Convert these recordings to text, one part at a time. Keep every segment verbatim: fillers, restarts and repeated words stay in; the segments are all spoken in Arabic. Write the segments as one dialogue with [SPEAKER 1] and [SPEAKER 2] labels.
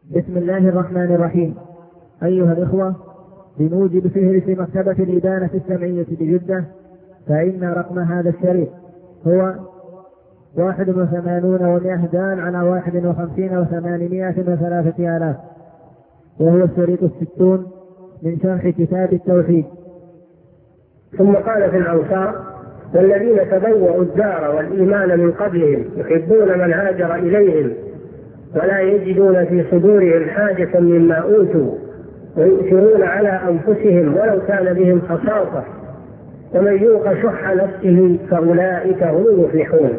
[SPEAKER 1] بسم الله الرحمن الرحيم. أيها الإخوة، بموجب فهرس مكتبة الإبانة السمعية بجدة، فإن رقم هذا الشريط هو واحد وثمانون ومائة دال على واحد وخمسين وثمانمائة وثلاثة آلاف، وهو الشريط الستون من شرح كتاب التوحيد.
[SPEAKER 2] ثم قال في الأنصار: والذين تبوأوا الدار والإيمان من قبلهم يحبون من هاجر إليهم ولا يجدون في صدورهم حاجة مما أوتوا ويؤثرون على أنفسهم ولو كان بهم خصاصة ومن يوق شح نفسه فأولئك هم المفلحون.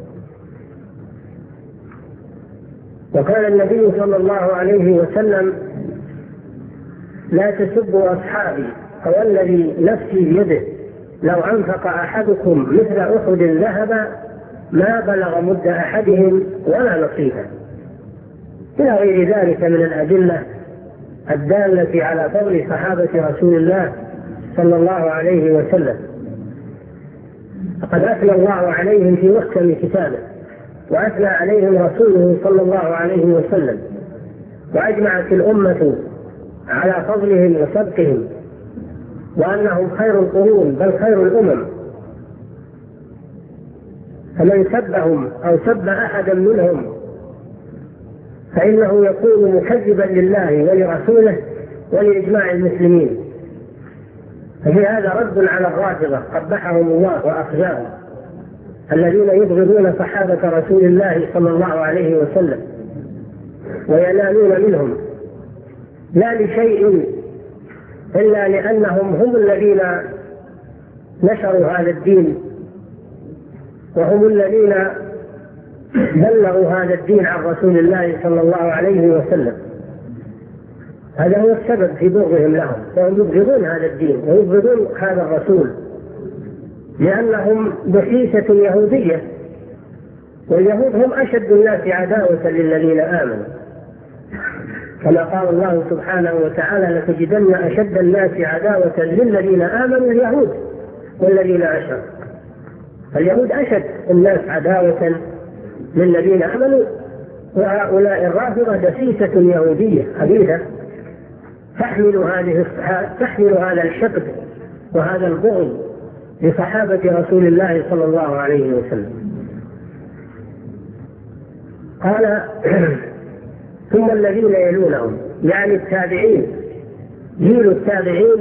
[SPEAKER 2] وقال النبي صلى الله عليه وسلم: لا تسبوا أصحابي، فوالذي نفسي بيده لو أنفق أحدكم مثل أحد ذهبا ما بلغ مد أحدهم ولا نصيبه، إلى غير ذلك من الأدلة الدالة على فضل صحابة رسول الله صلى الله عليه وسلم. فقد أثنى الله عليهم في محكم كتابه، وأثنى عليهم رسوله صلى الله عليه وسلم، وأجمعت الأمة على فضلهم وسبقهم، وأنهم خير القرون بل خير الأمم. فمن سبهم أو سب أحدا منهم فإنه يكون مكذبا لله ولرسوله ولإجماع المسلمين. ففي هذا رد على الرافضة قبحهم الله وأخزاهم، الذين يبغضون صحابة رسول الله صلى الله عليه وسلم وينالون منهم لا لشيء إلا لأنهم هم الذين نشروا هذا الدين، وهم الذين بلغوا هذا الدين عن رسول الله صلى الله عليه وسلم. هذا هو السبب في بغضهم لهم، وهم يبغضون هذا الدين ويبغضون هذا الرسول لأنهم بحيثة يهودية، واليهود هم أشد الناس عداوة للذين آمنوا، كما قال الله سبحانه وتعالى: لتجدن أشد الناس عداوة للذين آمنوا اليهود والذين أشركوا. اليهود أشد الناس عداوة للذين آمنوا، وهؤلاء الرافضة دسيسة يهودية خبيثة تحمل هذه تحمل هذا الحقد وهذا البغض لصحابة رسول الله صلى الله عليه وسلم. قال: ثم الذين يلونهم، يعني التابعين، جيل التابعين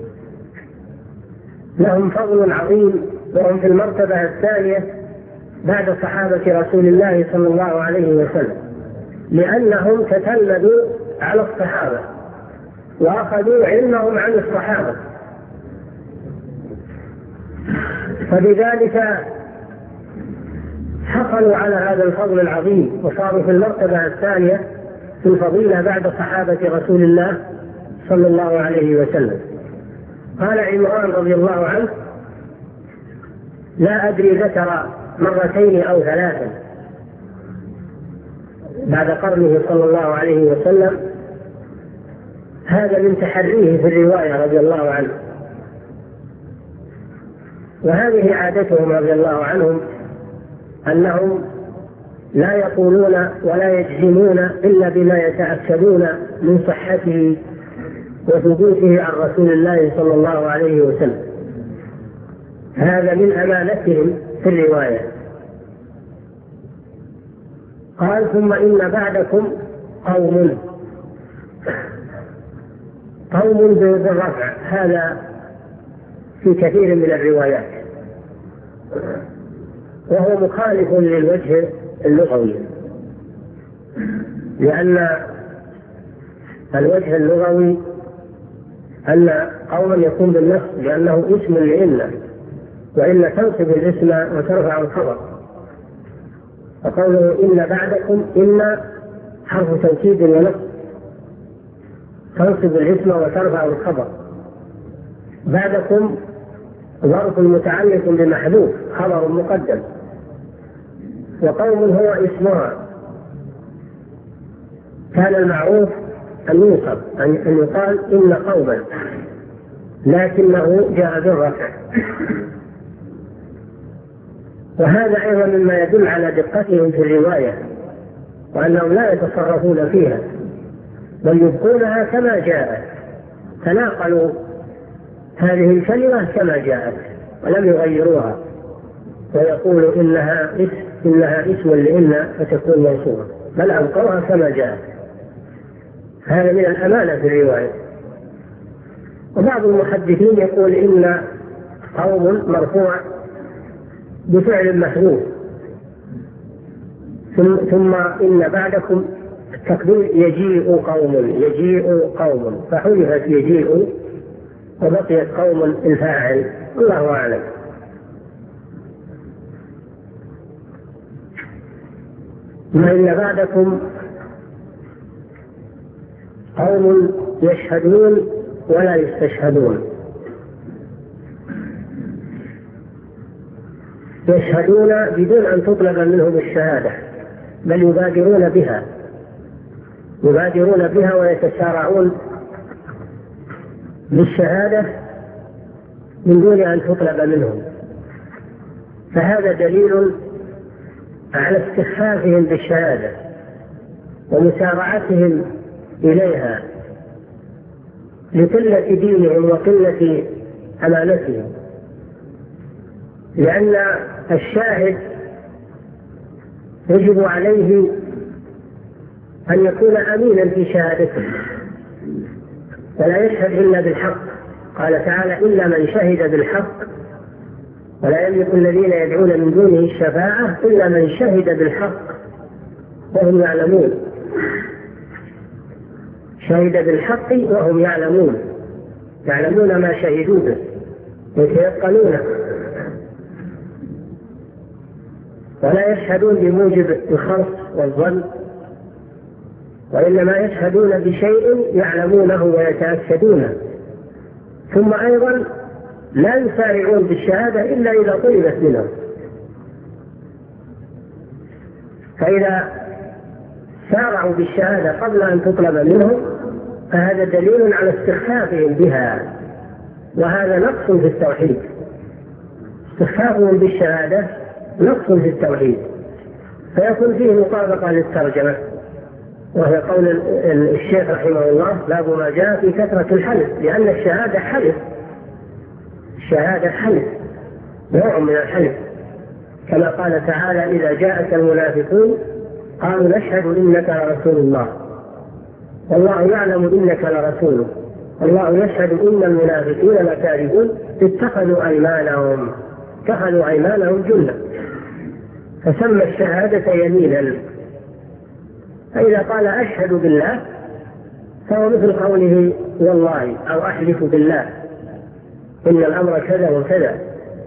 [SPEAKER 2] لهم فضل عظيم، وهم في المرتبة الثانية بعد صحابة رسول الله صلى الله عليه وسلم، لأنهم تتلمذوا على الصحابة وأخذوا علمهم عن الصحابة، فبذلك حصلوا على هذا الفضل العظيم وصاروا في المرتبة الثانية في الفضيلة بعد صحابة رسول الله صلى الله عليه وسلم. قال عمران رضي الله عنه: لا أدري ذكر مرتين أو ثلاثا بعد قرنه صلى الله عليه وسلم، هذا من تحريه في الرواية رضي الله عنه. وهذه عادتهم رضي الله عنهم، أنهم لا يقولون ولا يجزمون إلا بما يتأكدون من صحته وثبوته عن رسول الله صلى الله عليه وسلم. هذا من أمانتهم في الرواية. قال: ثم إن بعدكم قوم. قوم بالرفع، هذا في كثير من الروايات، وهو مخالف للوجه اللغوي، لأن الوجه اللغوي أن قوما يكون بالنصب لأنه اسم لإن، وإن تنصب الاسم وترفع الخبر. وقوله إن بعدكم، إن حرف توكيد ونصب تنصب الاسم وترفع الخبر. بعدكم ظرف متعلق بمحذوف خبر مقدم. وقوم هو اسمها، كان المعروف أن يوصف أن يقال إن قوما، لكنه جاء بالرفع. وهذا أيضا مما يدل على دقتهم في الرواية، وأنهم لا يتصرفون فيها، بل يبقونها كما جاءت، تناقلوا هذه الكلمة كما جاءت ولم يغيروها ويقولوا إنها اسم إنها اسم لإن فتكون منصوبة، بل أبقوها كما جاءت. هذا من الأمانة في الرواية. وبعض المحدثين يقول إن قوم مرفوع بفعل محذوف، ثم إن بعدكم التقدير يجيء قوم يجيء قوم، فحذفت يجيء وبقيت قوم الفاعل، الله أعلم. ما إن بعدكم قوم يشهدون ولا يستشهدون. يشهدون بدون أن تطلب منهم الشهادة، بل يبادرون بها يبادرون بها ويتسارعون بالشهادة من دون أن تطلب منهم، فهذا دليل على استخفافهم بالشهادة ومسارعتهم إليها لقلة دينهم وقلة أمانتهم، لأن الشاهد يجب عليه أن يكون أمينا في شهادته ولا يشهد إلا بالحق. قال تعالى: إلا من شهد بالحق ولا يملك الذين يدعون من دونه الشفاعة إلا من شهد بالحق وهم يعلمون. شهد بالحق وهم يعلمون، يعلمون ما شهدوا به ويتيقنونه، ولا يشهدون بموجب الخرص والظن، وإنما يشهدون بشيء يعلمونه ويتأكدونه. ثم أيضا لا يسارعون بالشهادة إلا إذا طلبت منهم، فإذا سارعوا بالشهادة قبل أن تطلب منهم فهذا دليل على استخفافهم بها، وهذا نقص في التوحيد. استخفافهم بالشهادة نقص في التوحيد، فيكون فيه مطابقة للترجمة، وهي قول الشيخ رحمه الله: باب ما جاء في كثرة الحلف، لأن الشهادة حلف، الشهادة حلف نوع من الحلف، كما قال تعالى: إذا جاءك المنافقون قالوا نشهد إنك لرسول الله والله يعلم إنك لرسوله والله يشهد إن المنافقين لكاذبون اتخذوا أيمانهم اتخذوا أيمانهم جنة، فسمى الشهادة يمينا. فإذا قال أشهد بالله فهو مثل قوله والله أو أحلف بالله إن الأمر كذا وكذا.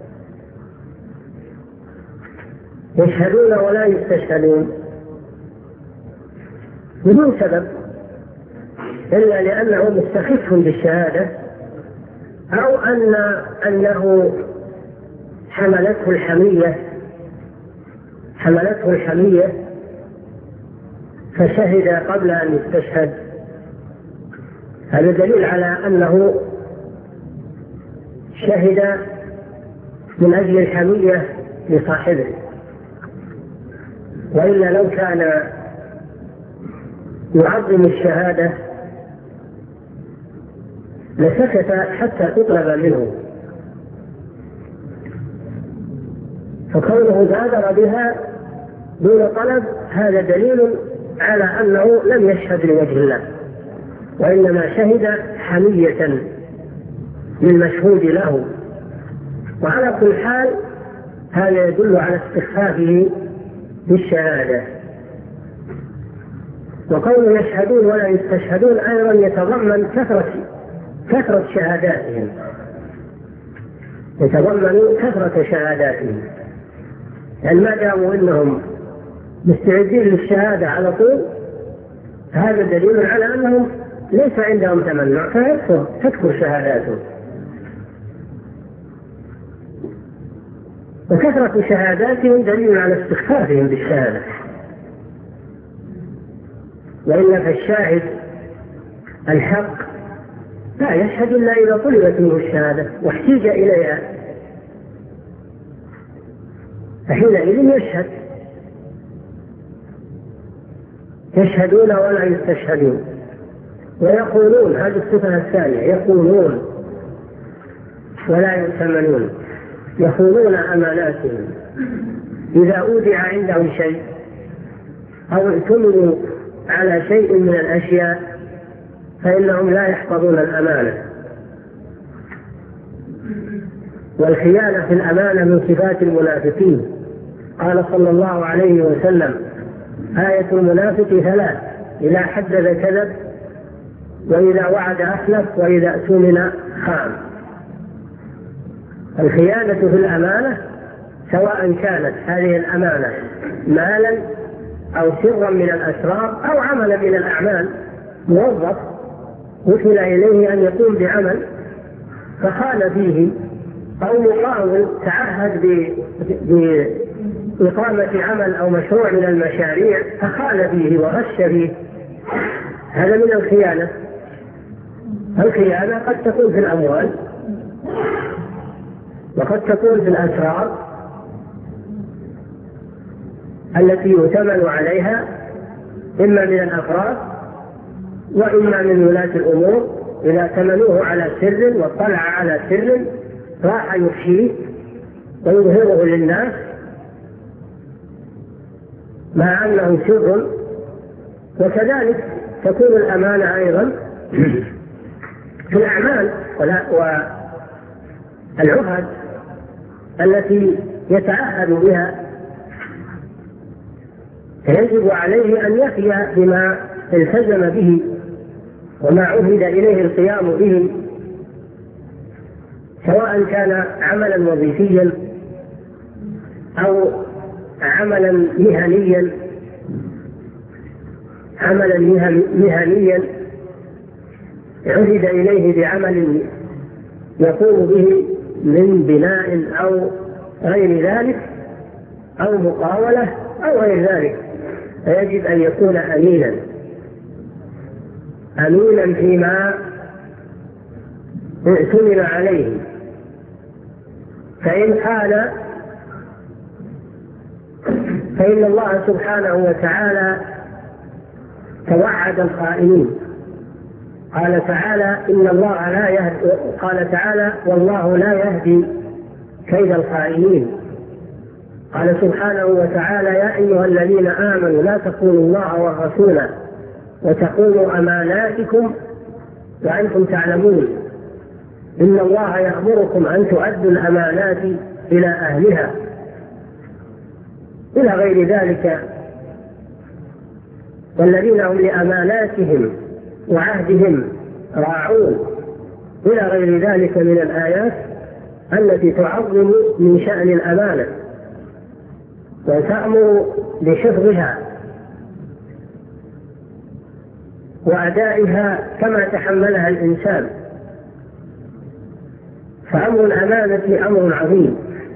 [SPEAKER 2] يشهدون ولا يستشهدون بدون سبب، إلا لأنه مستخف بالشهادة أو أن أنه حملته الحمية حملته الحمية فشهد قبل أن يستشهد. هذا دليل على أنه شهد من أجل الحمية لصاحبه، وإلا لو كان يعظم الشهادة لسكت حتى تطلب منه، فكونه بادر بها دون طلب هذا دليل على أنه لم يشهد لوجه الله، وإنما شهد حمية للمشهود له. وعلى كل حال هذا يدل على استخفافه بالشهادة. وقول يشهدون ولا يستشهدون أيضا يتضمن كثرة كثرة شهاداتهم يتضمن كثرة شهاداتهم يعني ما داموا إنهم مستعدين للشهادة على طول هذا دليل على أنهم ليس عندهم تمنع، فيكثر تكثر شهاداتهم. وكثرة شهاداتهم دليل على استخفافهم بالشهادة، وإلا فالشاهد الحق لا يشهد إلا إذا طلبت منه الشهادة واحتيج إليها، فحينئذ يشهد. يشهدون ولا يستشهدون، ويقولون، هذه الصفة الثانية، يقولون ولا يؤتمنون، يخونون أماناتهم. إذا أودع عندهم شيء أو ائتمنوا على شيء من الأشياء فإنهم لا يحفظون الأمانة. والخيانة في الأمانة من صفات المنافقين. قال صلى الله عليه وسلم: آية المنافق ثلاث: إذا حدث كذب، وإذا وعد أخلف، وإذا اؤتمن خان. الخيانة في الأمانة سواء كانت هذه الأمانة مالا أو سرا من الأسرار أو عملا من الأعمال. موظف وكل إليه أن يقوم بعمل فخان فيه، أو مقاول تعهد بإقامة عمل أو مشروع من المشاريع فخان فيه وغش فيه، هذا من الخيانة. الخيانة قد تكون في الأموال وقد تكون في الأسرار التي يؤتمن عليها إما من الأفراد وإما من ولاة الأمور. إذا ائتمنوه على سر واطلع على سر راح يفشيه ويظهره للناس مع أنه سر. وكذلك تكون الأمانة أيضا في الأعمال والعهد التي يتعهد بها، فيجب عليه أن يفي بما التزم به وما عهد إليه القيام به، سواء كان عملا وظيفيا أو عملا مهنيا عملا مهنيا عهد إليه بعمل يقوم به من بناء أو غير ذلك أو مقاولة أو غير ذلك، فيجب أن يكون أمينا أمينا فيما ائتمن عليه. فإن قال فإن الله سبحانه وتعالى توعد الخائنين. قال تعالى: إن الله لا يهدي، قال تعالى: والله لا يهدي كيد الخائنين. قال سبحانه وتعالى: يا أيها الذين آمنوا لا تخونوا الله والرسول وتخونوا أماناتكم وأنتم تعلمون إن الله يأمركم أن تؤدوا الأمانات إلى أهلها، إلى غير ذلك. والذين هم لأماناتهم وعهدهم راعون، إلى غير ذلك من الآيات التي تعظم من شأن الأمانة وتأمر بحفظها وأدائها كما تحملها الإنسان. فأمر الأمانة أمر عظيم.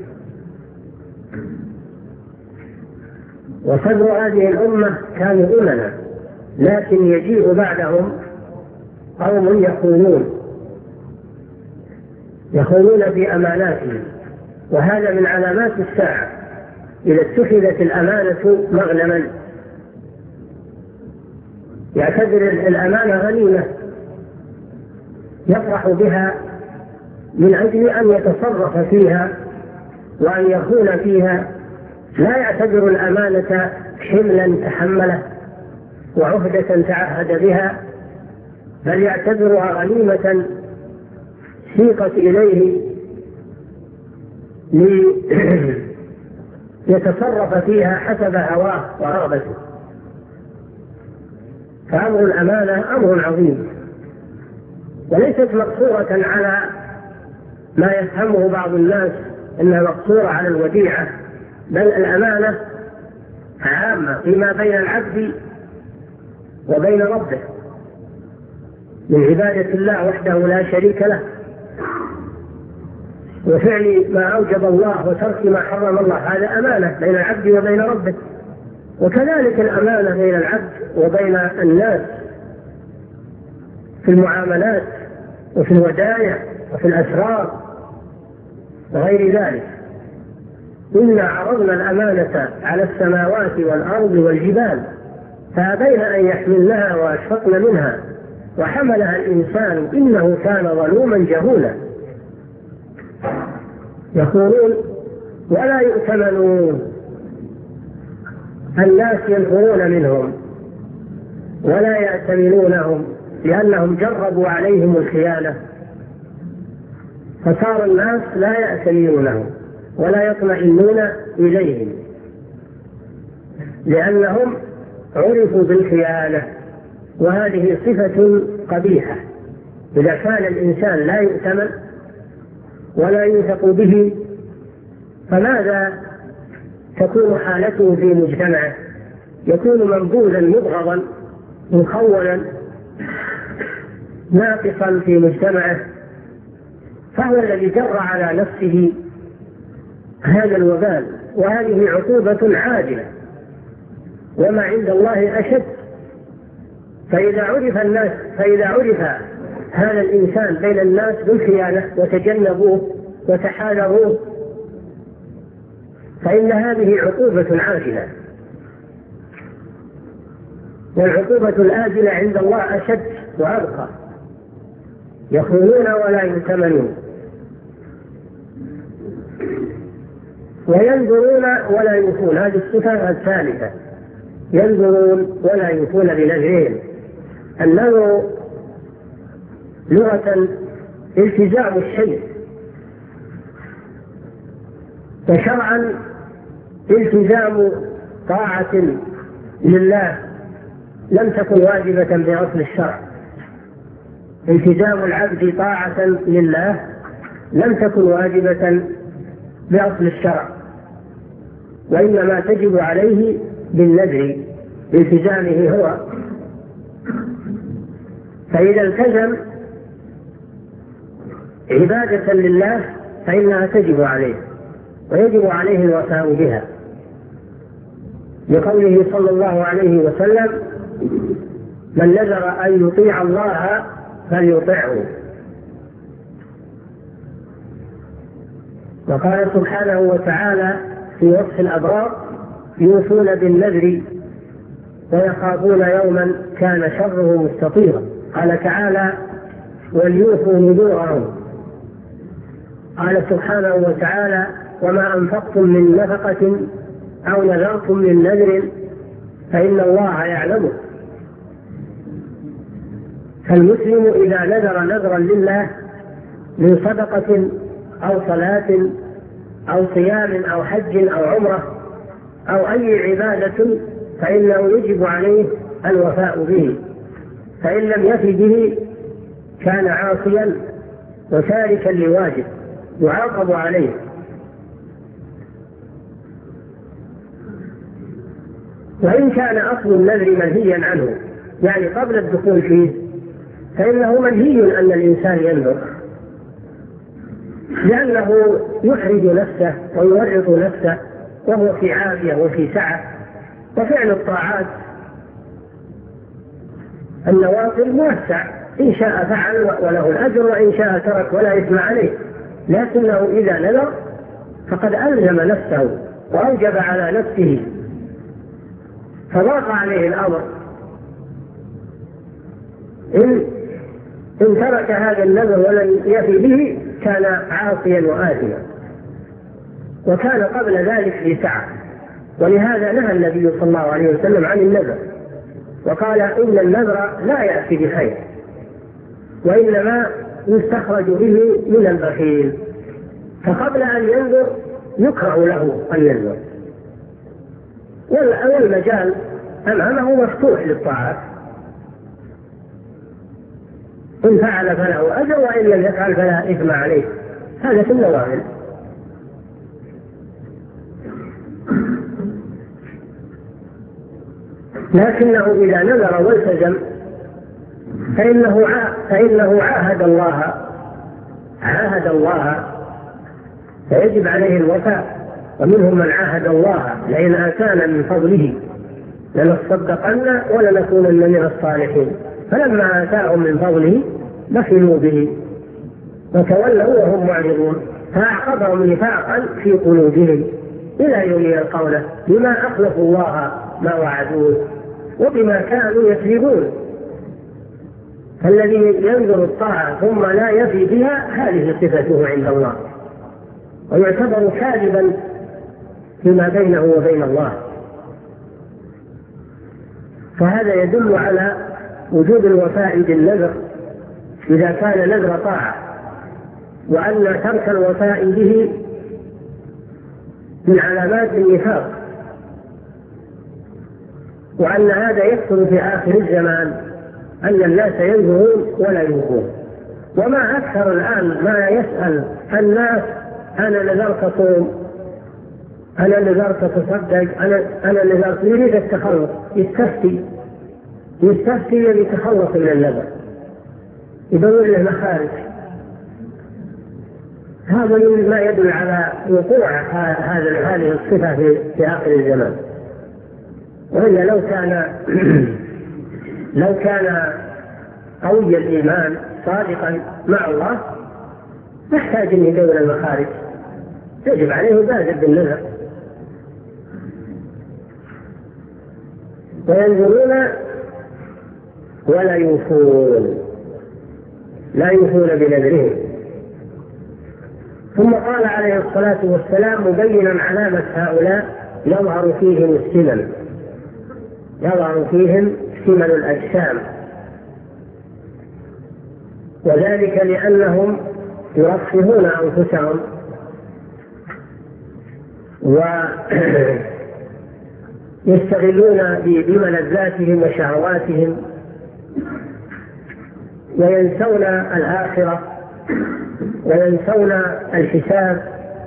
[SPEAKER 2] وصدر هذه الأمة كانوا أمنا، لكن يجيء بعدهم قوم يخونون يخونون في أماناتهم، وهذا من علامات الساعة إذا اتخذت الأمانة مغنما. يعتبر الأمانة غنيمة يفرح بها من أجل أن يتصرف فيها وأن يخون فيها، لا يعتبر الأمانة حملا تحمله وعهدة تعهد بها، بل يعتبرها غنيمة سيقت إليه ليتصرف فيها حسب هواه ورغبته. فأمر الأمانة أمر عظيم، وليست مقصورة على ما يفهمه بعض الناس أنها مقصورة على الوديعة، بل الأمانة عامة فيما بين العبد وبين ربه من عبادة الله وحده لا شريك له، وفعل ما أوجب الله وترك ما حرم الله، هذا أمانة بين العبد وبين ربه. وكذلك الأمانة بين العبد وبين الناس في المعاملات وفي الودائع وفي الأسرار وغير ذلك. إنا عرضنا الأمانة على السماوات والأرض والجبال فأبين أن يحملنها وأشفقن منها وحملها الإنسان إنه كان ظلوما جهولا. يقولون ولا يؤتمنون، الناس ينفرون منهم ولا يأتمنونهم لأنهم جربوا عليهم الخيانة، فصار الناس لا يأتمنونهم ولا يطمئنون إليهم لأنهم عرفوا بالخيانة، وهذه صفة قبيحة. إذا كان الإنسان لا يؤتمن ولا يوثق به فماذا تكون حالته في مجتمعه؟ يكون منبوذا مبغضا مخونا ناقصا في مجتمعه، فهو الذي جر على نفسه هذا الوبال، وهذه عقوبة عاجلة وما عند الله أشد. فإذا عرف الناس فإذا عرف هذا الإنسان بين الناس بالخيانة وتجنبوه وتحاذروه فإن هذه عقوبة عاجلة، والعقوبة الآجلة عند الله أشد وأبقى. يخونون ولا يؤتمنون، وينظرون ولا يوفون، هذه الصفة الثالثة، ينظرون ولا يوفون بنذرهم. النذر لغة التزام الشيء، وشرعا التزام طاعة لله لم تكن واجبة بأصل الشرع. التزام العبد طاعة لله لم تكن واجبة بأصل الشرع، وإنما تجب عليه بالنذر التزامه هو. فإذا التزم عبادة لله فإنها تجب عليه ويجب عليه الوفاء بها، لقوله صلى الله عليه وسلم: من نذر أن يطيع الله فليطعه. وقال سبحانه وتعالى في وصف الأبرار: يوفون بالنذر ويخافون يوما كان شره مستطيرا. قال تعالى: وليوفوا نذورهم. قال سبحانه وتعالى: وما أنفقتم من نفقة أو نذرتم من نذر فإن الله يعلمه. فالمسلم إذا نذر نذرا لله من صدقة أو صلاة أو صيام أو حج أو عمرة أو أي عبادة فإنه يجب عليه الوفاء به، فإن لم يف به كان عاصيا وتاركا لواجب يعاقب عليه. وإن كان أصل النذر منهيا عنه، يعني قبل الدخول فيه، فإنه منهي أن الإنسان ينذر، لأنه يحرج نفسه ويورط نفسه وهو في عافية وفي سعة. وفعل الطاعات النوافل موسع، إن شاء فعل وله الأجر، وإن شاء ترك ولا إثم عليه. لكنه إذا نذر فقد ألزم نفسه وأوجب على نفسه، فضاق عليه الأمر. إن إن ترك هذا النذر ولم يفي به كان عاصيا وآثما، وكان قبل ذلك في سعة. ولهذا نهى النبي صلى الله عليه وسلم عن النذر، وقال: إن النذر لا يأتي بخير، وإنما يستخرج به من البخيل. فقبل أن ينذر يكره له أن ينذر، والمجال أمامه مفتوح للطاعات، إن فعل فله أجر وإن لم يفعل فلا إثم عليه. هذا في النوافل. لكنه إذا نذر والتزم فإنه فإنه عاهد الله عاهد الله فيجب عليه الوفاء. ومنهم من عاهد الله: لئن آتانا من فضله لنصدقن ولنكونن من الصالحين. فلما آتاهم من فضله بخلوا به وتولوا وهم معرضون، فأعقبهم نفاقا في قلوبهم إلى يوم يلقونه بما أخلفوا الله ما وعدوه وبما كانوا يكذبون. فالذي ينظر الطاعة ثم لا يفي بها هذه صفته عند الله، ويعتبر كاذبا فيما بينه وبين الله. فهذا يدل على وجوب الوفاء بالنذر إذا كان نذر طاعة، وأن ترك الوفاء به من علامات النفاق، وأن هذا يكثر في آخر الزمان، أن الناس ينذرون ولا يوفون. وما أكثر الآن ما يسأل الناس: أنا نذرت صوم، أنا نذرت تصدق، أنا أنا نذرت، يريد التخلص، يستفتي يستفتي يتخلص من النذر، يدور له مخارج. هذا ما يدل على وقوع هذا هذه الصفة في, في آخر الزمان. وإلا لو كان لو كان قوي الإيمان صادقا مع الله يحتاج أن يدور المخارج، يجب عليه بادر بالنذر. وينذرون ولا يوفون، لا يوفون بنذرهم. ثم قال عليه الصلاة والسلام مبينا علامة هؤلاء: يظهر فيهم السمن، يظهر فيهم سمن الأجسام، وذلك لأنهم يرفهون أنفسهم ويستغلون بملذاتهم وشهواتهم، وينسون الآخرة وينسون الحساب،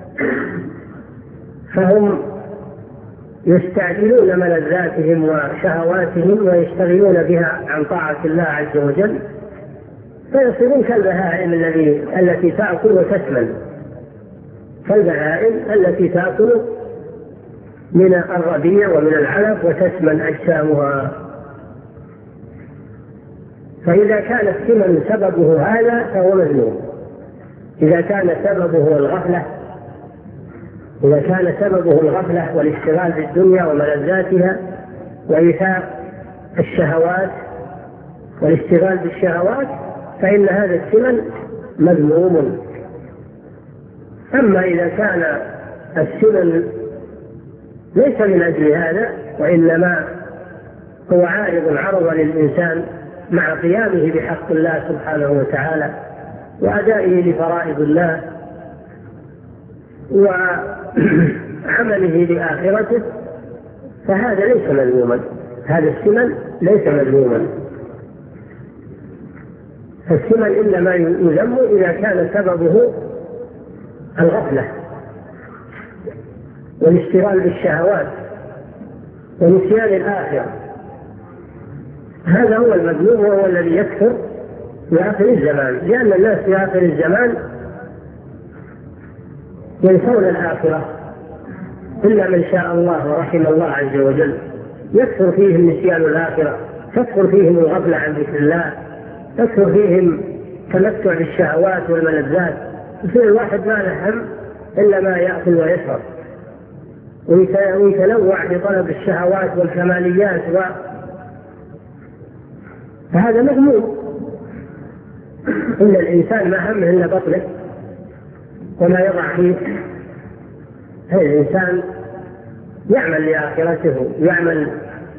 [SPEAKER 2] فهم يستعجلون ملذاتهم وشهواتهم ويشتغلون بها عن طاعة الله عز وجل، فيصيرون كالبهائم الذي التي تأكل وتسمن، كالبهائم التي تأكل من الربيع ومن العلف وتسمن أجسامها. فإذا كان السمن سببه هذا فهو مذموم. إذا كان سببه الغفلة إذا كان سببه الغفلة والاشتغال بالدنيا وملذاتها وإيثاء الشهوات والاشتغال بالشهوات، فإن هذا السمن مذموم. أما إذا كان السمن ليس من أجل هذا، وإنما هو عارض عرض للإنسان مع قيامه بحق الله سبحانه وتعالى وأدائه لفرائض الله وعمله لآخرته، فهذا ليس مذموما، هذا السمن ليس مذموما. فالسمن إنما يذم إذا كان سببه الغفلة والاشتغال بالشهوات ونسيان الآخرة، هذا هو المذموم وهو الذي يكثر في آخر الزمان، لأن الناس في آخر الزمان ينسون الآخرة إلا من شاء الله ورحم الله عز وجل، يكثر فيهم نسيان الآخرة، تكثر فيهم الغفلة عن ذكر الله، تكثر فيهم تمتع بالشهوات والملذات، يصير الواحد ما له هم إلا ما يأكل ويشرب ويتنوع بطلب الشهوات والكماليات و... فهذا مذموم. إن الإنسان ما همه إلا بطنه وما يضع فيه. هذا الإنسان يعمل لآخرته، يعمل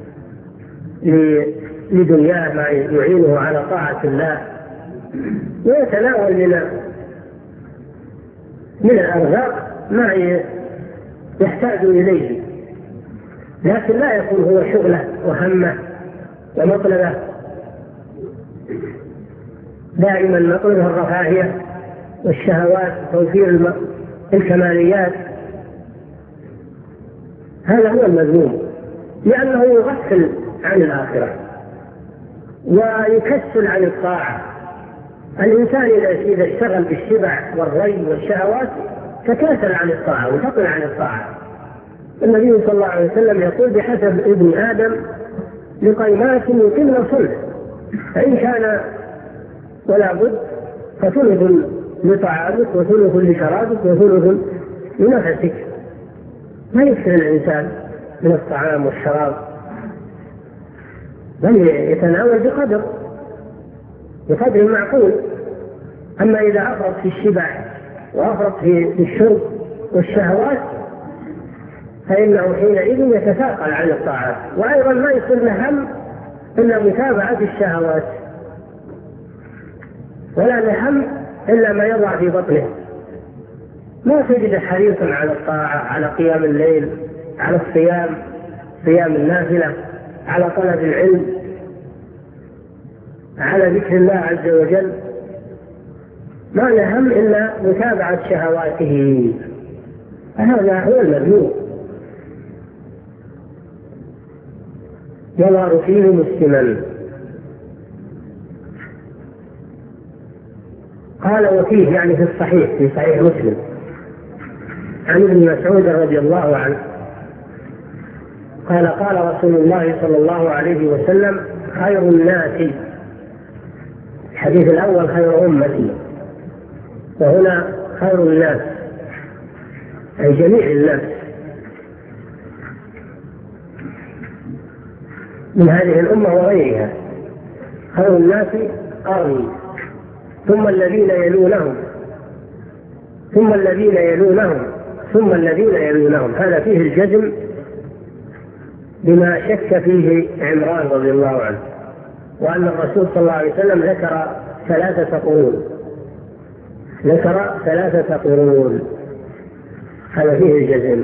[SPEAKER 2] لدنياه ما يعينه على طاعة الله، ويتناول من من الأرزاق ما يحتاج إليه، لكن لا يكون هو شغله وهمه ومطلبه دائما مطلبه الرفاهية والشهوات وتوفير الكماليات. هذا هو المذموم، لأنه يغفل عن الآخرة ويكسل عن الطاعة. الإنسان إذا اشتغل بالشبع والري والشهوات تكاسل عن الطاعة وتقل عن الطاعة. النبي صلى الله عليه وسلم يقول: بحسب ابن آدم لقيمات يقمن صلبه، فإن كان ولا بد فثلث لطعامك وثلث لشرابك وثلث لنفسك. ما يكثر الإنسان من الطعام والشراب، بل يتناول بقدر، بقدر معقول. أما إذا أفرط في الشبع وأفرط في الشرب والشهوات فإنه حينئذ يتثاقل عن الطاعات، وأيضا ما يصير له هم إلا متابعة الشهوات، ولا له هم إلا ما يضع في بطنه. ما تجد حريصا على الطاعة، على قيام الليل، على الصيام، صيام النافلة، على طلب العلم، على ذكر الله عز وجل. ما له هم إلا متابعة شهواته. هذا هو المذموم. يظهر فيه مسلما. قال وفيه يعني في الصحيح، في صحيح مسلم، عن ابن مسعود رضي الله عنه قال قال رسول الله صلى الله عليه وسلم خير الناس، الحديث الأول خير أمتي، وهنا خير الناس أي جميع الناس من هذه الأمة وغيرها. خير الناس قرني ثم الذين يلونهم ثم الذين يلونهم ثم الذين يلونهم. هذا فيه الجزم بما شك فيه عمران رضي الله عنه، وأن الرسول صلى الله عليه وسلم ذكر ثلاثة قرون ذكر ثلاثة قرون هذا فيه الجزم،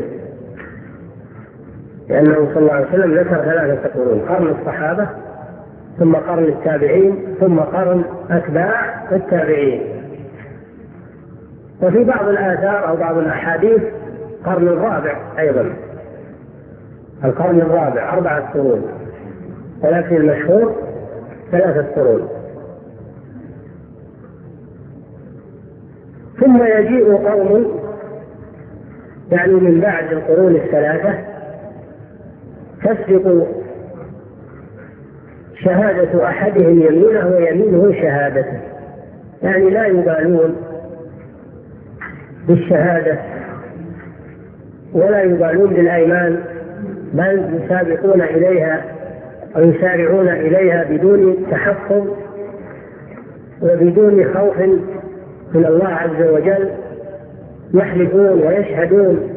[SPEAKER 2] لأنه صلى الله عليه وسلم ذكر ثلاثة قرون: قرن الصحابة، ثم قرن التابعين، ثم قرن أتباع التابعين. وفي بعض الآثار أو بعض الأحاديث قرن الرابع أيضا، القرن الرابع أربعة قرون، ولكن المشهور ثلاثة قرون. ثم يجيء قوم يعني من بعد القرون الثلاثة تسبق شهادة أحدهم يمينه ويمينه شهادته، يعني لا يبالون بالشهادة ولا يبالون بالأيمان، بل يسابقون إليها أو يسارعون إليها بدون تحفظ وبدون خوف من الله عز وجل، يحلفون ويشهدون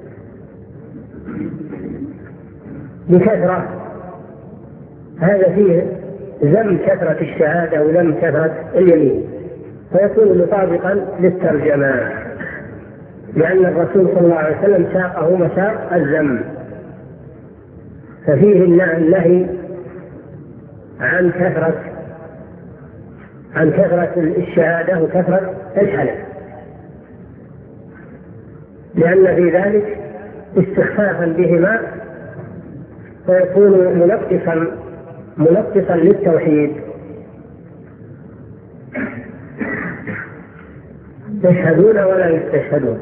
[SPEAKER 2] بكثرة. هذا فيه ذم كثرة الشهادة وذم كثرة اليمين، فيكون مطابقا للترجمة، لأن الرسول صلى الله عليه وسلم ساقه مساق الذم، ففيه النهي عن كثرة عن كثرة الشهادة وكثرة الحلف، لأن في ذلك استخفافا بهما، فيكون منقصا منقصا للتوحيد. يشهدون ولا يستشهدون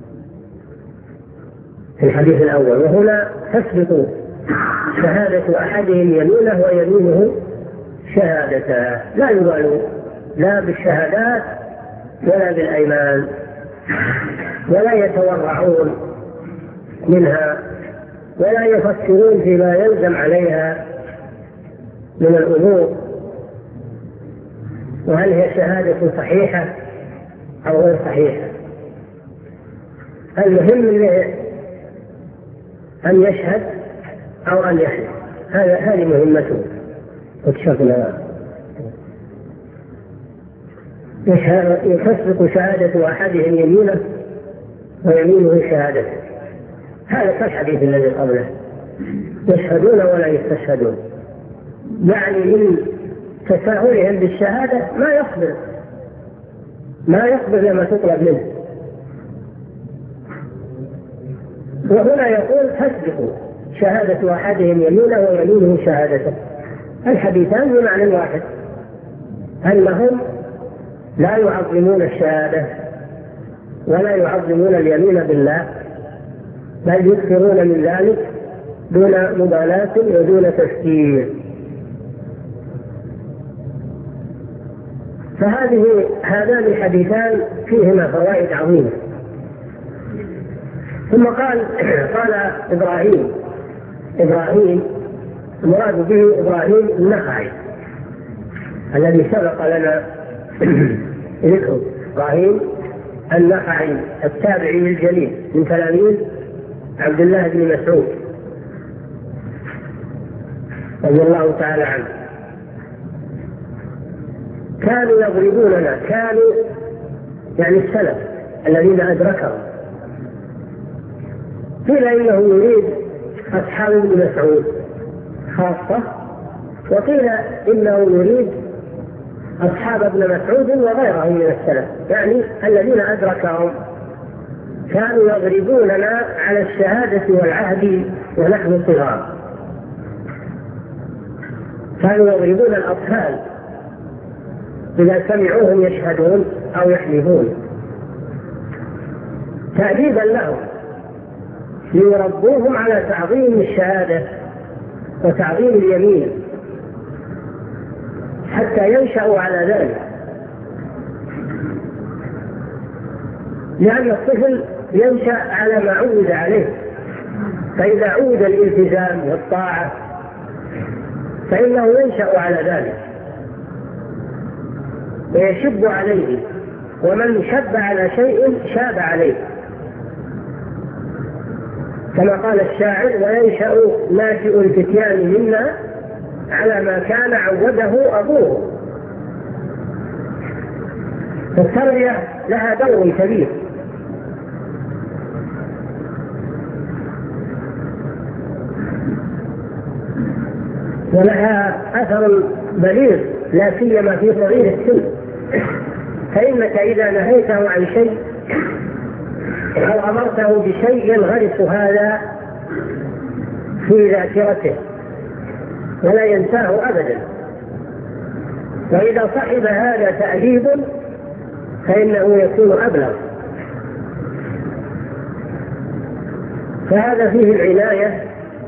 [SPEAKER 2] في الحديث الأول. وهنا تثبت شهادة أحدهم يمينه ويمينه شهادته، لا يبالون لا بالشهادات ولا بالأيمان، ولا يتورعون منها، ولا يفكرون فيما يلزم عليها من الأمور، وهل هي شهادة صحيحة أو غير صحيحة. المهم أن يشهد أو أن يحلف، هذا هذه مهمته. وتشغل يسبق شهادة أحدهم يمينه ويمينه شهادته، هذا كالحديث الذي قبله: يشهدون ولا يستشهدون، يعني من تساهلهم بالشهادة ما يصبر ما يصبر لما تطلب منه. وهنا يقول تسبق شهادة أحدهم يمينه ويمينه شهادته، الحديثان بمعنى واحد، أنهم لا يعظمون الشهادة ولا يعظمون اليمين بالله، بل يكثرون من ذلك دون مبالاة ودون تفكير. فهذه هذان الحديثان فيهما فوائد عظيمة. ثم قال قال إبراهيم إبراهيم المراد به إبراهيم النخعي، الذي سبق لنا ذكره، إبراهيم النخعي التابعي الجليل من تلاميذ عبد الله بن مسعود رضي الله تعالى عنه. كانوا يضربوننا، كانوا يعني السلف الذين أدركهم. قيل إنه يريد أصحاب ابن مسعود خاصة، وقيل إنه يريد أصحاب ابن مسعود وغيرهم من السلف، يعني الذين أدركهم. كانوا يضربوننا على الشهادة والعهد ونحن صغار، كانوا يضربون الأطفال إذا سمعوهم يشهدون أو يحلفون تأديبا لهم، ليربوهم على تعظيم الشهادة وتعظيم اليمين حتى ينشأوا على ذلك. لأن الطفل ينشأ على ما عود عليه، فإذا عود الالتزام والطاعة فإنه ينشأ على ذلك ويشب عليه، ومن شب على شيء شاب عليه، كما قال الشاعر: وينشأ ناشئ الفتيان منا على ما كان عوده أبوه. فالتربية لها دور كبير. ولها أثر بليغ لا سيما في صغير السن، فإنك إذا نهيته عن شيء أو أمرته بشيء ينغرس هذا في ذاكرته ولا ينساه أبدا، وإذا صحب هذا تأديب فإنه يكون أبلغ. فهذا فيه العناية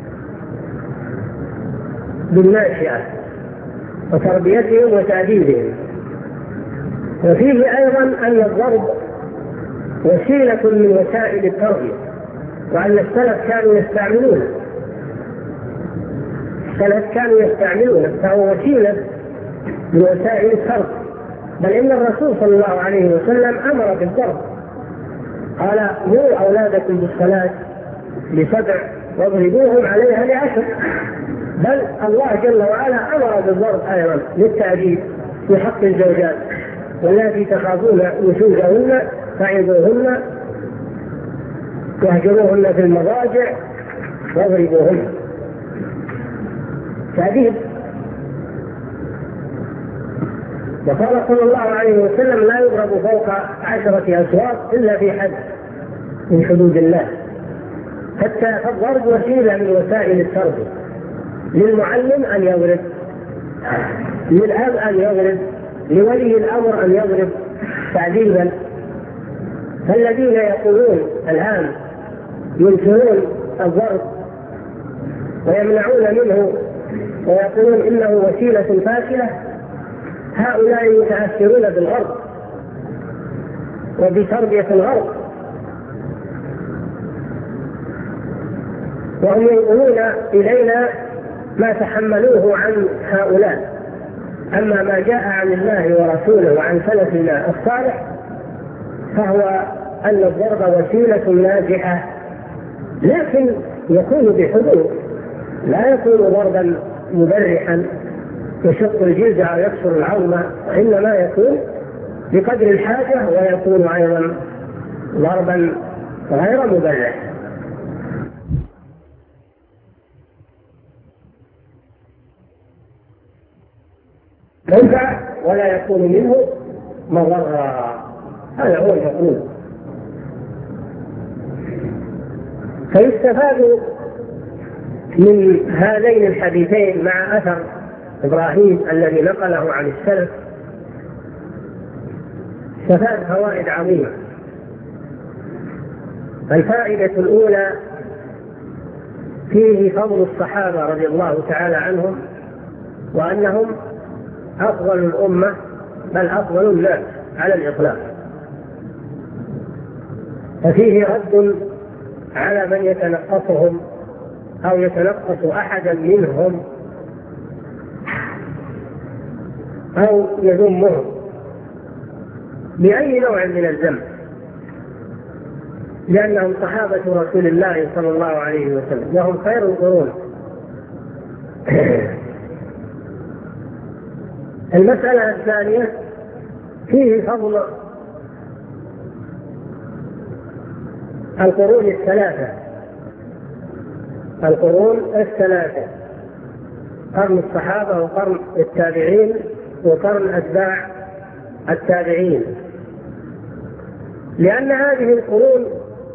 [SPEAKER 2] بالناشئة وتربيتهم وتأديبهم. وفيه أيضا أن الضرب وسيلة من وسائل التربية، وأن السلف كانوا يستعملونه السلف كانوا يستعملونه فهو وسيلة من وسائل التربية. بل إن الرسول صلى الله عليه وسلم أمر بالضرب، قال: مروا أولادكم بالصلاة لسبع واضربوهم عليها لعشر. بل الله جل وعلا أمر بالضرب أيضا للتأديب في حق الزوجات، واللاتي تخافون نشوزهن فعظوهن واهجروهن في المضاجع واضربوهن. تأديب. وقال صلى الله عليه وسلم: لا يضرب فوق عشرة أسواق إلا في حد من حدود الله. حتى الضرب وسيلة من وسائل التربية، للمعلم أن يضرب، للأب أن يضرب، لولي الأمر أن يضرب تعذيبا. فالذين يقولون الآن ينكرون الضرب ويمنعون منه ويقولون إنه وسيلة فاشلة، هؤلاء يتأثرون بالغرب وبتربية الغرب، وهم ينقلون إلينا ما تحملوه عن هؤلاء. أما ما جاء عن الله ورسوله وعن سلفنا الصالح فهو أن الضرب وسيلة ناجحة، لكن يكون بحدود، لا يكون ضربا مبرحا يشق الجلد أو يكسر العظم، إنما يكون بقدر الحاجة، ويكون أيضا ضربا غير مبرح. ينفع ولا يكون منه مضرا، هذا هو المطلوب. فيستفاد من هذين الحديثين مع أثر إبراهيم الذي نقله عن السلف استفاد فوائد عظيمة. الفائدة الأولى: فيه فضل الصحابة رضي الله تعالى عنهم، وأنهم أفضل الأمة بل أفضل الناس على الإطلاق. ففيه رد على من يتنقصهم أو يتنقص أحدا منهم أو يذمهم بأي نوع من الذم، لأنهم صحابة رسول الله صلى الله عليه وسلم وهم خير القرون. المسألة الثانية فيه فضل القرون الثلاثة، القرون الثلاثة قرن الصحابة وقرن التابعين وقرن أتباع التابعين، لأن هذه القرون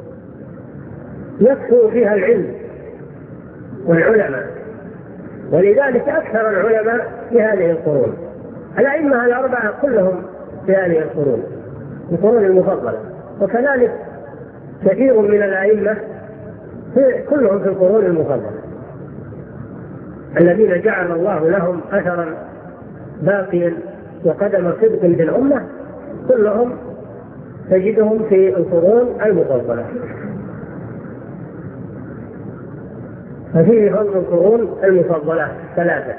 [SPEAKER 2] يكثر فيها العلم والعلماء، ولذلك أكثر العلماء في هذه القرون. الأئمة الأربعة كلهم في هذه القرون، القرون المفضلة، وكذلك كثير من الأئمة كلهم في القرون المفضلة الذين جعل الله لهم أثرا باقيا وقدم صدق للأمة، كلهم تجدهم في القرون المفضلة. ففيه فضل القرون المفضلة ثلاثة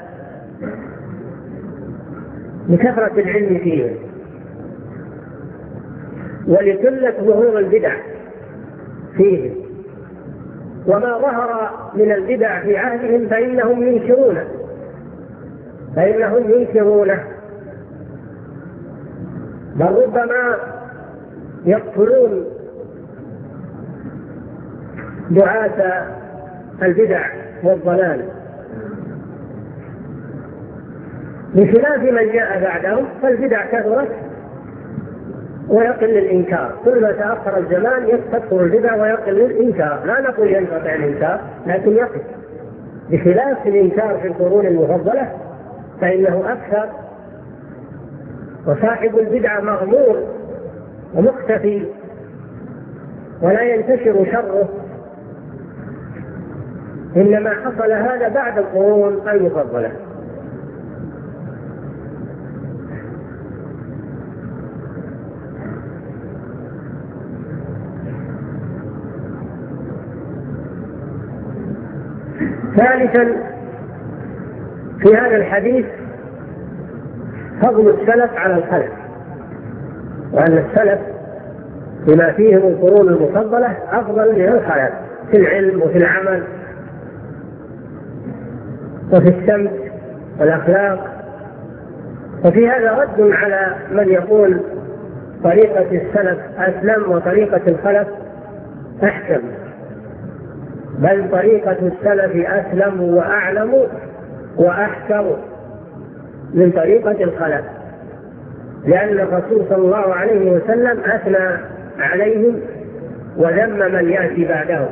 [SPEAKER 2] لكثرة العلم فيه ولقلة ظهور البدع فيه، وما ظهر من البدع في عهدهم فإنهم ينكرونه فإنهم ينكرونه بل ربما يقتلون دعاة البدع والضلال، بخلاف من جاء بعدهم فالبدع كثرت ويقل الإنكار. كل ما تأخر الزمان يكثر البدع ويقل الإنكار، لا نقول ينقطع الإنكار لكن يقل، بخلاف الإنكار في القرون المفضلة فإنه أكثر، وصاحب البدعة مغمور ومختفي ولا ينتشر شره، إنما حصل هذا بعد القرون المفضلة. ثالثا في هذا الحديث فضل السلف على الخلف، وأن السلف بما فيهم القرون المفضلة أفضل من الخلف في العلم وفي العمل وفي السمت والأخلاق. وفي هذا رد على من يقول طريقة السلف أسلم وطريقة الخلف أحكم، بل طريقة السلف أسلم وأعلم وأحكم من طريقة الخلف، لأن الرسول صلى الله عليه وسلم أثنى عليهم وذم من يأتي بعدهم،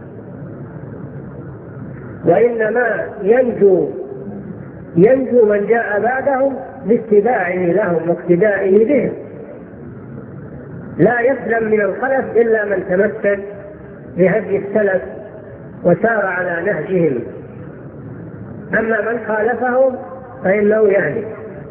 [SPEAKER 2] وإنما ينجو ينجو من جاء بعدهم باتباعه لهم واقتدائه بهم، لا يسلم من الخلف إلا من تمسك بهدي السلف وسار على نهجهم، أما من خالفهم فإنه يهلك،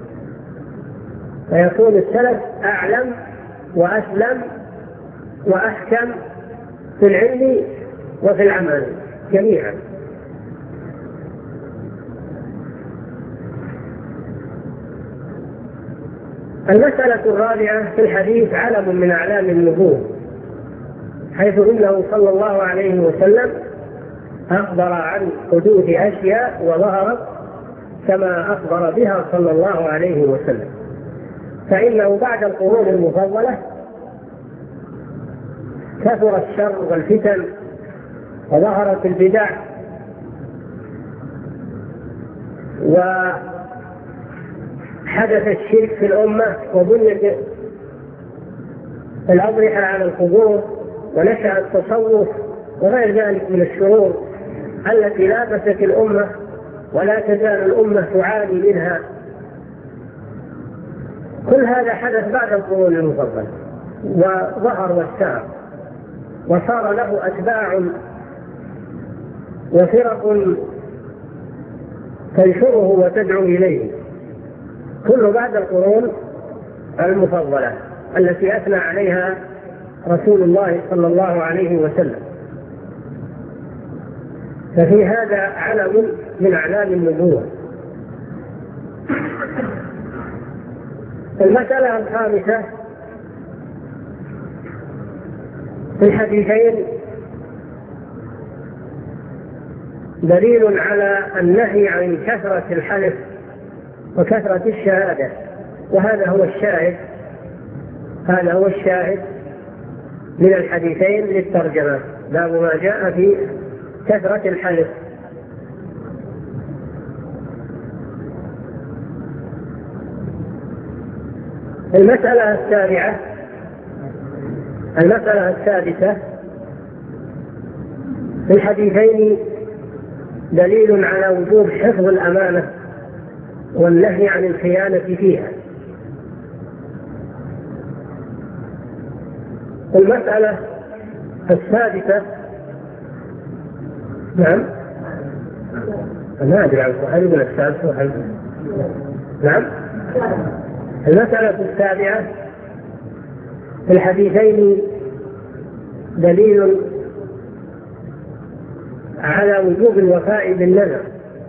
[SPEAKER 2] فيكون السلف أعلم وأسلم وأحكم في العلم وفي العمل جميعا. المسألة الرابعة في الحديث علم من أعلام النبوة، حيث إنه صلى الله عليه وسلم أخبر عن حدوث أشياء وظهرت كما أخبر بها صلى الله عليه وسلم، فإنه بعد القرون المفضلة كثر الشر والفتن وظهرت البدع وحدث الشرك في الأمة وبنيت الأضرحة على القبور ونشأ التصوف وغير ذلك من الشرور التي لابست الأمة ولا تزال الأمة تعاني منها. كل هذا حدث بعد القرون المفضلة وظهر واشتهر وصار له أتباع وفرق تنشره وتدعو إليه، كل بعد القرون المفضلة التي أثنى عليها رسول الله صلى الله عليه وسلم. ففي هذا علم من أعلام النبوة. المسألة الخامسة في الحديثين دليل على النهي عن كثرة الحلف وكثرة الشهادة، وهذا هو الشاهد هذا هو الشاهد من الحديثين للترجمة، باب ما جاء في كثرة الحلف. المسألة السابعة المسألة السادسة في الحديثين دليل على وجوب حفظ الأمانة والنهي عن الخيانة فيها. المسألة السادسة نعم ما أدري عن سؤال يقول السادسة نعم المسألة السابعة في الحديثين دليل على وجوب الوفاء بالنذر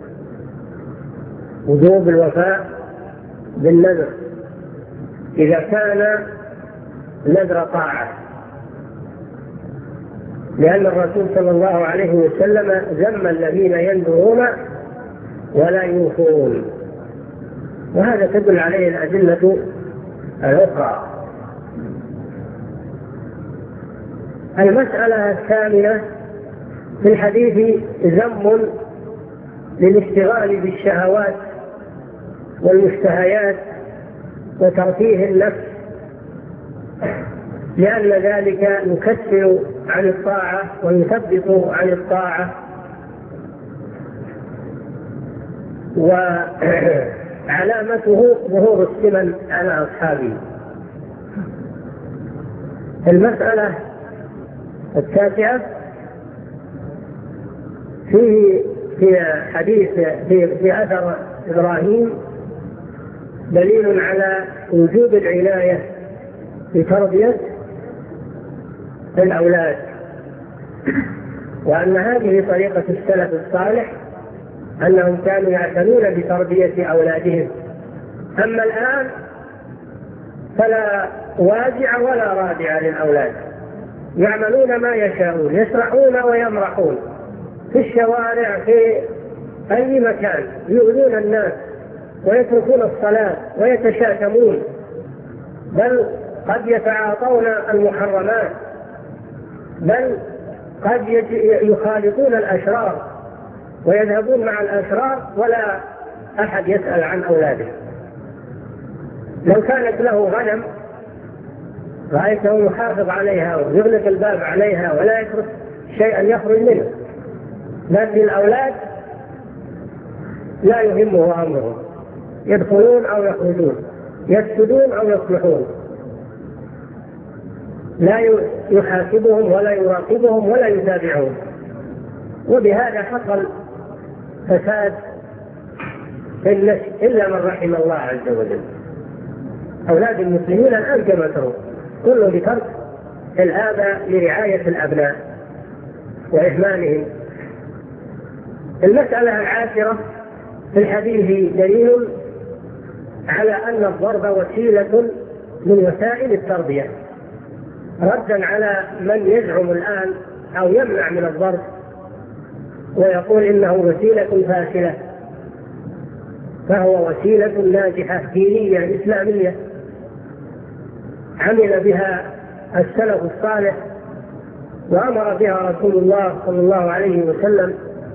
[SPEAKER 2] وجوب الوفاء بالنذر إذا كان نذر طاعة، لأن الرسول صلى الله عليه وسلم ذم الذين ينذرون ولا يوفون، وهذا تدل عليه الأدلة الأخرى. المسألة الثامنة في الحديث ذم للاشتغال بالشهوات والمشتهيات وترفيه النفس، لأن ذلك يكثر عن الطاعة ويثبط عن الطاعة، وعلامته ظهور السمن على أصحابه. المسألة التاسعة فيه في حديث في, في أثر إبراهيم دليل على وجوب العناية بتربية الأولاد، وأن هذه طريقة السلف الصالح أنهم كانوا يعتنون بتربية أولادهم. أما الآن فلا واجع ولا رادع للأولاد، يعملون ما يشاءون، يسرحون ويمرحون في الشوارع في أي مكان، يؤذون الناس ويتركون الصلاة ويتشاتمون، بل قد يتعاطون المحرمات، بل قد يخالطون الأشرار ويذهبون مع الأشرار ولا أحد يسأل عن أولاده. لو كانت له غنم رأيته يحافظ عليها ويغلق الباب عليها ولا يترك شيئا يخرج منه، لكن الأولاد لا يهمه أمرهم، يدخلون أو يخرجون، يفسدون أو يصلحون، لا يحاسبهم ولا يراقبهم ولا يتابعهم. وبهذا حصل فساد في النشء إلا من رحم الله عز وجل. أولاد المسلمين الآن كما ترون كله بترك الآباء لرعاية الأبناء وإهمالهم. المسألة العاشرة في الحديث دليل على أن الضرب وسيلة من وسائل التربية، ردا على من يزعم الآن أو يمنع من الضرب ويقول إنه وسيلة فاشلة، فهو وسيلة ناجحة دينية إسلامية عمل بها السلف الصالح وأمر بها رسول الله صلى الله عليه وسلم،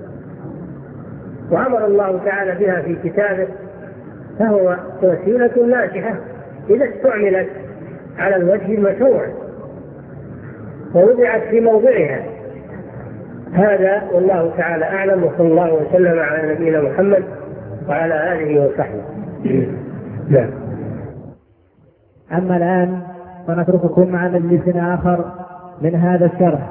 [SPEAKER 2] وأمر الله تعالى بها في كتابه، فهو وسيلة ناجحة إذا استعملت على الوجه المشروع ووضعت في موضعها. هذا والله تعالى أعلم، وصلى الله وسلم على نبينا محمد وعلى آله وصحبه. لا.
[SPEAKER 1] أما الآن فنترككم مع مجلس آخر من هذا الشرح.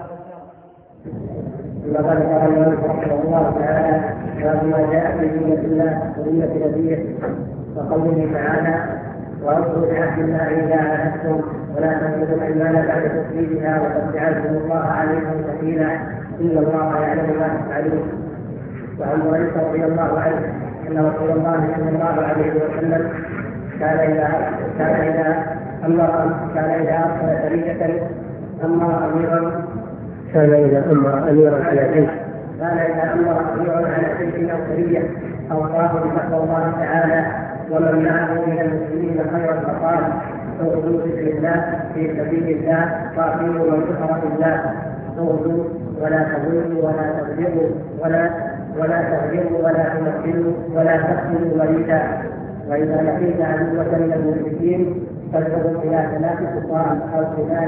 [SPEAKER 2] لقد قال الإمام رحمه الله تعالى باب ما جاء في دينة الله ودينة نبيه وقوله تعالى وأوفوا بعهد الله إذا عاهدتم ولا تنقضوا الأيمان بعد تثبيتها وقد جعلتم الله عليكم كفيلا إن الله يعلم ما تفعلون. وعن هريرة رضي الله عنه أن رسول الله صلى الله عليه وسلم كان إذا كان إذا أمر كان إذا أرسل سرية أمر أميرا كان إذا أمر أميرا على جيش كان إذا أمر أميرا على جيش أو سرية أوصاه بتقوى الله تعالى ومن معه من المسلمين خيرا فقال: اغزوا في الله في سبيل الله قاتلوا من كفر بالله اغزوا ولا تغلوا ولا تغدروا ولا ولا تغدروا ولا تمثلوا ولا تقتلوا وليدا وإذا لقيت عدوة من المشركين فادعوا إلى ثلاث سلطان أو خلال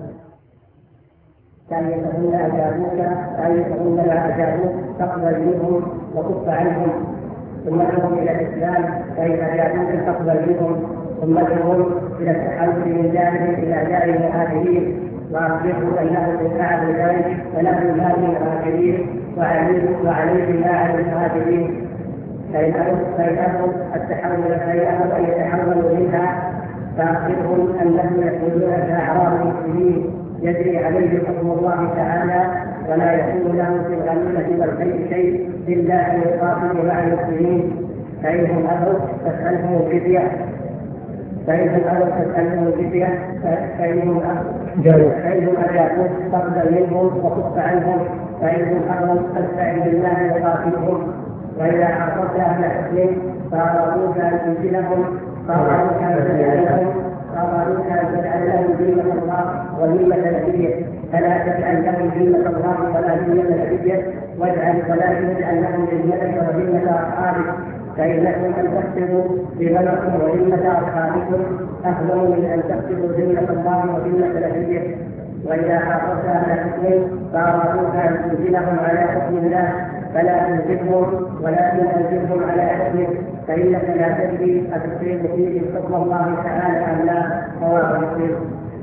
[SPEAKER 2] ثانيتهن أجابوك ثانيتهن لا أجابوك تقبل منهم وكف عنهم ثم ادعوهم إلى الإسلام فإن أجابوك تقبل منهم ثم ادعوهم إلى التحول من دارهم إلى دار المهاجرين وأخبروا أنهم إن فعلوا ذلك فلهم ما للمهاجرين وعليهم ما على المهاجرين فإن أبوا التحول فإن أبوا أن يتحولوا منها فأخبرهم أنهم يكونون كأعراب المسلمين يجري عليهم حكم الله تعالى ولا يكون لهم في الغنيمة والخير شيء إلا أن يقاتلوا مع المسلمين فإنهم أبوا فاسألهم الجزية فإنهم أبوا فاسألهم الجزية فإنهم فإنهم أجابوك تقبل منهم وكف عنهم فإنهم أبوا فاستعن بالله وقاتلهم وإذا حصلت أهل حكم فأرادوك أن تنزلهم فأرادوك أن تجعل لهم فأرادوك أن تجعل لهم ذمة الله وذمة نبيه فلا تجعل لهم ذمة الله ولا ذمة نبيه واجعل ولا تجعل لهم ذمتك وذمة أصحابك فإنكم أن تحسبوا ذمتكم وذمة أصحابكم أهون من أن تحسبوا ذمة الله وذمة نبيه. وإذا حصلت أهل حكم فأرادوك أن تنزلهم على حكم الله فلا تنزلهم ولكن أنزلهم على حكمك فإنك لا تدري أتصيب فيه حكم الله تعالى أم لا. رواه مسلم.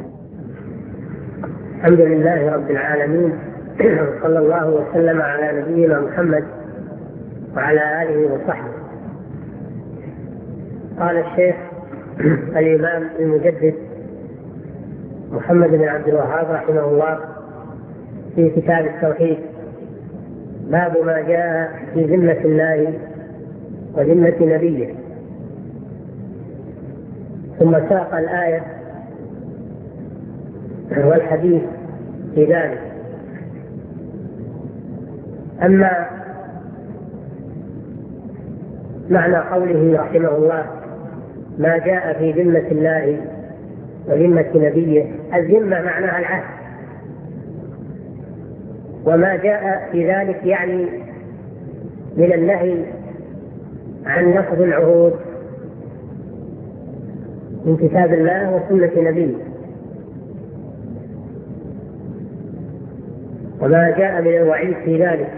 [SPEAKER 3] الحمد لله رب العالمين صلى الله وسلم على نبينا محمد وعلى آله وصحبه. قال الشيخ الإمام المجدد محمد بن عبد الوهاب رحمه الله في كتاب التوحيد: باب ما جاء في ذمة الله وذمة نبيه. ثم ساق الآية والحديث في ذلك. أما معنى قوله رحمه الله ما جاء في ذمة الله وذمة نبيه، الذمة معناها العهد، وما جاء في ذلك يعني من النهي عن نقض العهود من كتاب الله وسنة نبيه، وما جاء من الوعيد في ذلك.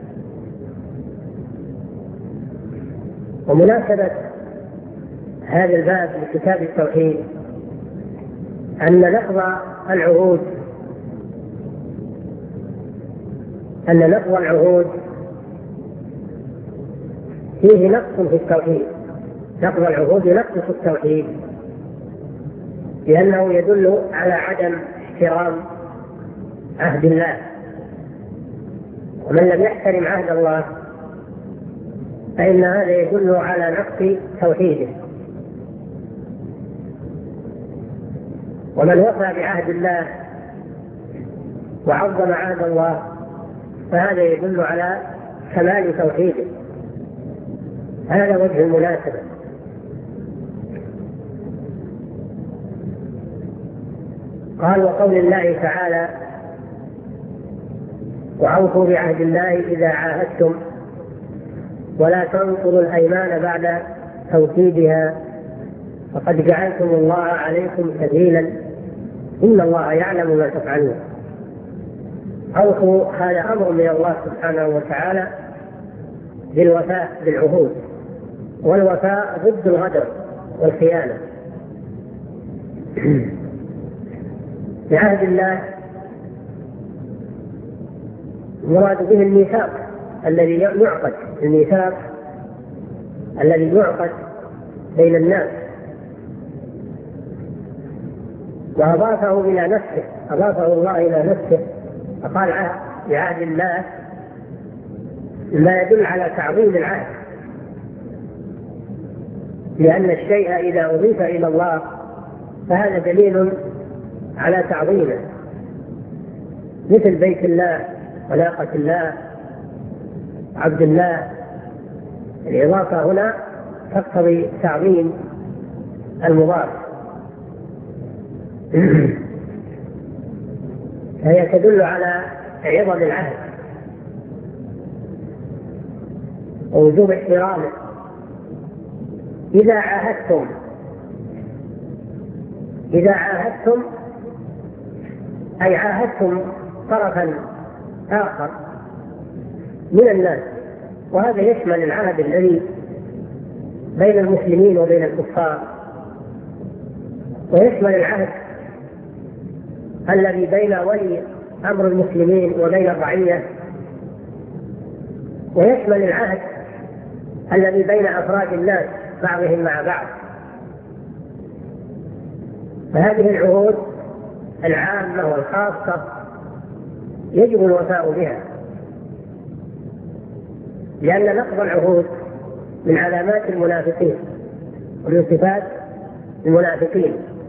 [SPEAKER 3] ومناسبة هذا الباب لكتاب التوحيد أن نقض العهود أن نقض العهود فيه نقص في التوحيد. نقض العهود نقص في التوحيد لأنه يدل على عدم احترام عهد الله، ومن لم يحترم عهد الله فإن هذا يدل على نقص توحيده. ومن وفى بعهد الله وعظم عهد الله فهذا يدل على كمال توحيده. هذا وجه المناسبة. قال: وقول الله تعالى: وأوفوا بعهد الله إذا عاهدتم ولا تنقضوا الأيمان بعد توكيدها فقد جعلتم الله عليكم سبيلا إن الله يعلم ما تفعلون. أوفوا هذا أمر من الله سبحانه وتعالى بالوفاء بالعهود، والوفاء ضد الغدر والخيانة. بعهد الله يراد به الميثاق الذي يعقد الميثاق الذي يعقد بين الناس، وأضافه إلى نفسه، أضافه الله إلى نفسه فقال بعهد الله ما يدل على تعظيم العهد. لأن الشيء إذا أضيف إلى الله فهذا دليل على تعظيمه، مثل بيت الله وناقة الله عبد الله. الإضافة هنا تقتضي تعظيم المضاف. هي تدل على عظم العهد ووجوب احترامه. إذا عاهدتم إذا عاهدتم أي عاهدتم طرفا آخر من الناس، وهذا يشمل العهد الذي بين المسلمين وبين الكفار، ويشمل العهد الذي بين ولي أمر المسلمين وبين الرعية، ويشمل العهد الذي بين أفراد الناس بعضهم مع بعض. فهذه العهود العامة والخاصة يجب الوفاء بها، لأن نقض العهود من علامات المنافقين ومن صفات المنافقين.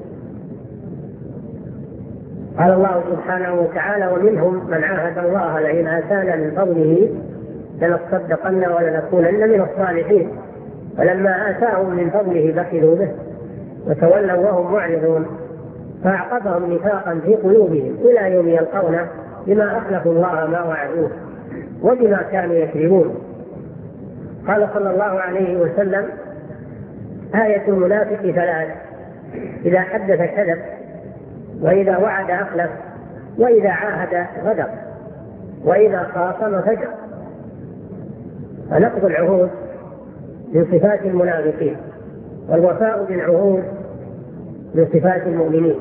[SPEAKER 3] قال الله سبحانه وتعالى: ومنهم من عاهد الله لئن آتانا من فضله لنصدقن ولنكونن من الصالحين، فلما آتاهم من فضله بخلوا به وتولوا وهم معرضون، فأعقبهم نفاقا في قلوبهم إلى يوم يلقونه بما أخلفوا الله ما وعدوه وبما كانوا يكذبون. قال صلى الله عليه وسلم: آية المنافق ثلاث: إذا حدث كذب، وإذا وعد أخلف، وإذا عاهد غدر، وإذا خاصم فجر. فنقض العهود من صفات المنافقين، والوفاء بالعهود من صفات المؤمنين.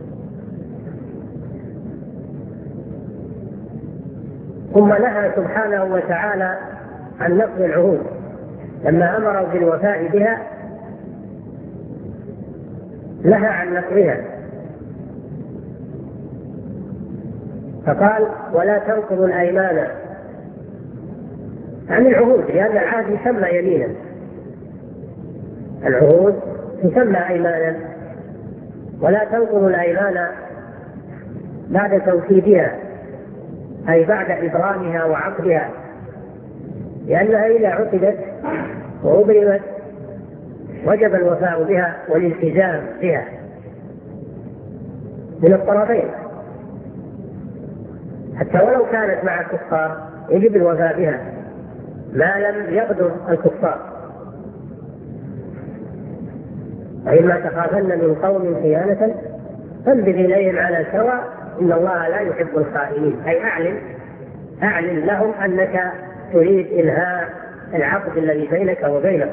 [SPEAKER 3] ثم نهى سبحانه وتعالى عن نقض العهود لما أمر بالوفاء بها، نهى عن نقضها فقال: ولا تنقضوا الأيمان عن العهود، لأن العهد يسمى يمينا، العهود تسمى أيمانا. ولا تنقضوا الأيمان بعد توكيدها، أي بعد إبرامها وعقدها، لأنها إذا عقدت وأبرمت وجب الوفاء بها والالتزام بها من الطرفين، حتى ولو كانت مع الكفار يجب الوفاء بها ما لم يقدر الكفار. وإما تخافن من قوم خيانة فانبذ إليهم على سواء إن الله لا يحب الخائنين، أي أعلن أعلن لهم أنك تريد إنهاء العقد الذي بينك وبينهم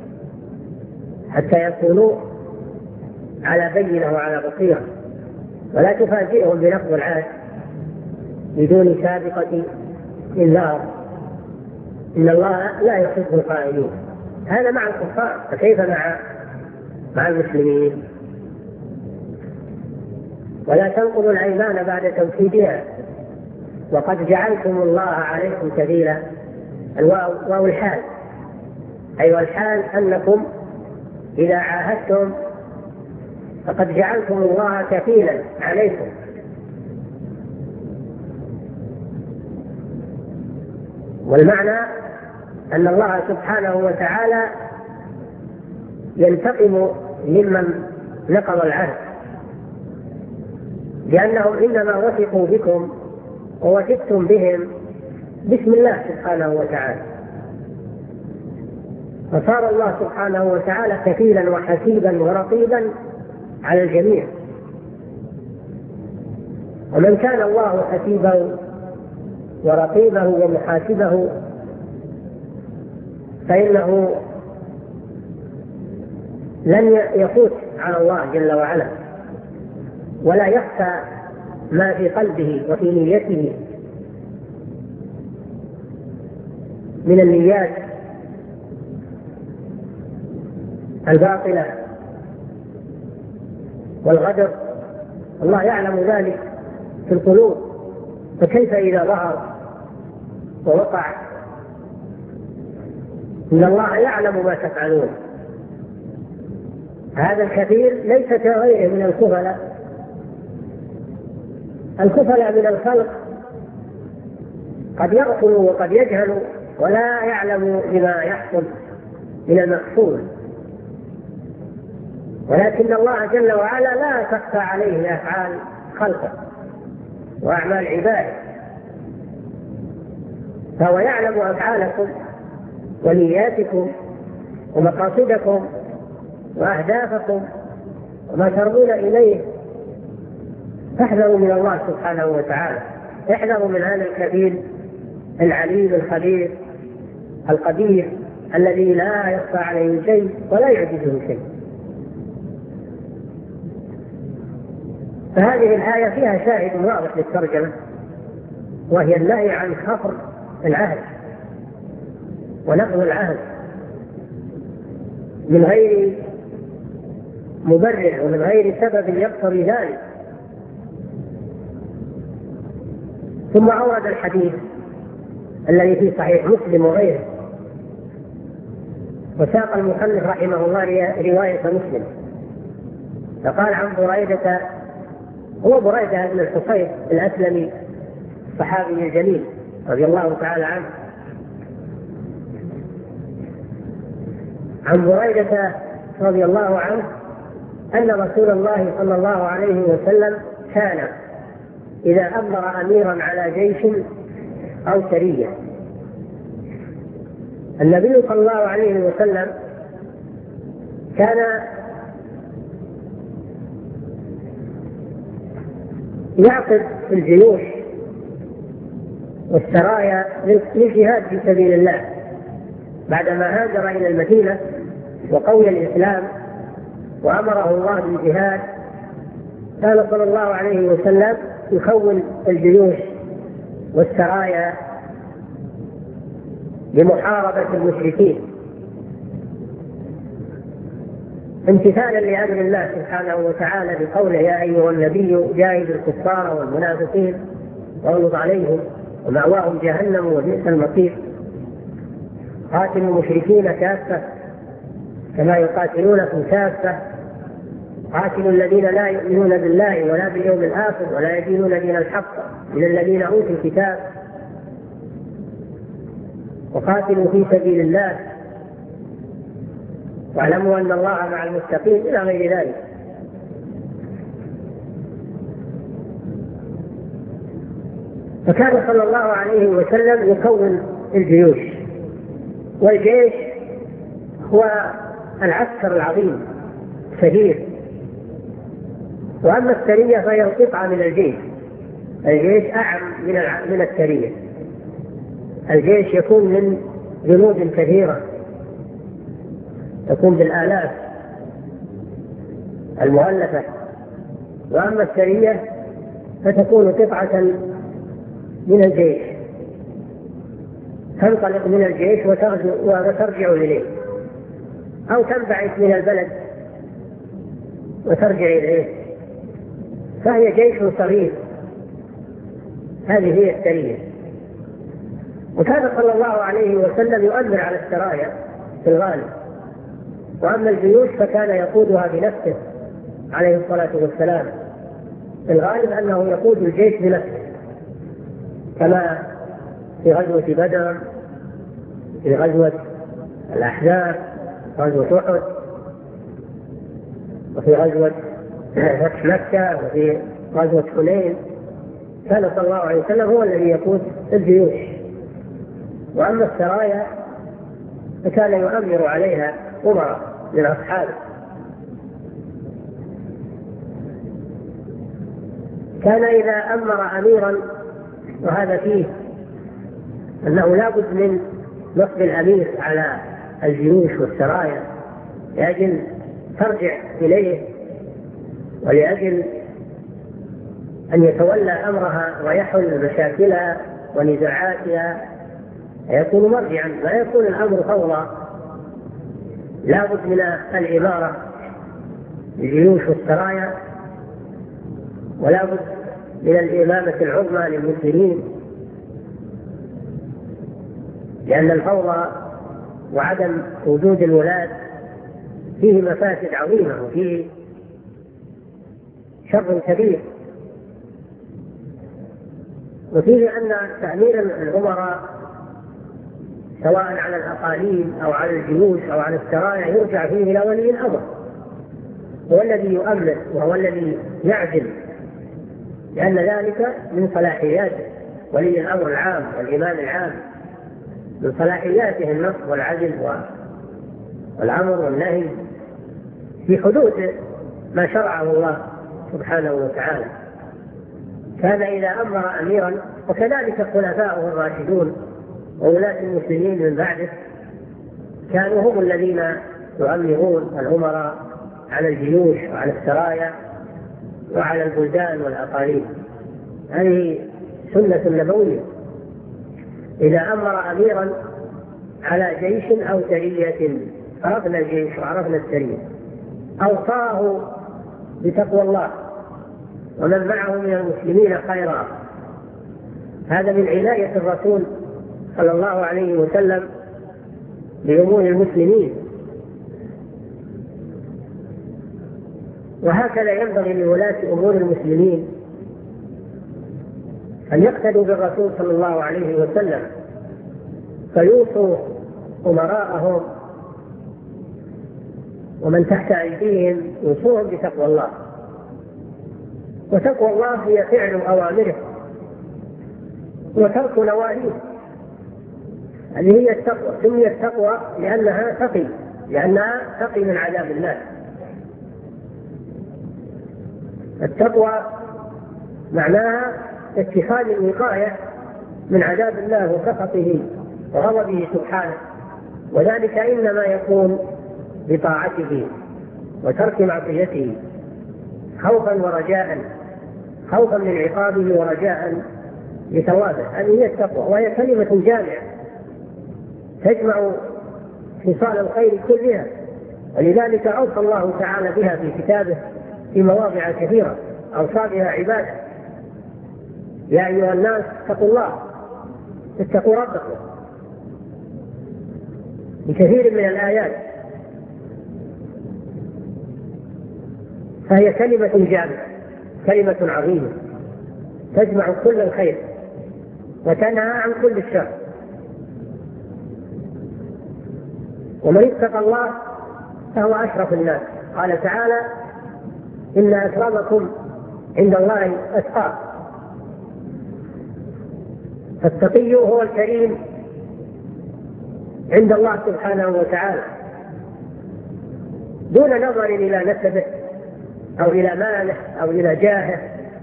[SPEAKER 3] حتى يكونوا على بينة وعلى بصيرة، ولا تفاجئهم بنقض العهد بدون سابقة إنذار. إن الله لا يحب الخائنين. هذا مع الكفار، فكيف مع مع المسلمين؟ ولا تنقضوا الأيمان بعد توكيدها وقد جعلتم الله عليكم كفيلا. الواو الحال، أي والحال أنكم إذا عاهدتم فقد جعلتم الله كفيلا عليكم. والمعنى أن الله سبحانه وتعالى ينتقم ممن نقض العهد، لأنهم إنما وثقوا بكم ووثقتم بهم باسم الله سبحانه وتعالى، فصار الله سبحانه وتعالى كفيلا وحسيبا ورقيبا على الجميع. ومن كان الله حسيبه ورقيبه ومحاسبه فإنه لن يفوت على الله جل وعلا، ولا يخفى ما في قلبه وفي نيته من النيات الباطلة والغدر. الله يعلم ذلك في القلوب، فكيف إذا ظهر ووقع؟ إن الله يعلم ما تفعلون. هذا الكثير ليس كغيره من الكفلاء. الكفلاء من الخلق قد يغفل وقد يجهل ولا يعلم بما يحصل من المحصول، ولكن الله جل وعلا لا تخفى عليه أفعال خلقه وأعمال عباده، فهو يعلم أفعالكم ونياتكم ومقاصدكم وأهدافكم وما ترضون إليه. فاحذروا من الله سبحانه وتعالى، احذروا من هذا الكبير العليم الخبير القدير الذي لا يخفى عليه شيء ولا يعجزه شيء. فهذه الآية فيها شاهد واضح للترجمة، وهي النهي عن خفر العهد ونقض العهد من غير مبرر ومن غير سبب يقتضي ذلك. ثم أورد الحديث الذي في صحيح مسلم وغيره، وساق المصنف رحمه الله رواية مسلم، فقال عن بريدة، هو بريدة بن الحصيب الأسلمي الصحابي الجليل رضي الله تعالى عنه، عن بريدة رضي الله عنه أن رسول الله صلى الله عليه وسلم كان إذا أمر أميرا على جيش أو سرية، النبي صلى الله عليه وسلم كان يعقد الجيوش والسرايا للجهاد في سبيل الله بعدما هاجر إلى المدينة وقوي الإسلام وأمره الله بالجهاد. كان صلى الله عليه وسلم يكون الجيوش والسرايا لمحاربة المشركين امتثالا لأمر الله سبحانه وتعالى بقوله يا أيها النبي جاهد الكفار والمنافقين واغلظ عليهم ومأواهم جهنم وبئس المصير، قاتلوا المشركين كافة كما يقاتلونكم كافة، قاتلوا الذين لا يؤمنون بالله ولا باليوم الآخر ولا يدينون دين الحق من الذين أوتوا الكتاب، وقاتلوا في سبيل الله واعلموا أن الله مع المتقين إلى غير ذلك. فكان صلى الله عليه وسلم يكون الجيوش، والجيش هو العسكر العظيم كبير، وأما السرية فهي قطعة من الجيش. الجيش أعم من من السرية. الجيش يكون من جنود كثيرة تكون بالآلاف المؤلفة، وأما السرية فتكون قطعة من الجيش تنطلق من الجيش وترجع إليه، أو تنبعث من البلد وترجع إليه، فهي جيش صغير. هذه هي السرية. وكان صلى الله عليه وسلم يؤمر على السرايا في الغالب، وأما الجيوش فكان يقودها بنفسه عليه الصلاة والسلام. في الغالب أنه يقود الجيش بنفسه، كما في غزوة بدر، في غزوة الأحزاب، غزوة أحد، وفي غزوة فتح مكة، وفي غزوة حنين. كان صلى الله عليه وسلم هو الذي يقود الجيوش. وأما السرايا فكان يؤمر عليها أمراء من أصحابه. كان إذا أمر أميرا، وهذا فيه أنه لا بد من نصب الأمير على الجيوش والسرايا لأجل ترجع إليه ولأجل أن يتولى أمرها ويحل مشاكلها ونزاعاتها، يكون مرجعا، لا يكون الأمر فوضى. لا بد من الإمارة للجيوش والسرايا، ولا بد من الإمامة العظمى للمسلمين، لأن الفوضى وعدم وجود الولاة فيه مفاسد عظيمة وفيه شر كبير، وفيه أن تأمير الأمراء سواء على الأقاليم أو على الجيوش أو على السرايا يرجع فيه إلى ولي الأمر، هو الذي يؤمن وهو الذي يعدل، لأن ذلك من صلاحياته. ولي الأمر العام والإمام العام من صلاحياته النصر والعدل والأمر والنهي في حدود ما شرعه الله سبحانه وتعالى. كان إذا أمر أميرا، وكذلك خلفاؤه الراشدون وولاة المسلمين من بعده كانوا هم الذين يؤمرون الأمراء على الجيوش وعلى السرايا وعلى البلدان والأقاليم. هذه سنة نبوية. إذا أمر أميرا على جيش أو سرية، عرفنا الجيش وعرفنا السرية، أوصاه بتقوى الله ومن معه من المسلمين خيرا. هذا من عناية الرسول صلى الله عليه وسلم بأمور المسلمين. وهكذا ينبغي لولاة أمور المسلمين أن يقتدوا بالرسول صلى الله عليه وسلم، فيوصوا أمراءهم ومن تحت أيديهم يوصوهم بتقوى الله. وتقوى الله هي فعل أوامره وترك نواهيه. هذه هي التقوى، سميت التقوى لأنها تقي، لأنها تقي من عذاب الله. التقوى معناها اتخاذ الوقاية من عذاب الله وسخطه وغضبه سبحانه، وذلك إنما يكون بطاعته وترك معصيته خوفا ورجاء، خوفا من عقابه ورجاء لثوابه. هذه هي التقوى، وهي كلمة جامعة تجمع خصال الخير كلها، ولذلك أوصى الله تعالى بها في كتابه في مواضع كثيرة، أوصى بها عباده: يا أيها الناس اتقوا الله، اتقوا ربكم، بكثير من الآيات. فهي كلمة جامعة، كلمة عظيمة تجمع كل الخير وتنهى عن كل الشر. ومن اتقى الله فهو أشرف الناس. قال تعالى: إن أكرمكم عند الله أتقاكم. فالتقي هو الكريم عند الله سبحانه وتعالى، دون نظر إلى نسبه أو إلى ماله أو إلى جاهه،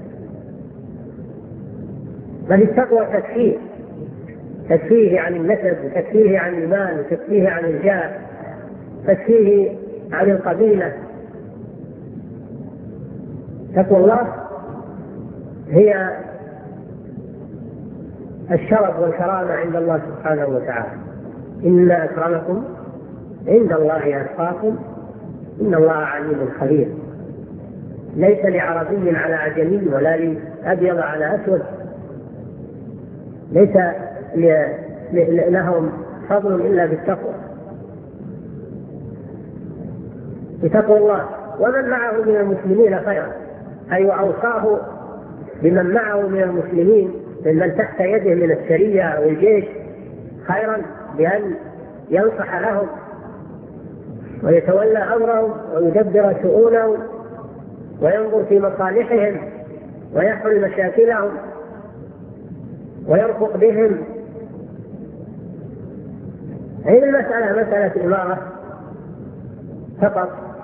[SPEAKER 3] بل التقوى تكفيه، تكفيه عن النسب، تكفيه عن المال، تكفيه عن الجاه، تكفيه عن القبيلة. تقوى الله هي الشرف والكرامة عند الله سبحانه وتعالى. إن أكرمكم عند الله أتقاكم إن الله عليم خبير. ليس لعربي على عجمي ولا لأبيض على أسود، ليس لهم فضل إلا بالتقوى، بتقوى الله. ومن معه من المسلمين خيرا، أي وأوصاه بمن معه من المسلمين ممن تحت يده من السرية أو الجيش خيرا، بأن ينصح لهم ويتولى أمرهم ويدبر شؤونهم وينظر في مصالحهم ويحل مشاكلهم ويرفق بهم. هذه المسألة مسألة إمارة فقط،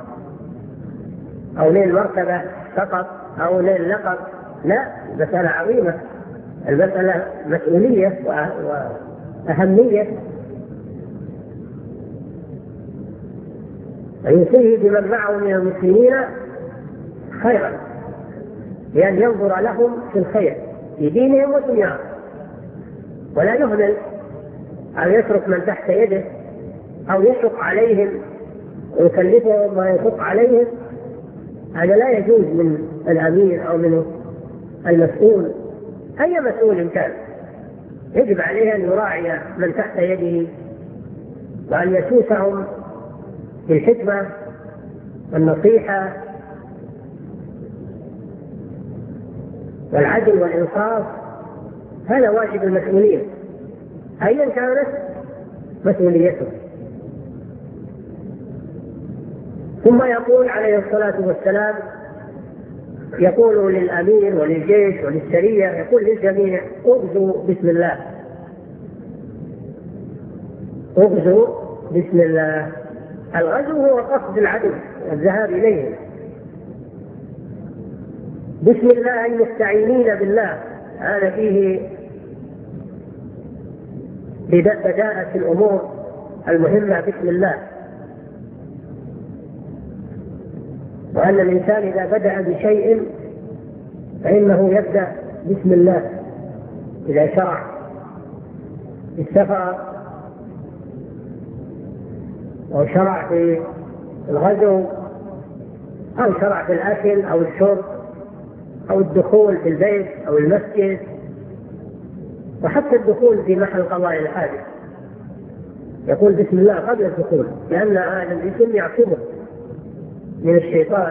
[SPEAKER 3] أو نيل مرتبة فقط، أو نيل لقب، لا، مسألة عظيمة. المسألة مسؤولية وأهمية. ويوصيه بمن معه من المسلمين خيرا، بأن ينظر لهم في الخير في دينهم ودنياهم، ولا يهمل أو يترك من تحت يده أو يشق عليهم ويكلفهم ما يشق عليهم. هذا لا يجوز من الأمير أو من المسؤول، أي مسؤول كان. يجب عليه أن يراعي من تحت يده وأن يسوسهم بالحكمة والنصيحة والعدل والإنصاف هذا واجب المسؤولين أيا كانت مسؤوليته. ثم يقول عليه الصلاة والسلام، يقول للأمير وللجيش وللسرية، يقول للجميع: اغزوا بسم الله، اغزوا بسم الله. الغزو هو قصد العدو والذهاب إليه بسم الله المستعينين بالله. هذا فيه بداءة الأمور المهمة بسم الله، وأن الإنسان إذا بدأ بشيء فإنه يبدأ بسم الله. إذا شرع في السفر أو شرع في الغزو أو شرع في الأكل أو الشرب أو الدخول في البيت أو المسجد، وحتى الدخول في محل قضاء الحاجة يقول بسم الله قبل الدخول، لأن هذا الاسم يعصمه من الشيطان.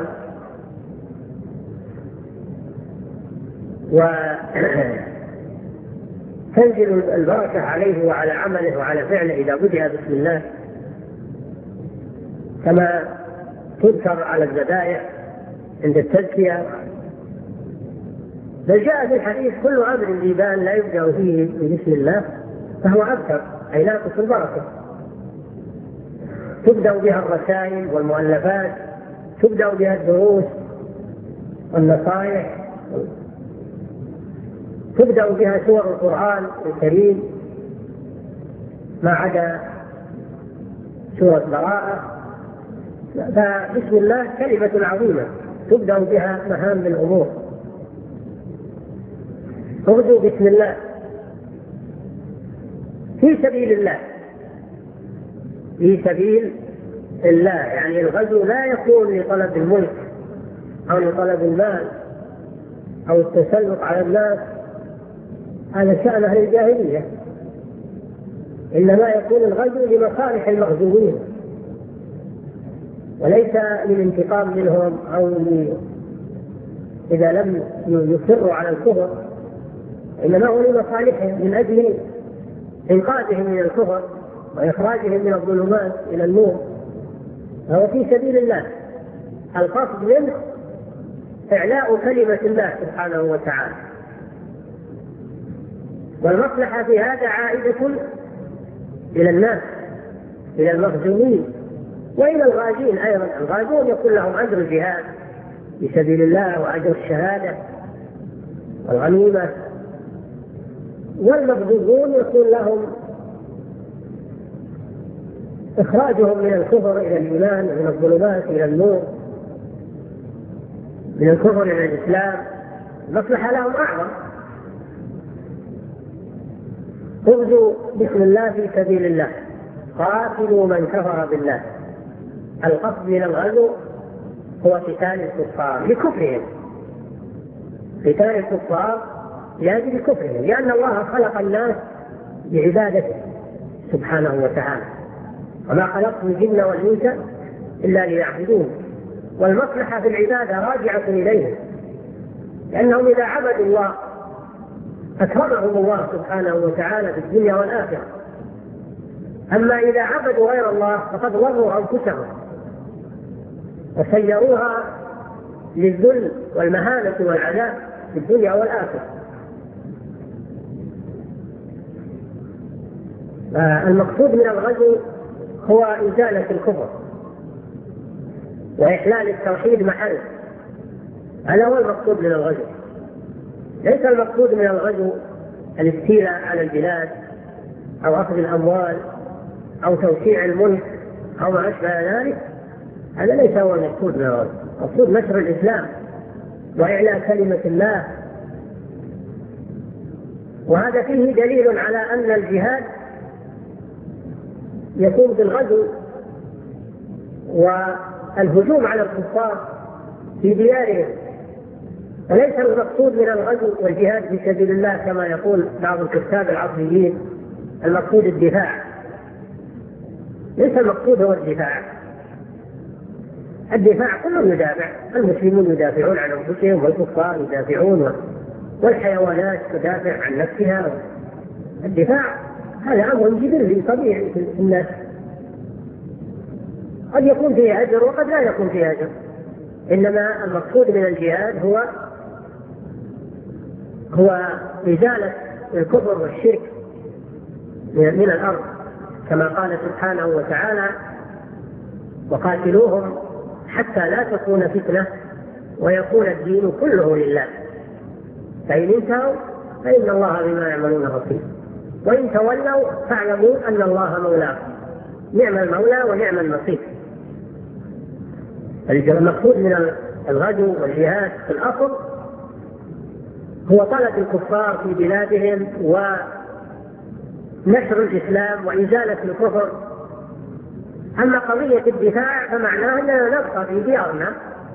[SPEAKER 3] وتنزل البركة عليه وعلى عمله وعلى فعله إذا بدأ بسم الله، كما تذكر على الذبائح عند التزكية. بل جاء في الحديث: كل أمر ذي بال لا يبدأ فيه بسم الله فهو أبتر، أي ناقص البركة. تبدأ بها الرسائل والمؤلفات، تبدأ بها الدروس والنصائح، تبدأ بها سور القرآن الكريم ما عدا سورة براءة. فبسم الله كلمة عظيمة تبدأ بها مهام الأمور. اغزوا بسم الله في سبيل الله، في سبيل الله، يعني الغزو لا يكون لطلب الملك أو لطلب المال أو التسلط على الناس، هذا شأن أهل الجاهلية. إنما يكون الغزو لمصالح المغزوين وليس للانتقام منهم أو إذا لم يصروا على الكفر، إنما هو لمصالحهم من أجل إنقاذهم من الكفر وإخراجهم من الظلمات إلى النور. فهو في سبيل الله، القصد منه إعلاء كلمة الله سبحانه وتعالى، والمصلحة في هذا عائدة إلى الناس، إلى المغزوين وإلى الغازين أيضا. الغازون يكون لهم أجر الجهاد في سبيل الله وأجر الشهادة والغنيمة، والمغزوون يكون لهم إخراجهم من الكفر إلى الإيمان، من الظلمات إلى النور، من الكفر إلى الإسلام. المصلحة لهم أعظم. اغزوا بسم الله في سبيل الله، قاتلوا من كفر بالله. القصد من الغزو هو قتال الكفار لكفرهم، قتال الكفار لأجل كفرهم، لأن الله خلق الناس بعبادته سبحانه وتعالى: وما خلقت الجن والإنس إلا ليعبدون. والمصلحة في العبادة راجعة إليهم، لأنهم إذا عبدوا الله أكرمهم الله سبحانه وتعالى في الدنيا والآخرة. أما إذا عبدوا غير الله فقد ضروا أنفسهم وسيروها للذل والمهانة والعذاب في الدنيا والآخرة. المقصود من الغزو هو إزالة الكفر وإحلال التوحيد محله، هذا هو المقصود من الغزو. ليس المقصود من الغزو الاستيلاء على البلاد أو أخذ الأموال أو توسيع الملك أو ما أشبه ذلك، هذا ليس هو المقصود من الغزو. المقصود نشر الإسلام وإعلاء كلمة الله. وهذا فيه دليل على أن الجهاد يكون بالغزو والهجوم على الكفار في ديارهم، وليس المقصود من الغزو والجهاد في سبيل الله كما يقول بعض الكتاب العصريين المقصود الدفاع. ليس المقصود هو الدفاع،
[SPEAKER 2] الدفاع كلهم يدافع، المسلمون يدافعون عن أنفسهم والكفار يدافعون والحيوانات تدافع عن نفسها. الدفاع هذا أمر جبلي طبيعي في الناس، قد يكون فيه أجر وقد لا يكون فيه أجر، إنما المقصود من الجهاد هو هو إزالة الكفر والشرك من الأرض، كما قال سبحانه وتعالى: وقاتلوهم حتى لا تكون فتنة ويكون الدين كله لله، فإن انتهوا فإن الله بما يعملون بصير، وإن تولوا فاعلموا أن الله مولاكم، نعم المولى ونعم النصير. المقصود من الغزو والجهاد في الأصل هو طلب الكفار في بلادهم ونشر الإسلام وإزالة الكفر. أما قضية الدفاع فمعناه أننا نبقى في ديارنا،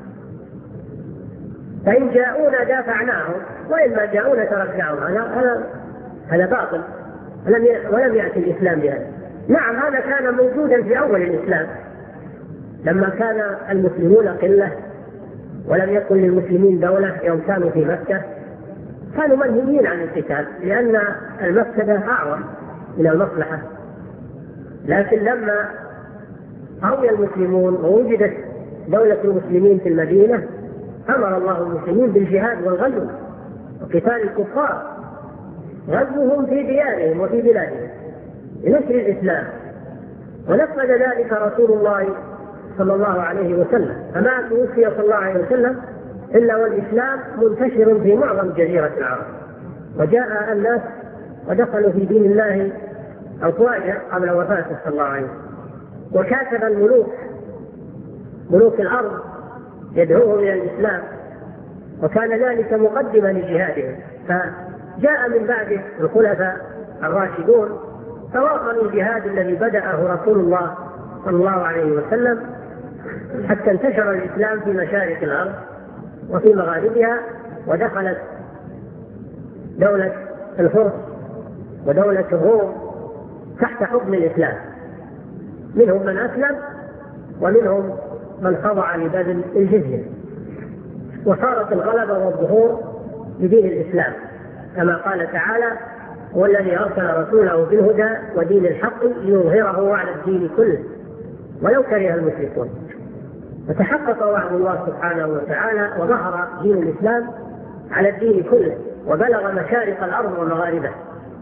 [SPEAKER 2] فإن جاءونا دافعناهم وإما جاءونا تركناهم. هذا هذا باطل، ولم يأتي الإسلام بهذا. نعم هذا كان موجودا في أول الإسلام لما كان المسلمون قلة ولم يكن للمسلمين دولة، يوم كانوا في مكة كانوا منهيين عن القتال لأن المفسدة أعظم من المصلحة. لكن لما قوي المسلمون ووجدت دولة المسلمين في المدينة أمر الله المسلمين بالجهاد والغزو وقتال الكفار، غزوهم في ديارهم وفي بلادهم لنشر الإسلام، ونفذ ذلك رسول الله صلى الله عليه وسلم، فما توفي صلى الله عليه وسلم إلا والإسلام منتشر في معظم جزيرة العرب، وجاء الناس ودخلوا في دين الله أفواجا قبل وفاته صلى الله عليه وسلم. وكاتب الملوك ملوك الأرض يدعوهم إلى الإسلام، وكان ذلك مقدما لجهادهم. فجاء من بعده الخلفاء الراشدون فواصلوا الجهاد الذي بدأه رسول الله صلى الله عليه وسلم حتى انتشر الإسلام في مشارق الأرض وفي مغاربها، ودخلت دولة الفرس ودولة الروم تحت حكم الإسلام، منهم من أسلم ومنهم من خضع لبذل الجزية، وصارت الغلبة والظهور بدين الإسلام، كما قال تعالى: هو الذي أرسل رسوله بالهدى ودين الحق ليظهره على الدين كله ولو كره المشركون. فتحقق وعد الله سبحانه وتعالى وظهر دين الإسلام على الدين كله وبلغ مشارق الأرض ومغاربها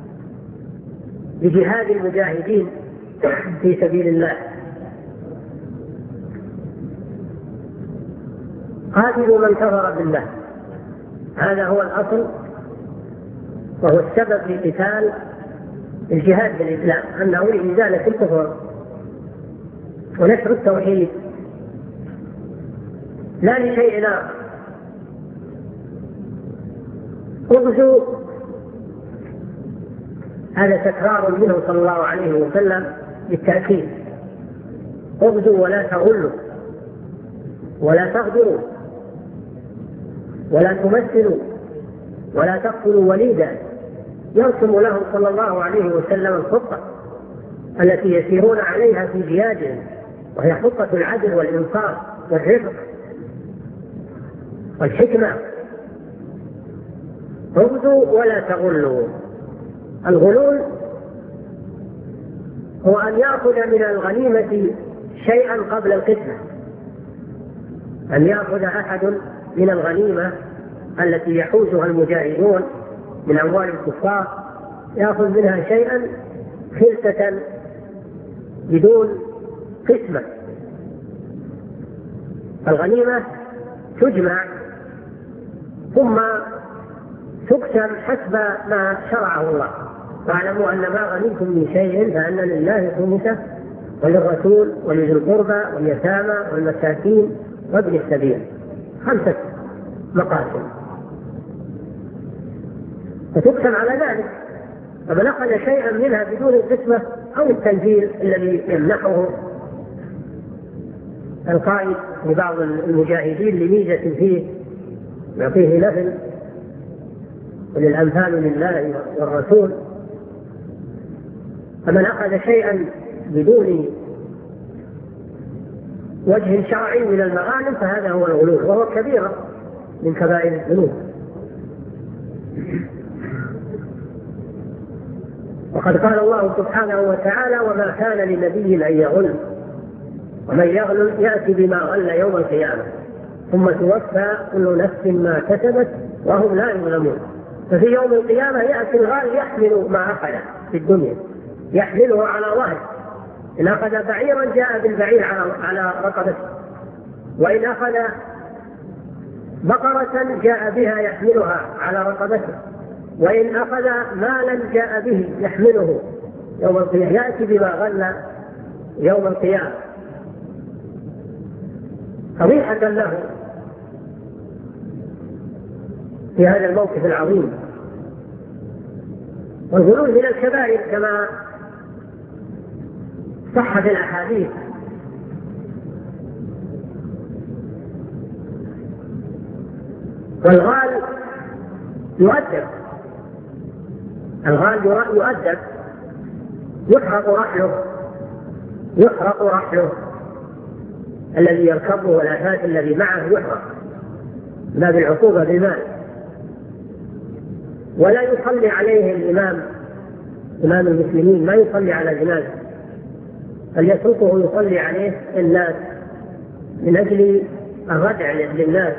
[SPEAKER 2] بجهاد المجاهدين في سبيل الله. قاتلوا من كفر بالله، هذا هو الأصل وهو السبب في قتال الجهاد بالإسلام، أنه لإزالة الكفر ونشر التوحيد لا لشيء آخر. اغزوا، هذا تكرار منه صلى الله عليه وسلم بالتأكيد: اغزوا ولا تغلوا ولا تغدروا ولا تمثلوا ولا تقتلوا وليدا. يرسم لهم صلى الله عليه وسلم الخطة التي يسيرون عليها في جهادهم، وهي خطة العدل والإنصاف والرفق والحكمة. اغزوا ولا تغلوا. الغلول هو أن يأخذ من الغنيمة شيئا قبل القسمة، أن يأخذ أحد من الغنيمة التي يحوزها المجاهدون من أموال الكفار، يأخذ منها شيئا خلسة بدون قسمة. الغنيمة تجمع ثم تقسم حسب ما شرعه الله. واعلموا أن ما غنمتم من شيء فأن لله خمسه وللرسول ولذي القربى واليتامى والمساكين وابن السبيل، خمسة مقاسم، فتقسم على ذلك. فمن أخذ شيئا منها بدون القسمة أو التنزيل الذي يمنحه القائد لبعض المجاهدين لميزة فيه يعطيه نفل وللأنفال لله والرسول، فمن أخذ شيئا بدون وجه شرعي من المغانم فهذا هو الغلول، وهو كبيرة من كبائر الذنوب. وقد قال الله سبحانه وتعالى: وما كان لنبي أن يغل ومن يغل يأتي بما غل يوم القيامة ثم توفى كل نفس ما كسبت وهم لا يظلمون. ففي يوم القيامة يأتي الغال يحمل ما أخذ في الدنيا، يحمله على ظهره. إن أخذ بعيرا جاء بالبعير على رقبته، وإن أخذ بقرة جاء بها يحملها على رقبته، وإن أخذ مالا جاء به يحمله يوم القيامة، يأتي بما غل يوم القيامة فضيحة له في هذا الموقف العظيم. والغلول من الكبائر كما صح في الأحاديث. والغال يؤدب، الغال يؤدب، يحرق رحله، يحرق رحله الذي يركبه والأثاث الذي معه يحرق لا بالعقوبة بالمال. ولا يصلي عليه الإمام، إمام المسلمين ما يصلي على جنازة، بل يتركه يصلي عليه الناس من أجل الردع للناس.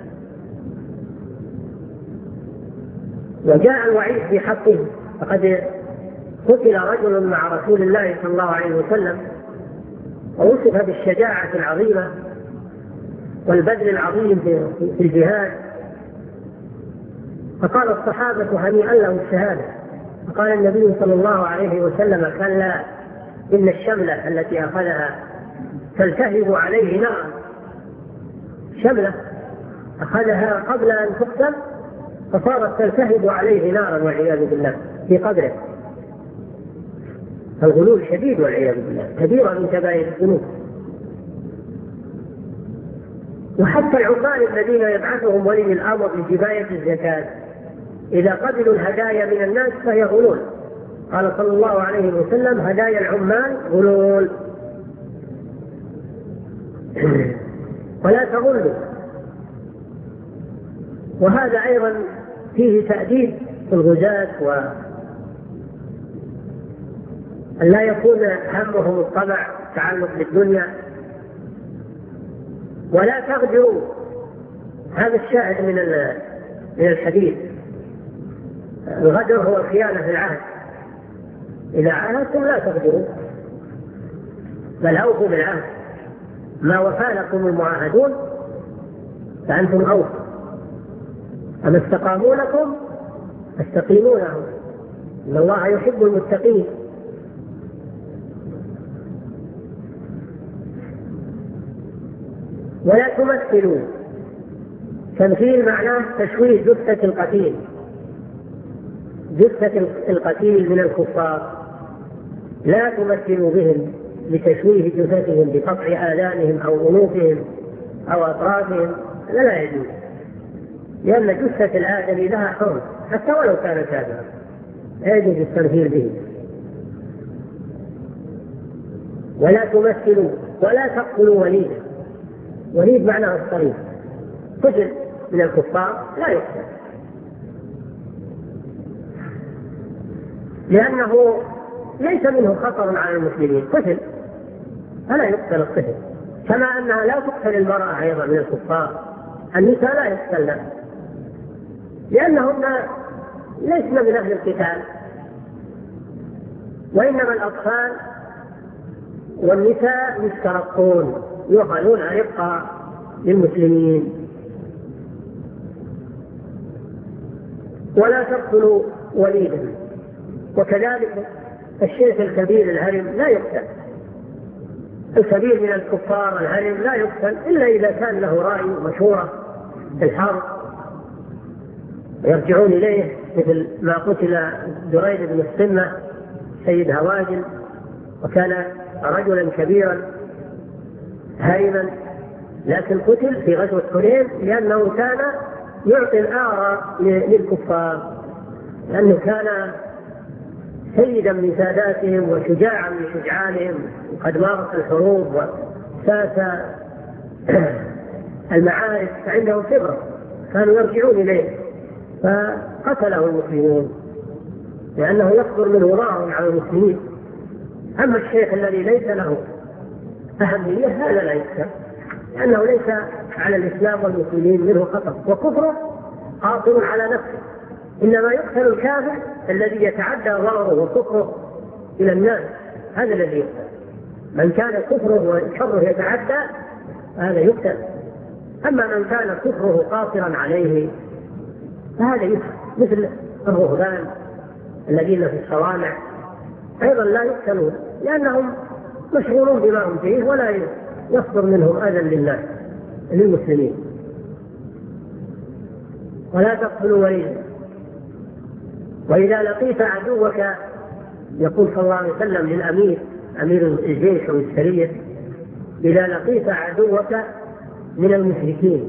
[SPEAKER 2] وجاء الوعيد في حقه، فقد قتل رجل مع رسول الله صلى الله عليه وسلم ووصف بالشجاعة العظيمة والبذل العظيم في الجهاد، فقال الصحابة هنيئا له الشهادة. فقال النبي صلى الله عليه وسلم: كلا إن الشملة التي أخذها تلتهب عليه نار. شملة أخذها قبل أن تقتل فصارت تلتهب عليه نارا والعياذ بالله في قبره. الغلول شديد والعياذ بالله، كبيرة من كبائر الذنوب. وحتى العمال الذين يبعثهم ولي الأمر لجباية الزكاة إذا قبلوا الهدايا من الناس فهي غلول. قال صلى الله عليه وسلم: هدايا العمال غلول. ولا تغلوا. وهذا أيضا فيه تأديب في الغزاة، وأن لا يكون همهم الطمع تعلق بالدنيا. ولا تغدروا، هذا الشاهد من من الحديث. الغدر هو الخيانة في العهد، إذا عاهدتم لا تغدروا بل أوفوا بالعهد، ما وفى لكم المعاهدون فأنتم أوفوا، أما استقاموا لكم فاستقيموا لهم، إن الله يحب المتقين. ولا تمثلوا، تمثيل معناه تشويه جثة القتيل، جثة القتيل من الكفار، لا تمثلوا بهم لتشويه جثتهم بقطع آذانهم أو أنوفهم أو أطرافهم، لا لا يجوز، لأن جثة الآدمي لها حرمة حتى ولو كان كافرا، لا يجوز التمثيل به. ولا تمثلوا ولا تقتلوا وليدا، وليد معناه الصليب، قتل من الكفار لا يقتل، لأنه ليس منه خطر على المسلمين، قتل فلا يقتل القتل، كما أنها لا تقتل المرأة أيضا من الكفار، النساء لا يقتلن لأنهن ليسن من أهل القتال، وإنما الأطفال والنساء يسترقون يؤخذون رقة للمسلمين. ولا تقتلوا وليدا. وكذلك الشيخ الكبير الهرم لا يقتل، الكبير من الكفار الهرم لا يقتل إلا إذا كان له رأي مشورة في الحرب يرجعون إليه، مثل ما قتل دريد بن السنة سيد هواجل، وكان رجلا كبيرا هرما لكن قتل في غزوة حنين لأنه كان يعطي الآراء للكفار، لأنه كان سيدا من ساداتهم وشجاعا من شجعانهم، وقد مارس الحروب وساس المعارك فعندهم خبرة، كانوا يرجعون إليه، فقتله المسلمون لأنه يصدر منه ضرر على المسلمين. أما الشيخ الذي ليس له أهمية هذا لا يقتل، لأنه ليس على الإسلام والمسلمين منه خطر، وكفره قاصر على نفسه. إنما يقتل الكافر الذي يتعدى ضرره وكفره إلى الناس، هذا الذي يقتل. من كان كفره وشره يتعدى هذا يقتل. أما من كان كفره قاصرا عليه فهذا يقتل، مثل الرهبان الذين في الصوامع أيضا لا يقتلون، لأنهم مشغولون بما هم فيه ولا يصدر منهم أذى للناس للمسلمين. ولا تقتلوا وليدا، وإذا لقيت عدوك، يقول صلى الله عليه وسلم للأمير أمير الجيش أو السرية: إذا لقيت عدوك من المشركين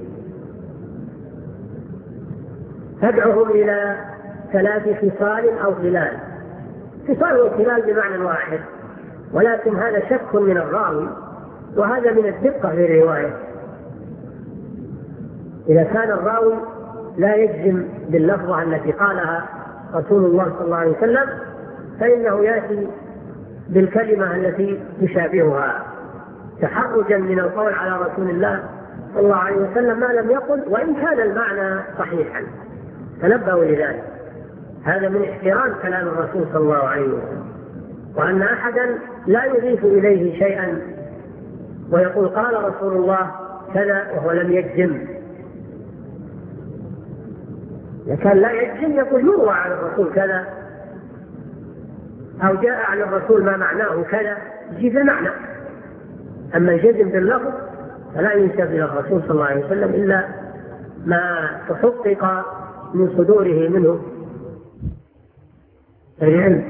[SPEAKER 2] فادعهم إلى ثلاث خصال أو خلال. خصال وخلال بمعنى واحد، ولكن هذا شك من الراوي، وهذا من الدقة في الرواية. إذا كان الراوي لا يجزم باللفظة التي قالها رسول الله صلى الله عليه وسلم فإنه يأتي بالكلمة التي تشابهها تحرجا من القول على رسول الله صلى الله عليه وسلم ما لم يقل، وإن كان المعنى صحيحا. تنبهوا لذلك، هذا من احترام كلام الرسول صلى الله عليه وسلم، وأن أحدا لا يضيف إليه شيئا ويقول قال رسول الله كذا وهو لم يجزم. إذا كان لا يجزم يقول يروى عن الرسول كذا، أو جاء عن الرسول ما معناه كذا، يجيب المعنى. أما الجزم باللفظ فلا ينسب إلى الرسول صلى الله عليه وسلم إلا ما تحقق من صدوره منه العلم.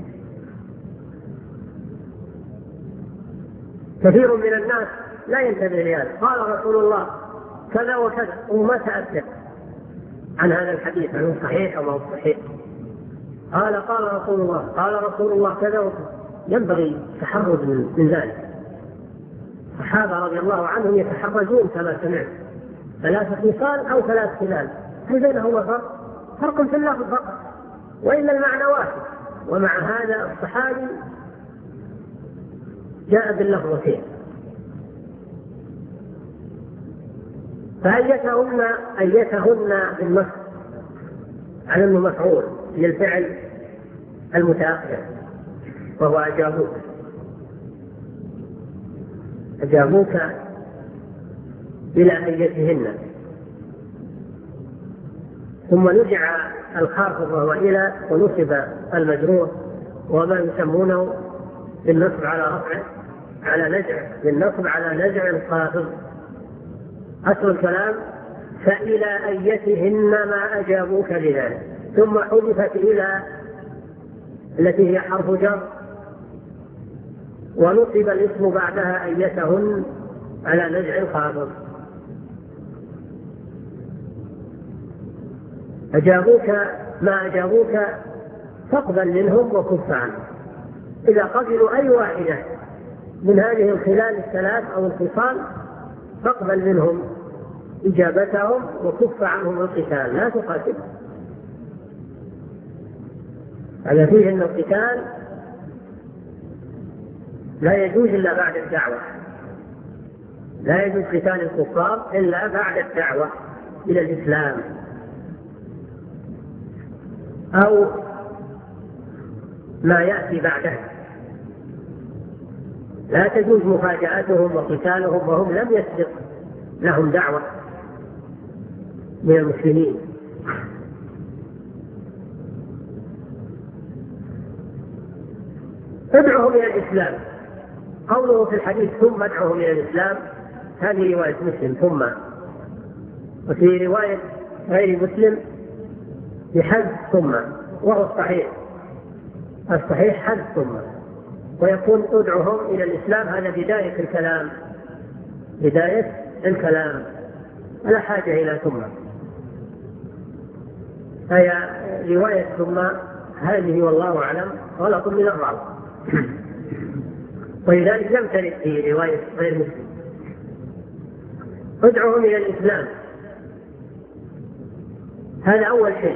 [SPEAKER 2] كثير من الناس لا ينتبه لهذا، قال رسول الله كذا وكذا وما تأثر عن هذا الحديث عنه صحيح أو ما هو صحيح. قال قال رسول الله قال رسول الله كذا وكذا. ينبغي التحرز من ذلك. الصحابة رضي الله عنهم يتحرزون كما سمعت ثلاث خصال أو ثلاث خلال، هل بينهما فرق؟ فرق في اللفظ فقط، وإلا المعنى واحد. ومع هذا الصحابي جاء باللفظتين. فأيتهن أيتهن بالنص على انه مفعول للفعل المتأخر وهو أجابوك. أجابوك إلى أيتهن، ثم نزع الخافض وهو إلى، ونصب المجرور وما يسمونه بالنصب على رفع على نزع، بالنصب على نزع الخافض. أصل الكلام فإلى أيتهن ما أجابوك لذلك، ثم حذفت إلى التي هي حرف جر، ونصب الاسم بعدها أيتهن على نزع الخافض. أجابوك ما أجابوك فاقبل منهم وكف عنهم. إذا قبلوا أي واحدة من هذه الخلال الثلاث أو الخصال فاقبل منهم إجابتهم وكف عنهم القتال، لا تقاتل. هذا فيه أن القتال لا يجوز إلا بعد الدعوة، لا يجوز قتال الكفار إلا بعد الدعوة إلى الإسلام أو ما يأتي بعده. لا تجوز مفاجأتهم وقتالهم وهم لم يسبق لهم دعوة من المسلمين. ادعوهم إلى الإسلام. قوله في الحديث ثم ادعوهم إلى الإسلام، هذه رواية مسلم ثم، وفي رواية غير مسلم بحذف ثم، وهو الصحيح. الصحيح حذف ثم، ويكون ادعوهم إلى الإسلام هذا بداية الكلام، بداية الكلام، لا حاجة إلى ثم. هي رواية ثم هذه والله أعلم غلط من الراوي، ولذلك لم ترد في رواية غير مسلم. ادعوهم إلى الإسلام، هذا أول شيء.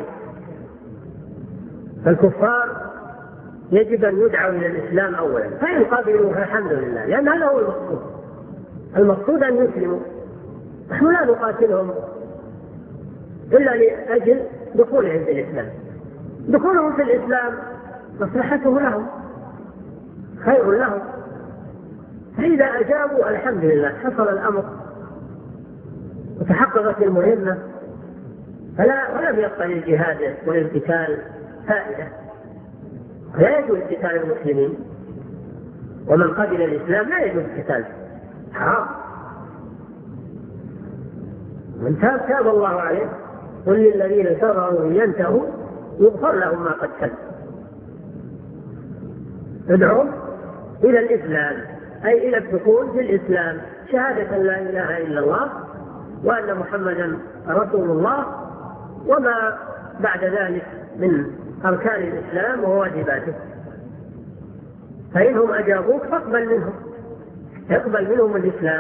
[SPEAKER 2] فالكفار يجب أن يدعوا إلى الإسلام أولا، فإن قبلوا فالحمد لله، لأن هذا هو المقصود. المقصود أن يسلموا. نحن لا نقاتلهم إلا لأجل دخولهم في الإسلام. دخولهم في الإسلام مصلحته لهم، خير لهم، فإذا أجابوا الحمد لله حصل الأمر وتحققت المهمة، فلا ولم يبق للجهاد والانقتال فائدة. لا يجوز قتال المسلمين، ومن قبل الإسلام لا يجوز قتال، حرام. من تاب تاب الله عليه، قل للذين كفروا إن ينتهوا يغفر لهم ما قد سلف. ادعوا إلى الإسلام، أي إلى الدخول في الإسلام، شهادة لا إله إلا الله وأن محمدا رسول الله، وما بعد ذلك من أركان الإسلام وواجباته. فإنهم أجابوك فاقبل منهم، يقبل منهم الإسلام.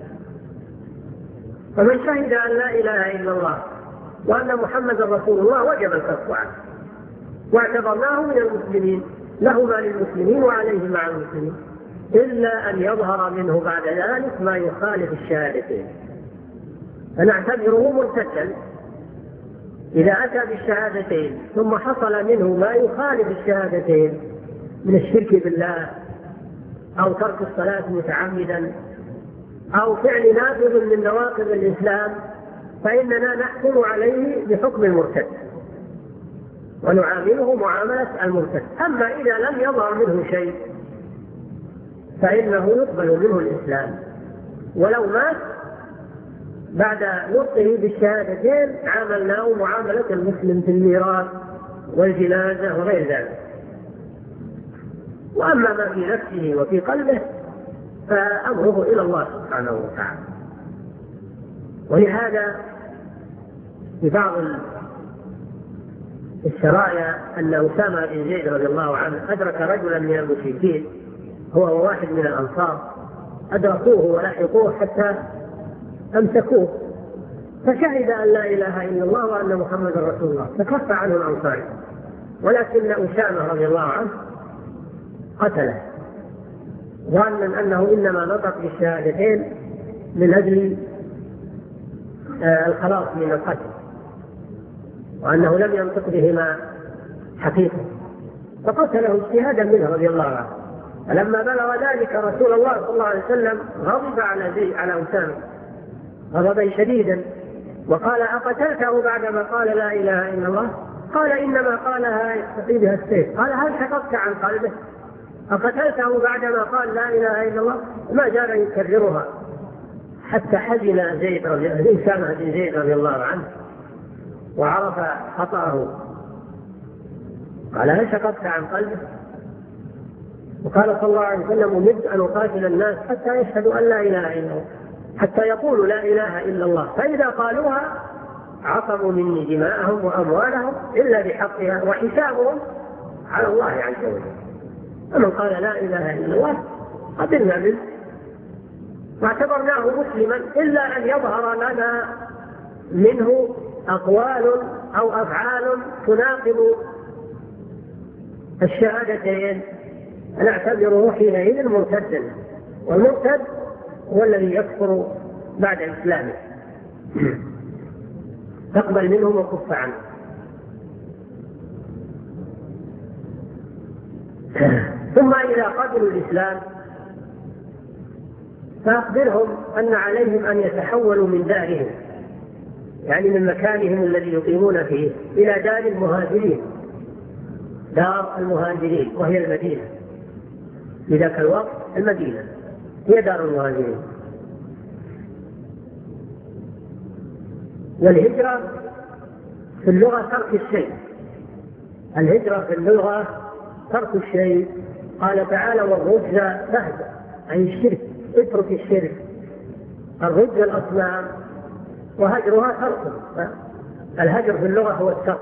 [SPEAKER 2] فمن شهد أن لا إله إلا الله وأن محمدا رسول الله وجب الكف عنه، واعتبرناه من المسلمين، له ما للمسلمين وعليه مع المسلمين، إلا أن يظهر منه بعد ذلك ما يخالف الشهادتين، فنعتبره مرتدا. إذا أتى بالشهادتين ثم حصل منه ما يخالف الشهادتين من الشرك بالله أو ترك الصلاة متعمدا أو فعل نافذ من نواقض الإسلام، فإننا نحكم عليه بحكم المرتد ونعامله معاملة المرتد. أما إذا لم يظهر منه شيء فإنه يقبل منه الإسلام، ولو مات بعد نطقه بالشهادتين عاملناه معاملة المسلم في الميراث والجنازة وغير ذلك. وأما ما في نفسه وفي قلبه فأمره إلى الله سبحانه وتعالى. ولهذا في بعض الشرايع أن أسامة بن زيد رضي الله عنه أدرك رجلا من المشركين، هو وواحد من الأنصار، أدركوه ولحقوه حتى أمسكوه، فشهد أن لا إله إلا الله وأن محمد رسول الله، فكف عنه الأنصاري، ولكن أسامة رضي الله عنه قتله ظنا أنه إنما نطق بالشهادتين من أجل الخلاص من القتل، وأنه لم ينطق بهما حقيقة، فقتله اجتهادا منه رضي الله عنه. فلما بلغ ذلك رسول الله صلى الله عليه وسلم غضب على زي على أسامة غضبا شديدا، وقال: أقتلته بعدما قال لا إله إلا الله؟ قال: إنما قالها يستقي بها السيف. قال: هل شققت عن قلبه؟ أقتلته بعدما قال لا إله إلا الله؟ ما زال يكررها حتى حزن زيد رضي أسامة بن زيد رضي الله عنه وعرف خطأه. قال: هل شققت عن قلبه؟ وقال صلى الله عليه وسلم: أمرت أن أقاتل الناس حتى يشهدوا أن لا إله إلا الله، حتى يقولوا لا إله إلا الله، فإذا قالوها عصموا مني دماءهم وأموالهم إلا بحقها، وحسابهم على الله عز وجل. فمن قال لا إله إلا الله قبلنا منه واعتبرناه مسلما، إلا أن يظهر لنا منه أقوال أو أفعال تناقض الشهادتين، نعتبره حينئذ مرتدا، والمرتد هو الذي يكفر بعد إسلامه، تقبل منه وكف عنه. ثم إذا قبلوا الإسلام فأخبرهم أن عليهم أن يتحولوا من دارهم، يعني من مكانهم الذي يقيمون فيه، إلى دار المهاجرين، دار المهاجرين وهي المدينة. في ذاك الوقت المدينة هي دار المهاجرين. والهجرة في اللغة ترك الشيء، الهجرة في اللغة ترك الشيء. قال تعالى: والرجز فهد، أي الشرك، اترك الشرك. الرجز الأصنام وهجرها ترك، الهجر في اللغة هو الترك.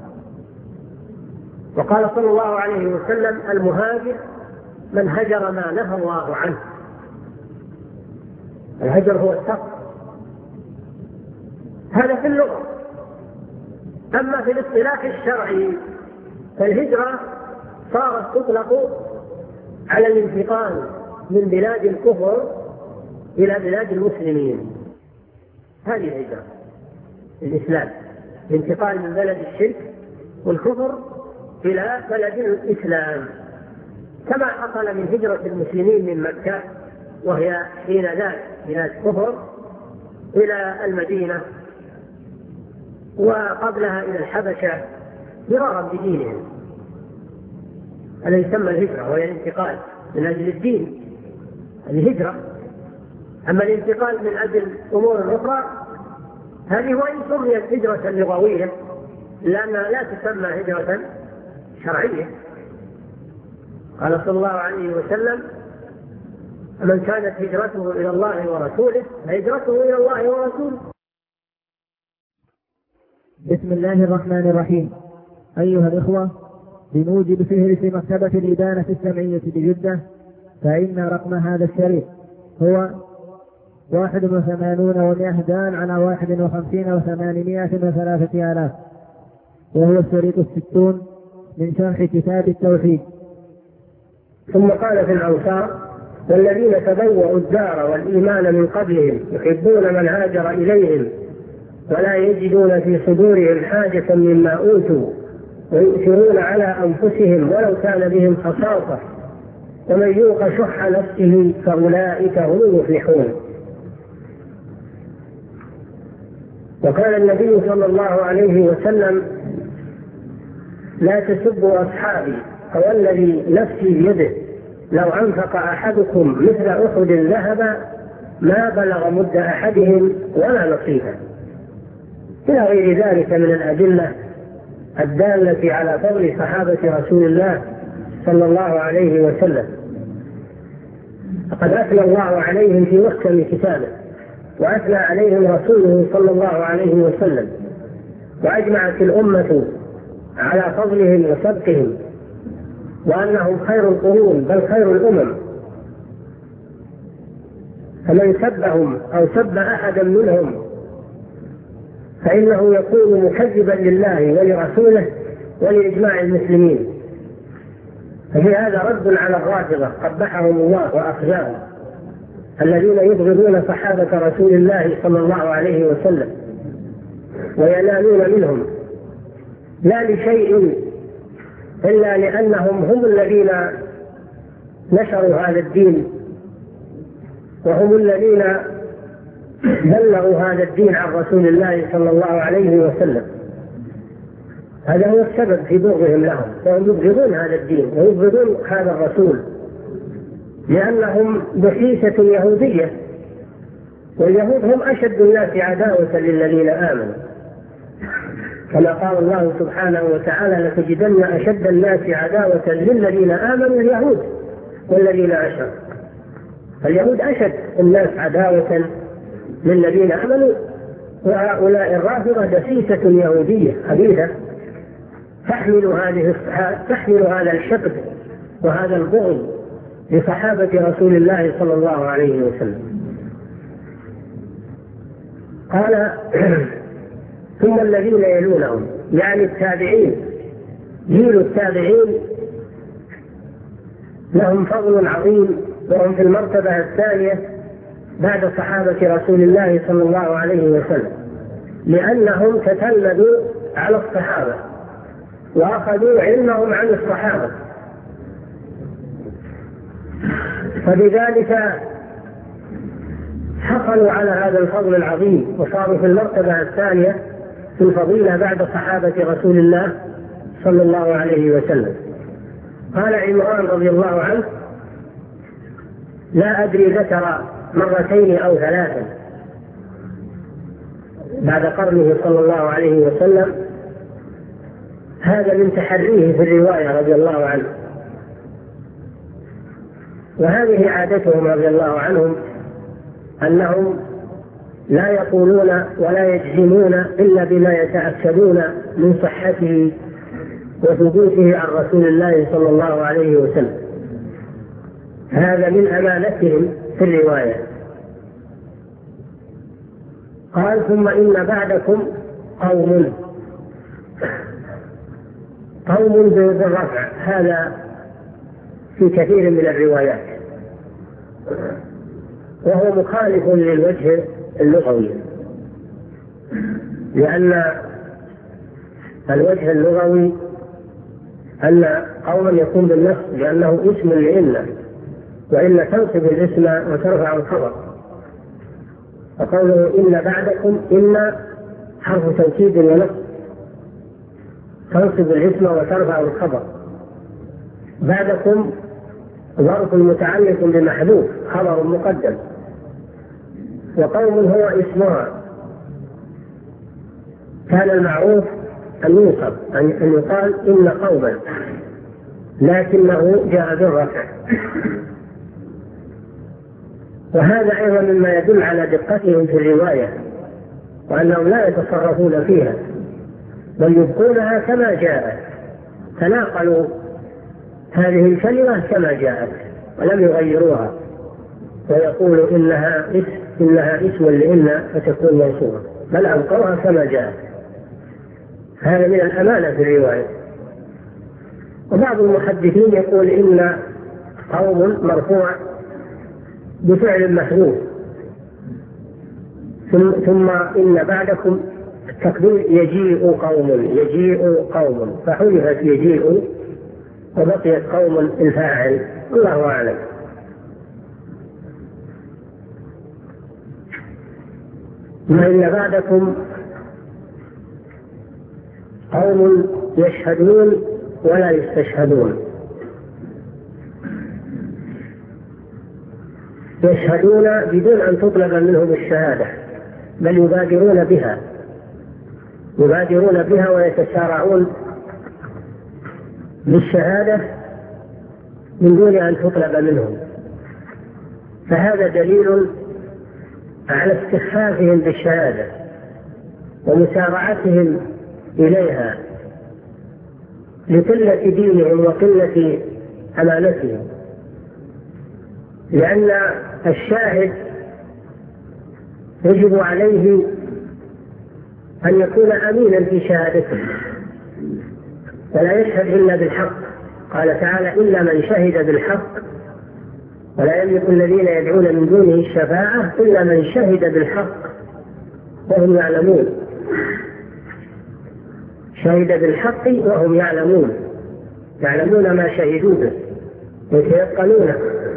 [SPEAKER 2] وقال صلى الله عليه وسلم: المهاجر من هجر ما نهى الله عنه. الهجر هو الترك، هذا في اللغة. أما في الاصطلاح الشرعي فالهجرة صارت تطلق على الانتقال من بلاد الكفر إلى بلاد المسلمين. هذه الهجرة الإسلام، الانتقال من بلد الشرك والكفر إلى بلد الإسلام، كما حصل من هجرة المسلمين من مكة وهي حين ذاك بلاد كفر إلى المدينة، وقبلها إلى الحبشة فرارا بدينهم. هذا يسمى الهجرة، وهي الانتقال من أجل الدين، الهجرة. أما الانتقال من أجل أمور أخرى هذه وإن سميت هجرة لغوية لأنها لا تسمى هجرة شرعية. قال صلى الله عليه وسلم: من كانت هجرته إلى الله ورسوله فهجرته إلى الله ورسوله.
[SPEAKER 1] بسم الله الرحمن الرحيم. أيها الإخوة، بموجب فهرس مكتبة الإبانة السمعية بجدة فإن رقم هذا الشريط هو واحد وثمانون ومائة دان على واحد وخمسين وثمانمائة وثلاثة آلاف، وهو الشريط الستون من شرح كتاب التوحيد.
[SPEAKER 2] ثم قال في الأنصار: والذين تبوأوا الدار والإيمان من قبلهم يحبون من هاجر إليهم ولا يجدون في صدورهم حاجة مما أوتوا ويؤثرون على أنفسهم ولو كان بهم خصاصة ومن يوق شح نفسه فأولئك هم المفلحون. وقال النبي صلى الله عليه وسلم: لا تسبوا أصحابي فوالذي نفسي بيده لو أنفق أحدكم مثل أحد ذهبا ما بلغ مد أحدهم ولا نصيبه، إلى غير ذلك من الأدلة الدالة على فضل صحابة رسول الله صلى الله عليه وسلم. فقد أثنى الله عليهم في محكم كتابه، وأثنى عليهم رسوله صلى الله عليه وسلم، وأجمعت الأمة على فضلهم وسبقهم، وأنهم خير القرون بل خير الأمم. فمن سبهم أو سب أحدا منهم فإنه يكون مكذبا لله ولرسوله ولإجماع المسلمين. ففي هذا رد على الرافضة قبحهم الله وأخزاهم الذين يبغضون صحابة رسول الله صلى الله عليه وسلم وينالون منهم لا لشيء إلا لأنهم هم الذين نشروا هذا الدين، وهم الذين بلغوا هذا الدين عن رسول الله صلى الله عليه وسلم. هذا هو السبب في بغضهم لهم، وهم يبغضون هذا الدين ويبغضون هذا الرسول لأنهم بحيثة يهودية، واليهود هم أشد الناس عداوة للذين آمنوا، كما قال الله سبحانه وتعالى: لتجدن أشد الناس عداوة للذين آمنوا اليهود والذين أشركوا. فاليهود أشد الناس عداوة للذين آمنوا، وهؤلاء الرافضة دسيسة يهودية خبيثة تحمل هذه تحمل هذا الحقد وهذا البغض لصحابة رسول الله صلى الله عليه وسلم. قال: ثم الذين يلونهم، يعني التابعين، جيل التابعين لهم فضل عظيم، وهم في المرتبة الثانية بعد صحابة رسول الله صلى الله عليه وسلم، لأنهم تتلمذوا على الصحابة وأخذوا علمهم عن الصحابة، فبذلك حصلوا على هذا الفضل العظيم وصاروا في المرتبة الثانية في الفضيلة بعد صحابة رسول الله صلى الله عليه وسلم. قال عمران رضي الله عنه: لا أدري ذكر مرتين أو ثلاثا بعد قرنه صلى الله عليه وسلم، هذا من تحريه في الرواية رضي الله عنه. وهذه عادتهم رضي الله عنهم أنهم لا يقولون ولا يجزمون إلا بما يتأكدون من صحته وثبوته عن رسول الله صلى الله عليه وسلم. هذا من أمانتهم في الرواية. قال ثم إن بعدكم قوم. قوم بالرفع هذا في كثير من الروايات، وهو مخالف للوجه اللغوي، لأن الوجه اللغوي أن قوما يكون بالنصب لأنه اسم لإن، وإن تنصب الاسم وترفع الخبر. فقوله إن بعدكم إن حرف توكيد ونصب تنصب الاسم وترفع الخبر. بعدكم ظرف متعلق بمحذوف خبر مقدم، وقوم هو اسمها. كان المعروف أن يوصف أن يقال إن قوما، لكنه جاء بالرفع، وهذا أيضا مما يدل على دقتهم في الرواية، وأنهم لا يتصرفون فيها بل يبقونها كما جاءت، تناقلوا هذه الكلمة كما جاءت ولم يغيروها، ويقولوا إنها اسم إنها اسم لإن فتكون منصوبة، بل أبقوها كما جاءت. هذا من الأمانة في الرواية. وبعض المحدثين يقول إن قوم مرفوع بفعل محذوف، ثم إن بعدكم التقدير يجيء قوم يجيء قوم، فحذفت يجيء وبقيت قوم الفاعل، الله أعلم. ما إن بعدكم قوم يشهدون ولا يستشهدون. يشهدون بدون أن تطلب منهم الشهادة، بل يبادرون بها يبادرون بها ويتسارعون بالشهادة من دون أن تطلب منهم، فهذا دليل على استخفافهم بالشهادة ومسارعتهم إليها لقلة دينهم وقلة أمانتهم، لأن الشاهد يجب عليه أن يكون أمينا في شهادته ولا يشهد إلا بالحق. قال تعالى إلا من شهد بالحق، ولا يملك الذين يدعون من دونه الشفاعة إلا من شهد بالحق وهم يعلمون. شهد بالحق وهم يعلمون يعلمون ما شهدوا به ويتيقنونه،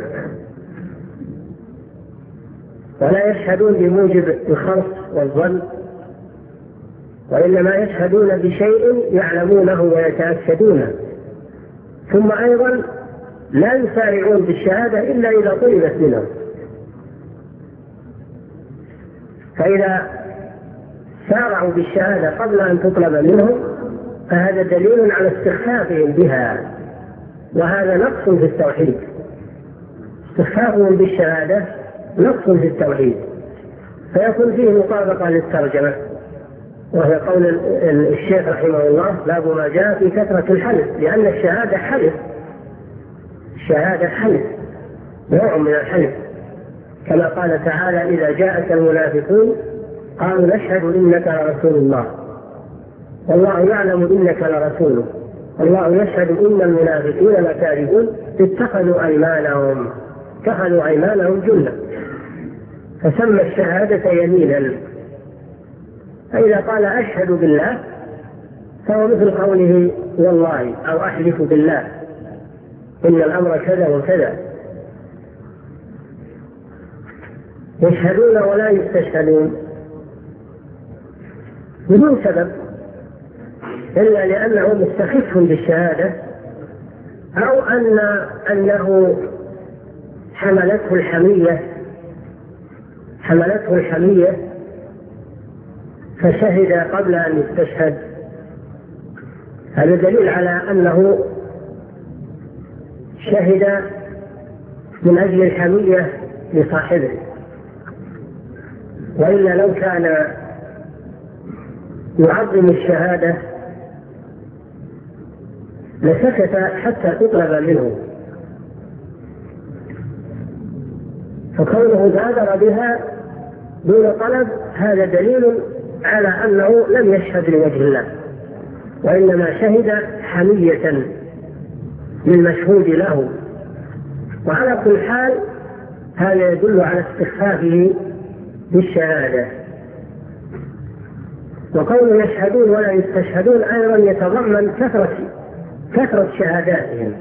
[SPEAKER 2] ولا يشهدون بموجب الخرص والظن، وإنما يشهدون بشيء يعلمونه ويتأكدونه. ثم أيضا لا يسارعون بالشهادة إلا إذا طلبت منهم، فإذا سارعوا بالشهادة قبل أن تطلب منهم فهذا دليل على استخفافهم بها، وهذا نقص في التوحيد. استخفافهم بالشهادة نقص في التوحيد، فيكون فيه مطابقة للترجمة، وهي قول الشيخ رحمه الله باب ما جاء في كثرة الحلف، لأن الشهادة حلف الشهادة حلف نوع من الحلف، كما قال تعالى إذا جاءك المنافقون قالوا نشهد إنك لرسول الله والله يعلم إنك لرسوله والله يشهد إن المنافقين لكاذبون اتخذوا أيمانهم اتخذوا أيمانهم جنة، فسمى الشهادة يمينا. فإذا قال أشهد بالله فهو مثل قوله والله أو أحلف بالله إن الأمر كذا وكذا. يشهدون ولا يستشهدون بدون سبب إلا لأنه مستخف بالشهادة، أو أن أنه حملته الحمية حملته الحمية فشهد قبل أن يستشهد. هذا دليل على أنه شهد من أجل الحمية لصاحبه، وإلا لو كان يعظم الشهادة لسكت حتى تطلب منه، فكونه بادر بها دون طلب هذا دليل على أنه لم يشهد لوجه الله، وإنما شهد حمية للمشهود له. وعلى كل حال هذا يدل على استخفافه بالشهادة. وقول يشهدون ولا يستشهدون أيضا يتضمن كثرة كثرة شهاداتهم،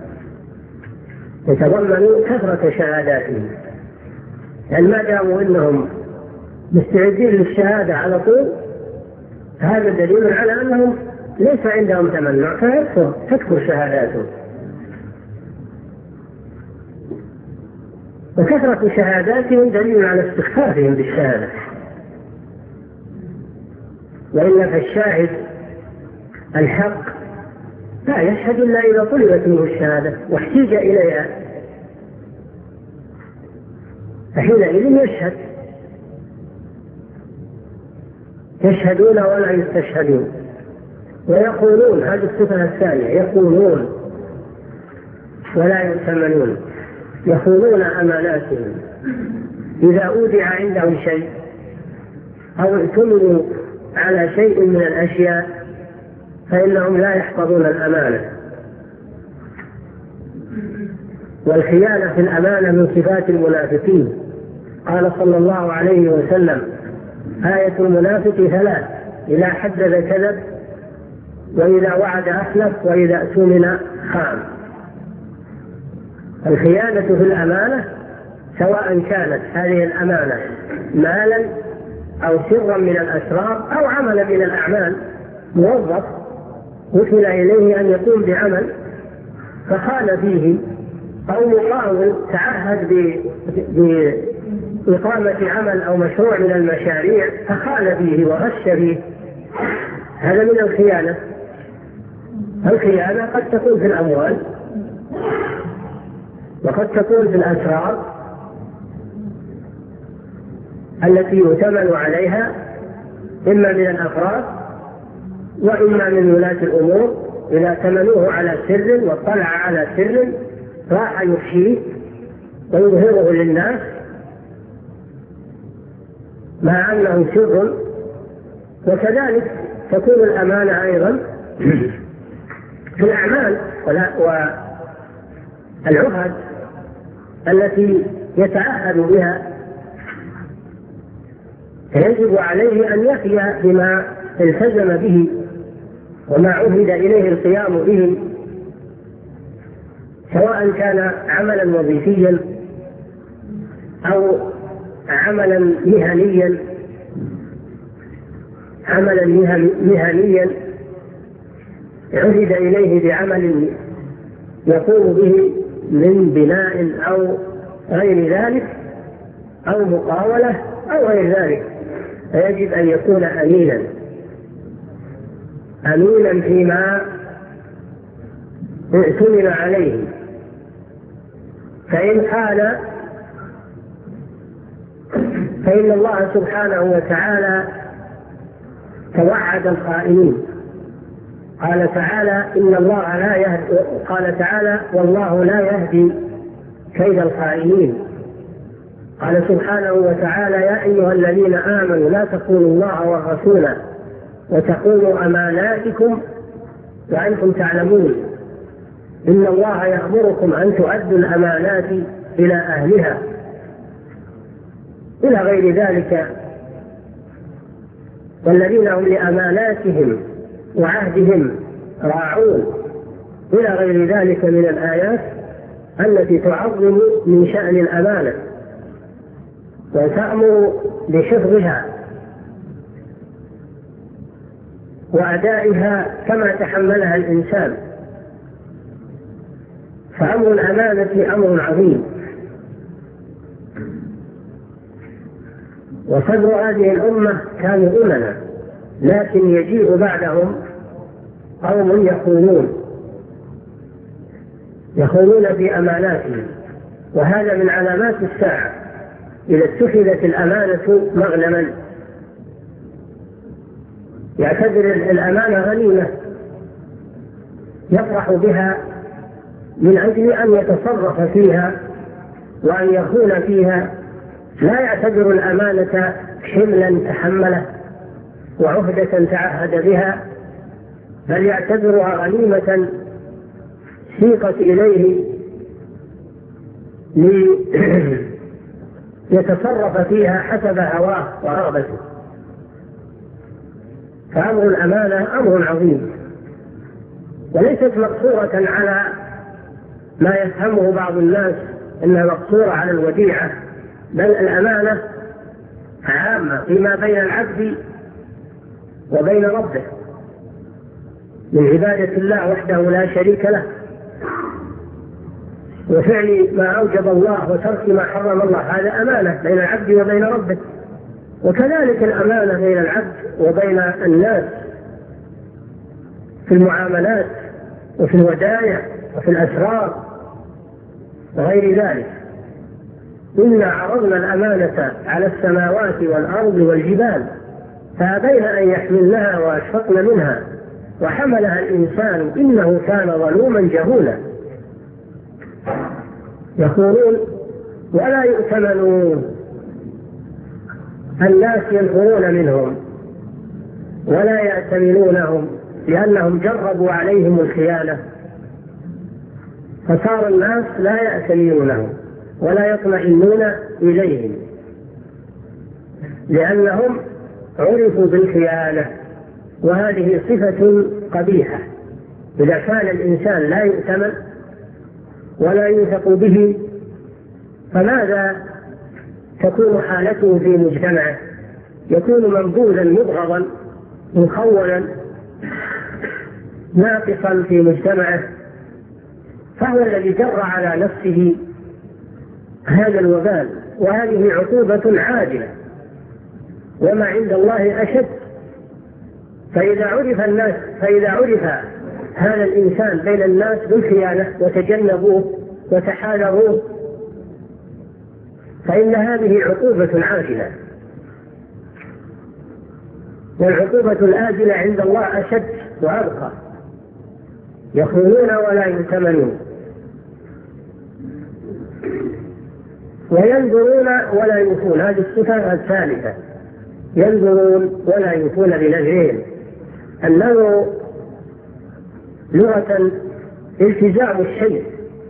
[SPEAKER 2] يتضمن كثرة شهاداتهم، يعني ما داموا إنهم مستعدين للشهادة على طول هذا دليل على أنهم ليس عندهم تمنع، فيكثر تكثر شهاداتهم. وكثرة شهاداتهم دليل على استخفافهم بالشهادة، وإلا فالشاهد الحق لا يشهد إلا إذا طلبت منه الشهادة واحتيج إليها، فحينئذ يشهد. يشهدون ولا يستشهدون. ويقولون، هذه الصفة الثانية، يقولون ولا يؤتمنون، يخونون أماناتهم. إذا أودع عندهم شيء أو ائتمنوا على شيء من الأشياء فإنهم لا يحفظون الأمانة. والخيانة في الأمانة من صفات المنافقين. قال صلى الله عليه وسلم: آية المنافق ثلاث: إذا حدث كذب، وإذا وعد أخلف، وإذا اؤتمن خان. الخيانة في الأمانة سواء كانت هذه الأمانة مالا أو سرا من الأسرار أو عملا من الأعمال، موظف وكل إليه أن يقوم بعمل فخان فيه، أو مقاول تعهد بإقامة عمل أو مشروع من المشاريع فخان فيه وغش فيه، هذا من الخيانة. الخيانة قد تكون في الأموال وقد تكون في الأسرار التي يؤتمن عليها إما من الأفراد وإما من ولاة الأمور، إذا تمنوه على سر واطلع على سر راح يفشيه ويظهره للناس مع أنه سر. وكذلك تكون الأمانة أيضا في الأعمال والعهد التي يتعهد بها، فيجب عليه أن يفي بما التزم به وما عهد إليه القيام به، سواء كان عملا وظيفيا أو عملا مهنيا عملا مهنيا عهد إليه بعمل يقوم به من بناء أو غير ذلك أو مقاولة أو غير ذلك، فيجب أن يكون أمينا أمينا فيما اؤتمن عليه. فإن قال فإن الله سبحانه وتعالى توعد الخائنين. قال تعالى: إن الله لا يهدي، قال تعالى: والله لا يهدي كيد الخائنين. قال سبحانه وتعالى: يا أيها الذين آمنوا لا تخونوا الله والرسول وتخونوا أماناتكم وأنتم تعلمون إن الله يأمركم أن تؤدوا الأمانات إلى أهلها، إلى غير ذلك. والذين هم لأماناتهم وعهدهم راعون، إلى غير ذلك من الآيات التي تعظم من شأن الأمانة وتأمر بحفظها وأدائها كما تحملها الإنسان. فأمر الأمانة أمر عظيم. وصدر هذه الأمة كانوا أمنا، لكن يجيء بعدهم قوم يخونون يخونون بأماناتهم، وهذا من علامات الساعة إذا اتخذت الأمانة مغنما. يعتبر الأمانة غنيمة يفرح بها من أجل أن يتصرف فيها وأن يخون فيها، لا يعتبر الأمانة حملا تحمله وعهدة تعهد بها، بل يعتبرها غنيمة سيقت إليه ليتصرف فيها حسب هواه ورغبته. فأمر الأمانة أمر عظيم، وليست مقصورة على ما يفهمه بعض الناس أنها مقصورة على الوديعة، بل الأمانة عامة فيما بين العبد وبين ربه من عبادة الله وحده لا شريك له، وفعل ما أوجب الله وترك ما حرم الله، هذا أمانة بين العبد وبين ربه. وكذلك الأمانة بين العبد وبين الناس في المعاملات وفي الودائع وفي الأسرار وغير ذلك. إنا عرضنا الأمانة على السماوات والأرض والجبال فأبين أن يحملنها وأشفقن منها وحملها الإنسان إنه كان ظلوما جهولا. يقولون ولا يؤتمنون، الناس ينفرون منهم ولا يأتمنونهم لأنهم جربوا عليهم الخيانة، فصار الناس لا يأتمنونهم ولا يطمئنون إليهم لأنهم عرفوا بالخيانة، وهذه صفة قبيحة. إذا كان الإنسان لا يؤتمن ولا يوثق به فماذا تكون حالته في مجتمعه؟ يكون منبوذا مبغضا مخولا ناقصا في مجتمعه، فهو الذي جر على نفسه هذا الوبال، وهذه عقوبة عاجلة وما عند الله أشد. فإذا عرف الناس فإذا عرف هذا الإنسان بين الناس بالخيانة وتجنبوه وتحالفوه فإن هذه عقوبة عاجلة، والعقوبة الآجلة عند الله أشد وأبقى. يخونون ولا يؤتمنون، وينظرون ولا يوفون، هذه الصفة الثالثة، ينظرون ولا يوفون بنذرهم. النذر لغة التزام الشيء،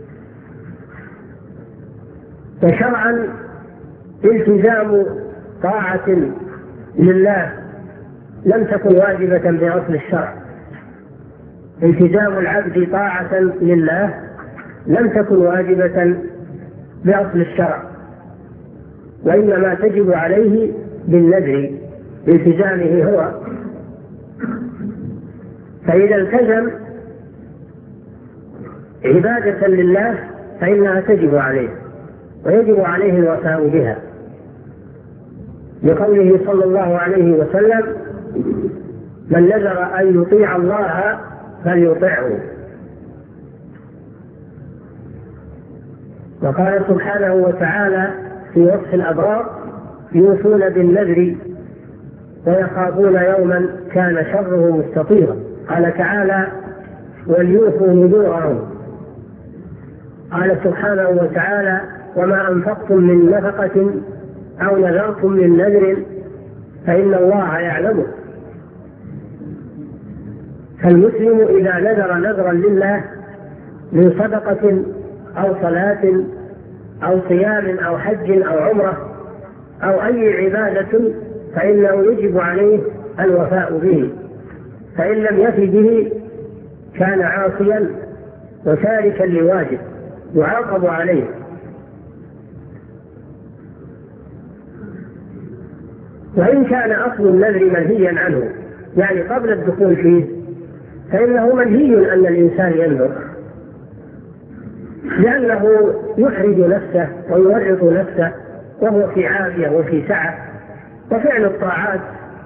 [SPEAKER 2] وشرعا التزام طاعة لله لم تكن واجبة بأصل الشرع. التزام العبد طاعة لله لم تكن واجبة بأصل الشرع، وإنما تجب عليه بالنذر بالتزامه هو. فإذا التزم عبادة لله فإنها تجب عليه ويجب عليه الوفاء بها، لقوله صلى الله عليه وسلم من نذر أن يطيع الله فليطعه. وقال سبحانه وتعالى في وصف الأبرار يوفون بالنذر ويخافون يوما كان شره مستطيرا. قال تعالى وليوفوا نذورهم. قال سبحانه وتعالى وما أنفقتم من نفقة أو نذرتم من نذر فإن الله يعلمه. فالمسلم إذا نذر نذرا لله من صدقة أو صلاة أو صيام أو حج أو عمرة أو أي عبادة فإنه يجب عليه الوفاء به، فإن لم يف به كان عاصيا وتاركا لواجب يعاقب عليه. وإن كان أصل النذر منهيا عنه يعني قبل الدخول فيه فإنه منهي أن الإنسان ينذر، لأنه يحرج نفسه ويورط نفسه وهو في عافية وفي سعة. وفعل الطاعات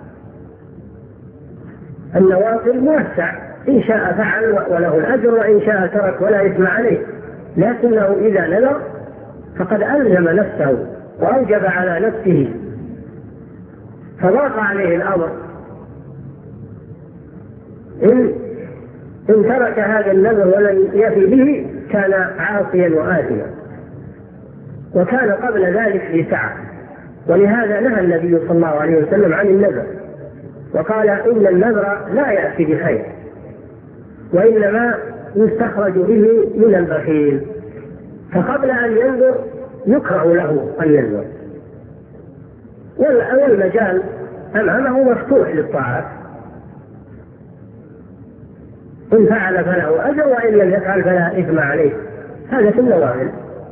[SPEAKER 2] النوافل موسع، إن شاء فعل وله الأجر وإن شاء ترك ولا إثم عليه، لكنه إذا نذر فقد ألزم نفسه وأوجب على نفسه فضاق عليه الأمر. إن, إن ترك هذا النذر ولم يفي به كان عاصيا وآثما، وكان قبل ذلك في سعة. ولهذا نهى النبي صلى الله عليه وسلم عن النذر، وقال إن النذر لا يأتي بخير، وإنما يستخرج به من البخيل، فقبل أن ينذر يكره له أن ينذر، والمجال أمامه مفتوح للطاعات، إن فعل فله أجر وإن لم يفعل فلا إثم عليه. هذا في النوافل.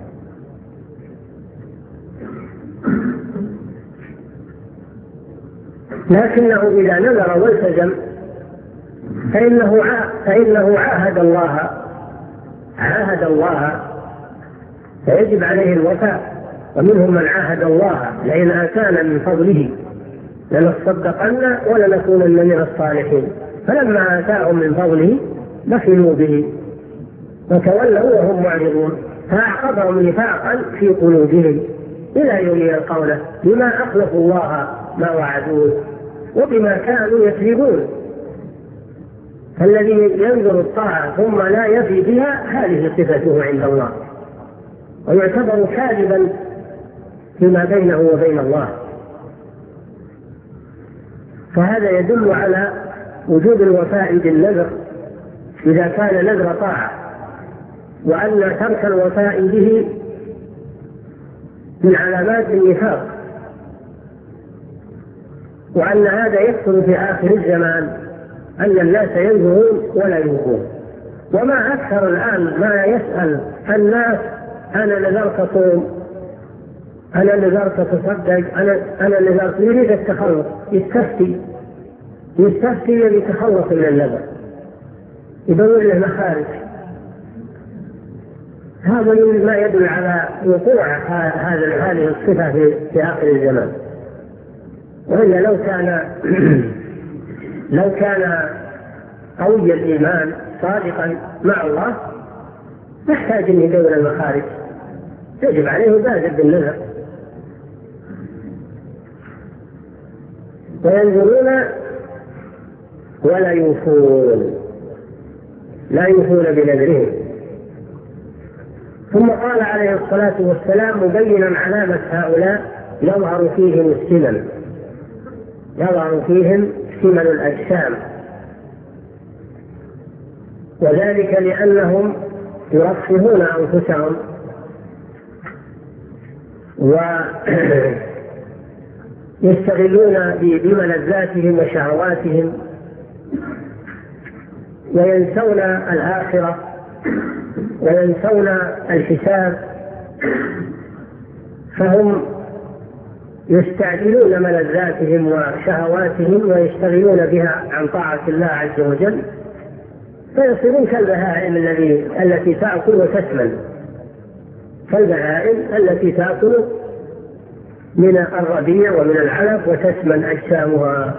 [SPEAKER 2] لكنه إذا نذر والتزم فإنه فإنه عاهد الله عاهد الله فيجب عليه الوفاء. ومنهم من عاهد الله لئن آتانا من فضله لنصدقن ولنكونن من الصالحين، فلما آتاهم من فضله بخلوا به وتولوا وهم معرضون، فأعقبهم نفاقا في قلوبهم إلى يوم يلقونه بما أخلفوا الله ما وعدوه وبما كانوا يكذبون. الذي ينذر الطاعة ثم لا يفي بها هذه صفته عند الله، ويعتبر كاذبا فيما بينه وبين الله. فهذا يدل على وجوب الوفاء بالنذر إذا كان نذر طاعة، وأن ترك الوفاء به من علامات النفاق، وأن هذا يحصل في آخر الزمان، أن الناس ينذرون ولا يوفون. وما أكثر الآن ما يسأل الناس أنا نذرت صوم، أنا نذرت تصدق، أنا أنا نذرت، يريد التخلص، يستفتي يستفتي يتخلص من النذر، يدور له مخارج. هذا ما يدل على وقوع هذا هذه الصفة في, في آخر الزمان. وإلا لو كان لو كان قوي الإيمان صادقا مع الله يحتاج أن يدور المخارج، يجب عليه بادر بالنذر. وينذرون ولا يوفون، لا يوفون بنذرهم. ثم قال عليه الصلاة والسلام مبينا علامة هؤلاء يظهر فيهم السمن، يظهر فيهم سمن الأجسام، وذلك لأنهم يرفهون أنفسهم ويستغلون بملذاتهم وشهواتهم وينسون الآخرة وينسون الحساب، فهم يستعجلون ملذاتهم وشهواتهم ويشتغلون بها عن طاعة الله عز وجل، فيصيرون كالبهائم الذي التي تأكل وتسمن، كالبهائم التي تأكل من الربيع ومن العلف وتسمن أجسامها.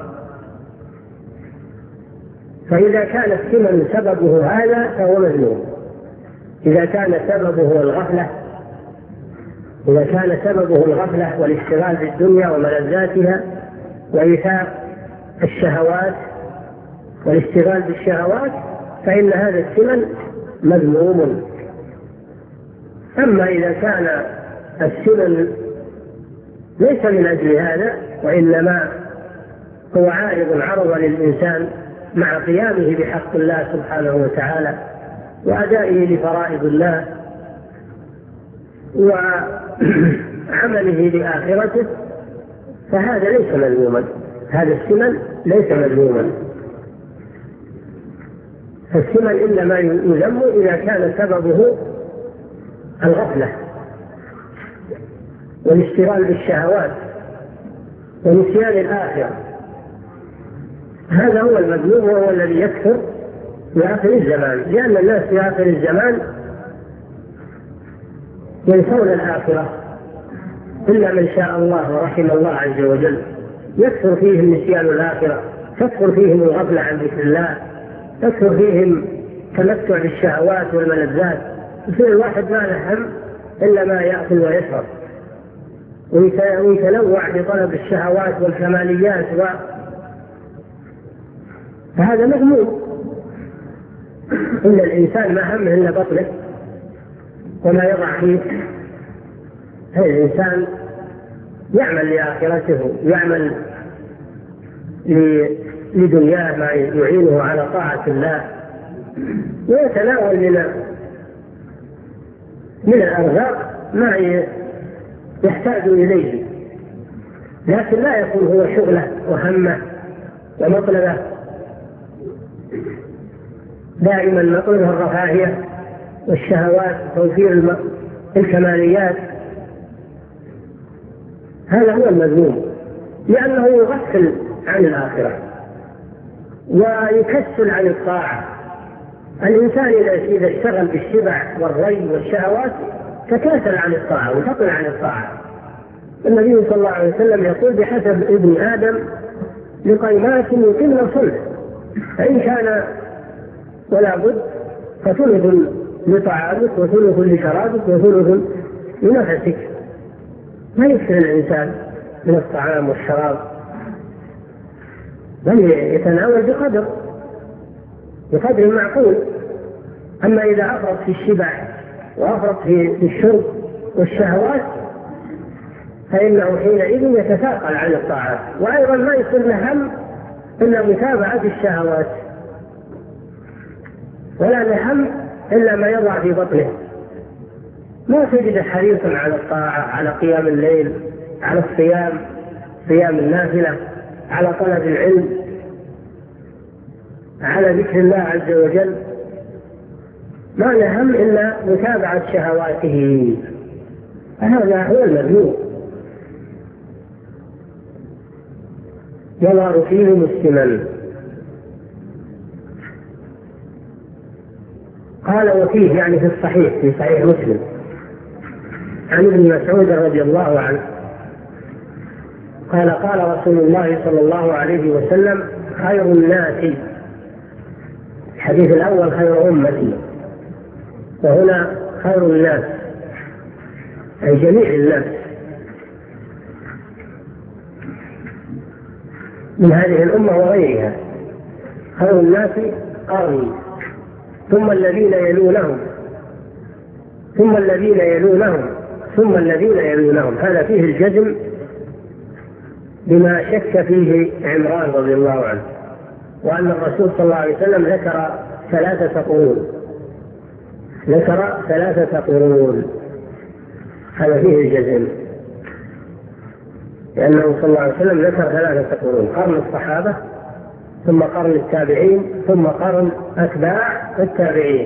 [SPEAKER 2] فإذا كان السمن سببه هذا فهو مذموم. إذا كان سببه الغفلة إذا كان سببه الغفلة والاشتغال بالدنيا وملذاتها وإيثاء الشهوات والاشتغال بالشهوات فإن هذا السمن مذموم. أما إذا كان السمن ليس من أجل هذا، وإنما هو عارض عرض للإنسان مع قيامه بحق الله سبحانه وتعالى وأدائه لفرائض الله وعمله لآخرته، فهذا ليس مذموما، هذا السمن ليس مذموما. فالسمن إنما يذم إذا كان سببه الغفلة والاشتغال بالشهوات ونسيان الآخرة، هذا هو المذموم وهو الذي يكثر في آخر الزمان، لأن الناس في آخر الزمان ينسون الآخرة إلا من شاء الله ورحم الله عز وجل، يكثر فيهم نسيان الآخرة، تكثر فيهم الغفلة عن ذكر الله، تكثر فيهم تمتع بالشهوات والملذات، يصير الواحد ما له هم إلا ما يأكل ويشرب ويتنوع بطلب الشهوات والكماليات و... فهذا مذموم. إن الإنسان ما همه إلا بطنه وما يضع فيه، هذا الإنسان يعمل لآخرته، يعمل لدنياه ما يعينه على طاعة الله، ويتناول من من الأرزاق ما يحتاج إليه، لكن لا يكون هو شغله وهمه ومطلبه دائما مطلبه الرفاهية والشهوات وتوفير الكماليات. هذا هو المذموم، لأنه يغفل عن الآخرة ويكسل عن الطاعة. الإنسان إذا اشتغل بالشبع والري والشهوات تكاسل عن الطاعة وتقل عن الطاعة. النبي صلى الله عليه وسلم يقول: بحسب ابن آدم لقيمات يقمن صلح، فإن كان ولا بد فثلث لطعامك وثلث لشرابك وثلث لنفسك. ما يكثر الإنسان من الطعام والشراب، بل يتناول بقدر بقدر معقول. أما إذا أفرط في الشبع وأفرط في الشرب والشهوات فإنه حينئذ يتثاقل عن الطاعات، وأيضا ما يصير له هم إلا متابعة الشهوات، ولا له هم إلا ما يضع في بطنه. ما تجد حريصا على الطاعة، على قيام الليل، على الصيام، صيام النافلة، على طلب العلم، على ذكر الله عز وجل. ما له هم إلا متابعة شهواته. هذا هو المذموم، يظهر فيه مسلما. قال: وفيه يعني في الصحيح، في صحيح مسلم، عن ابن مسعود رضي الله عنه قال: قال رسول الله صلى الله عليه وسلم: خير الناس، الحديث الأول خير أمتي، وهنا خير الناس أي جميع الناس من هذه الأمة وغيرها. خير الناس قرني، ثم الذين يلونهم، ثم الذين يلونهم، ثم الذين يلونهم. هذا فيه الجزم بما شك فيه عمران رضي الله عنه، وأن الرسول صلى الله عليه وسلم ذكر ثلاثة قرون، ذكر ثلاثة قرون. هذا فيه الجزم، لأنه صلى الله عليه وسلم ذكر ثلاثة قرون: قرن الصحابة، ثم قرن التابعين، ثم قرن أتباع التابعين.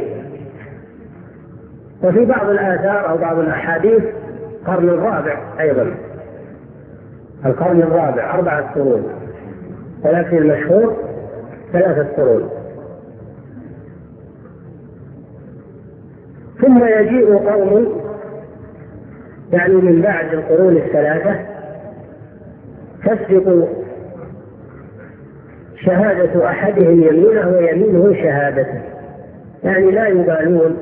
[SPEAKER 2] وفي بعض الآثار أو بعض الأحاديث قرن الرابع أيضا، القرن الرابع أربعة قرون، ولكن المشهور ثلاثة قرون. ثم يجيء قوم يعني من بعد القرون الثلاثة تسبق شهادة أحدهم يمينه ويمينه شهادته، يعني لا يبالون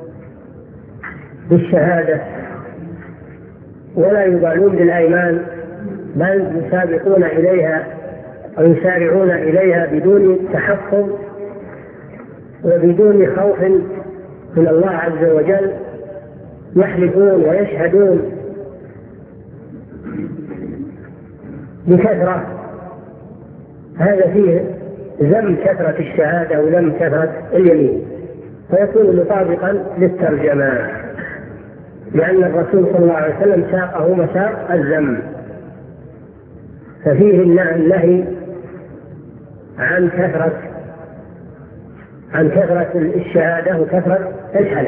[SPEAKER 2] بالشهادة ولا يبالون بالأيمان، بل يسابقون إليها أو يسارعون إليها بدون تحفظ وبدون خوف من الله عز وجل، يحلفون ويشهدون بكثرة. هذا فيه ذم كثرة الشهادة وذم كثرة اليمين، فيكون مطابقا للترجمة، لأن الرسول صلى الله عليه وسلم ساقه مساق الذم، ففيه النهي عن كثرة عن كثرة الشهادة وكثرة الحلف،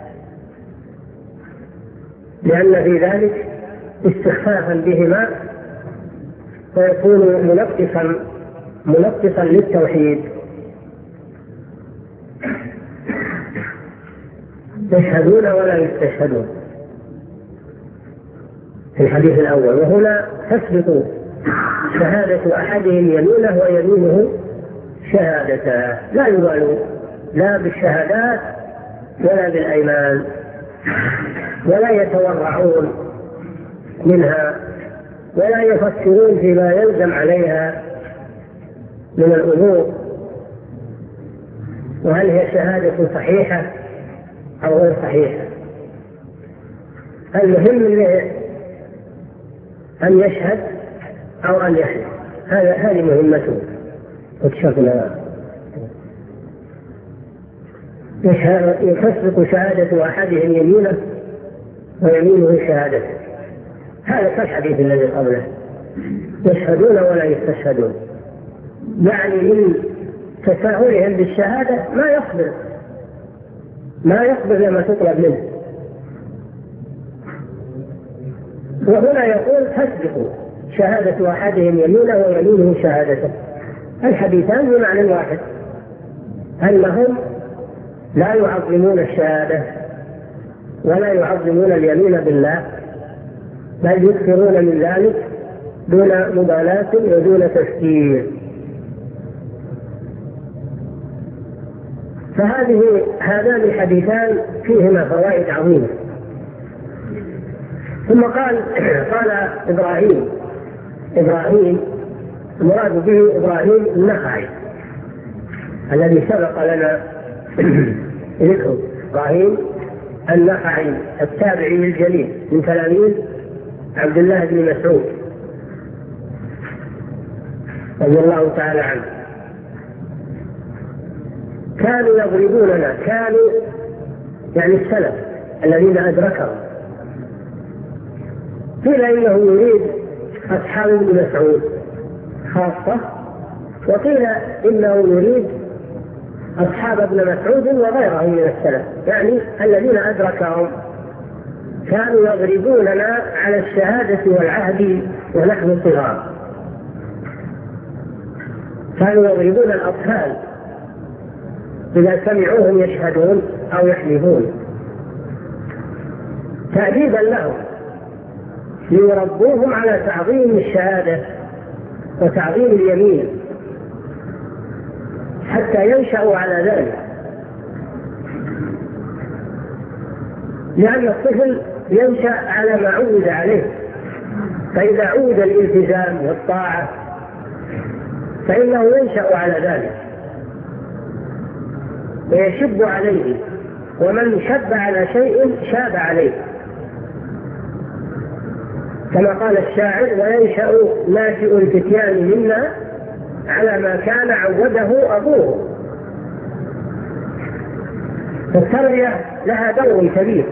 [SPEAKER 2] لأن في ذلك استخفافا بهما، فيكون منقصا منقصا للتوحيد. يشهدون ولا يستشهدون في الحديث الأول. وهنا تثبت شهادة أحدهم يمينه ويمينه شهادته، لا يبالون لا بالشهادات ولا بالأيمان، ولا يتورعون منها، ولا يفكرون فيما يلزم عليها من الأمور، وهل هي شهادة صحيحة أو غير صحيحة. المهم أن يشهد أو أن يحلف. هذا هذه مهمته. اكشفنا تسبق شهادة أحدهم يمينه ويمينه شهادته. هذا كالحديث الذي قبله، يشهدون ولا يستشهدون، يعني من تساهلهم بالشهادة ما يصبر ما يصبر لما تطلب منه. وهنا يقول تسبق شهادة أحدهم يمينه ويمينه شهادته. الحديثان بمعنى واحد، أنهم لا يعظمون الشهادة ولا يعظمون اليمين بالله، بل يكثرون من ذلك دون مبالاة ودون تفكير. فهذه هذان الحديثان فيهما فوائد عظيمة. ثم قال قال إبراهيم إبراهيم المراد به إبراهيم النخعي الذي سبق لنا ذكره، إبراهيم النخعي التابعي الجليل من تلاميذ عبد الله بن مسعود رضي الله تعالى عنه. كانوا يضربوننا، كانوا يعني السلف الذين أدركهم. قيل إنه يريد أصحاب ابن مسعود خاصة، وقيل إنه يريد أصحاب ابن مسعود وغيرهم من السلف، يعني الذين أدركهم. كانوا يضربوننا على الشهادة والعهد ونحن صغار. كانوا يضربون الأطفال إذا سمعوهم يشهدون أو يحلفون تأديبا لهم، ليربوهم على تعظيم الشهادة وتعظيم اليمين حتى ينشأوا على ذلك. لأن الطفل ينشأ على ما عود عليه، فإذا عود الالتزام والطاعة فإنه ينشأ على ذلك ويشب عليه، ومن شب على شيء شاب عليه، كما قال الشاعر: وينشأ ناشئ الفتيان منا على ما كان عوده أبوه. فالتربية لها دور كبير.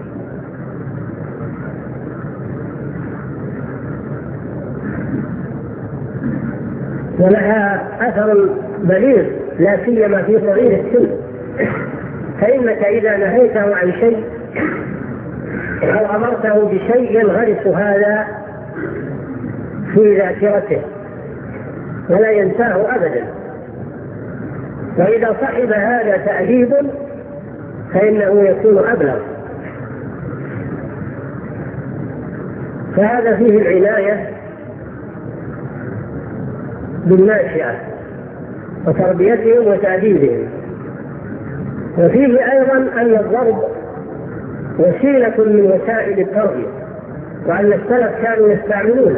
[SPEAKER 2] ولها أثر بليغ لا سيما في صغير السن، فإنك إذا نهيته عن شيء أو أمرته بشيء ينغرس هذا في ذاكرته ولا ينساه أبدا. وإذا صحب هذا تأديب فإنه يكون أبلغ. فهذا فيه العناية بالناشئة وتربيتهم وتأديبهم. وفيه أيضا أن الضرب وسيلة من وسائل التربية، وأن السلف كانوا يستعملونه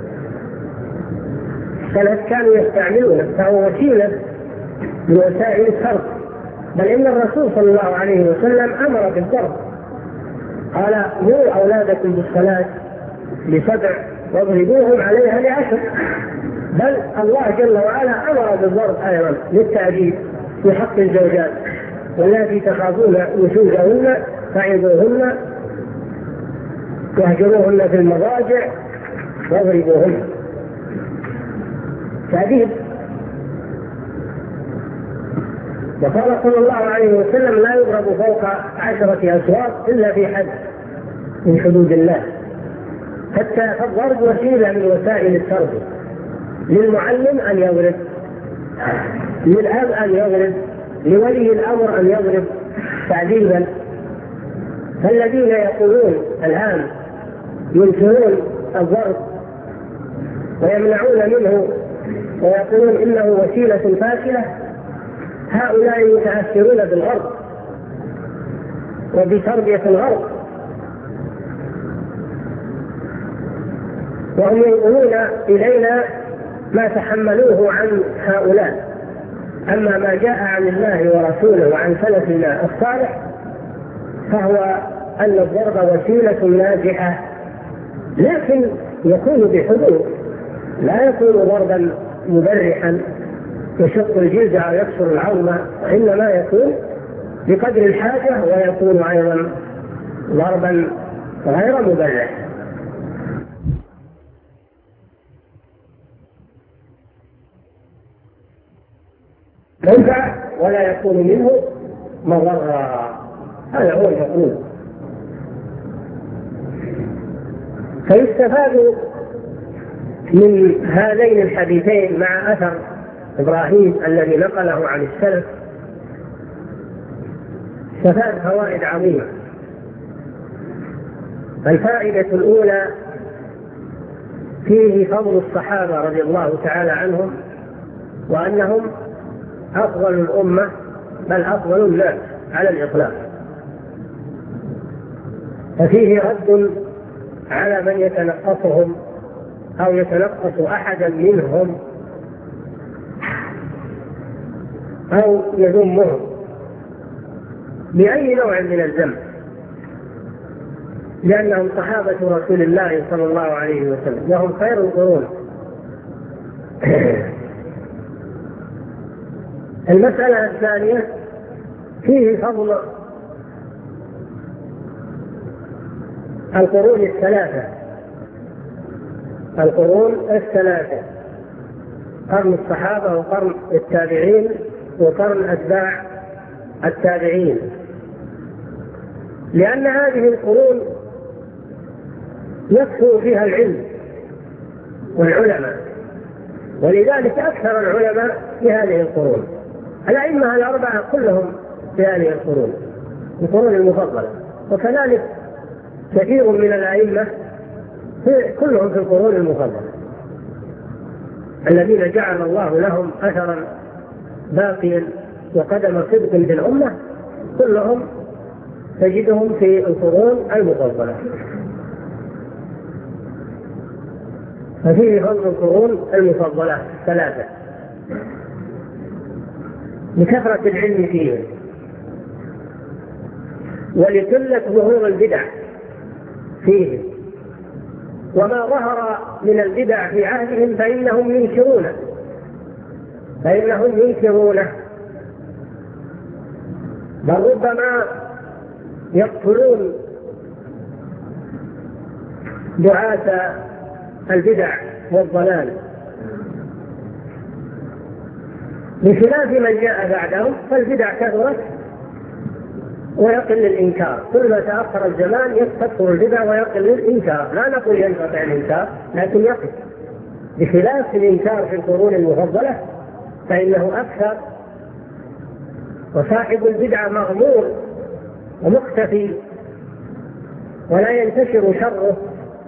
[SPEAKER 2] السلف كانوا يستعملونه فهو وسيلة من وسائل التربية. بل إن الرسول صلى الله عليه وسلم أمر بالضرب، قال: مروا أولادكم بالصلاة لسبع واضربوهم عليها لعشر. بل الله جل وعلا أمر بالضرب أيضا للتأديب في حق الزوجات: واللاتي تخافون نشوزهن فعظوهن واهجروهن في المضاجع واضربوهن. تأديب. وقال صلى الله عليه وسلم: لا يضرب فوق عشرة أسواق إلا في حد من حدود الله. حتى فالضرب وسيلة من وسائل التربية. للمعلم أن يضرب، للأب أن يضرب، لولي الأمر أن يضرب تعذيبا. فالذين يقولون الآن ينكرون الضرب ويمنعون منه ويقولون إنه وسيلة فاشلة، هؤلاء يتأثرون بالغرب وبتربية الغرب، وهم ينقلون إلينا ما تحملوه عن هؤلاء. أما ما جاء عن الله ورسوله وعن سلفنا الصالح فهو أن الضرب وسيلة ناجحة، لكن يكون بحدود، لا يكون ضربا مبرحا يشق الجلد أو يكسر العظم، وإنما يكون بقدر الحاجة، ويكون أيضا ضربا غير مبرح. ينفع ولا يكون منه مضرا، هذا هو المطلوب. فيستفاد من هذين الحديثين مع أثر إبراهيم الذي نقله عن السلف استفاد فوائد عظيمة. الفائدة الأولى: فيه فضل الصحابة رضي الله تعالى عنهم، وأنهم أفضل الأمة بل أفضل الناس على الإطلاق. ففيه رد على من يتنقصهم أو يتنقص أحدا منهم أو يذمهم بأي نوع من الذنب، لأنهم صحابة رسول الله صلى الله عليه وسلم، وهم خير القرون. المسألة الثانية: فيه فضل القرون الثلاثة القرون الثلاثة قرن الصحابة وقرن التابعين وقرن أتباع التابعين، لأن هذه القرون يكثر فيها العلم والعلماء، ولذلك أكثر العلماء في هذه القرون. الأئمة الأربعة كلهم في هذه القرون، القرون المفضلة، وكذلك كثير من الأئمة كلهم في القرون المفضلة الذين جعل الله لهم أثرا باقيا وقدم صدق في الأمة، كلهم تجدهم في القرون المفضلة. ففيه فضل القرون المفضلة ثلاثة لكثرة العلم فيهم، ولقلة ظهور البدع فيهم، وما ظهر من البدع في عهدهم فإنهم ينكرونه فإنهم ينكرونه بل ربما يقتلون دعاة البدع والضلال، بخلاف من جاء بعدهم فالبدع كثرت ويقل الإنكار. كل ما تأخر الزمان يكثر البدع ويقل الإنكار، لا نقول ينقطع الإنكار لكن يقل، بخلاف الإنكار في القرون المفضلة فإنه أكثر، وصاحب البدعة مغمور ومختفي ولا ينتشر شره،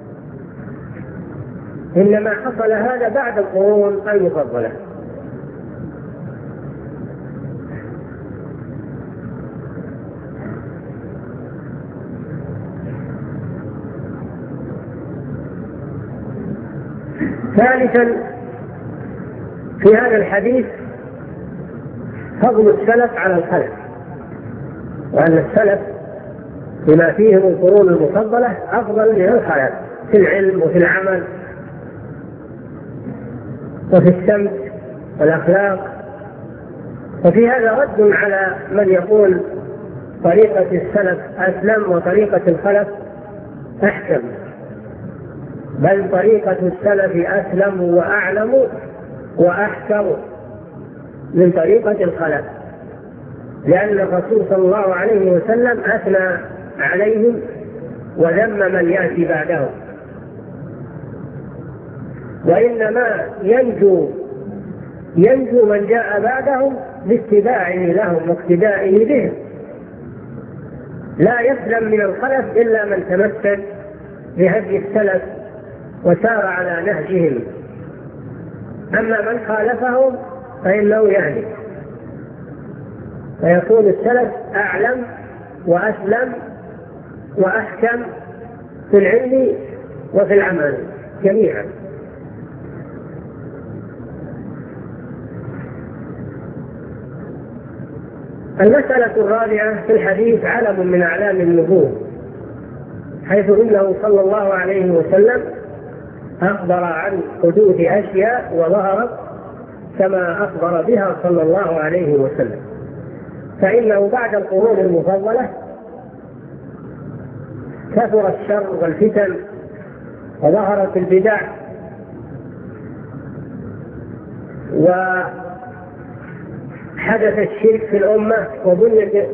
[SPEAKER 2] إنما حصل هذا بعد القرون المفضلة. ثالثا: في هذا الحديث فضل السلف على الخلف، وأن السلف بما فيهم القرون المفضلة أفضل من الخلف في العلم وفي العمل وفي السمت والأخلاق. وفي هذا رد على من يقول طريقة السلف أسلم وطريقة الخلف أحكم، بل طريقة السلف أسلم وأعلم وأحكم من طريقة الخلف، لأن الرسول صلى الله عليه وسلم أثنى عليهم وذم من يأتي بعدهم، وإنما ينجو ينجو من جاء بعدهم باتباعه لهم واقتدائه بهم، لا يسلم من الخلف إلا من تمسك بهدي السلف وسار على نهجهم، أما من خالفهم فإنه يهلك، فيكون السلف أعلم وأسلم وأحكم في العلم وفي العمل جميعا. المسألة الرابعة في الحديث علم من أعلام النبوة، حيث إنه صلى الله عليه وسلم أخبر عن حدوث أشياء وظهرت كما أخبر بها صلى الله عليه وسلم. فإنه بعد القرون المفضلة كثر الشر والفتن وظهرت البدع وحدث الشرك في الأمة وبنيت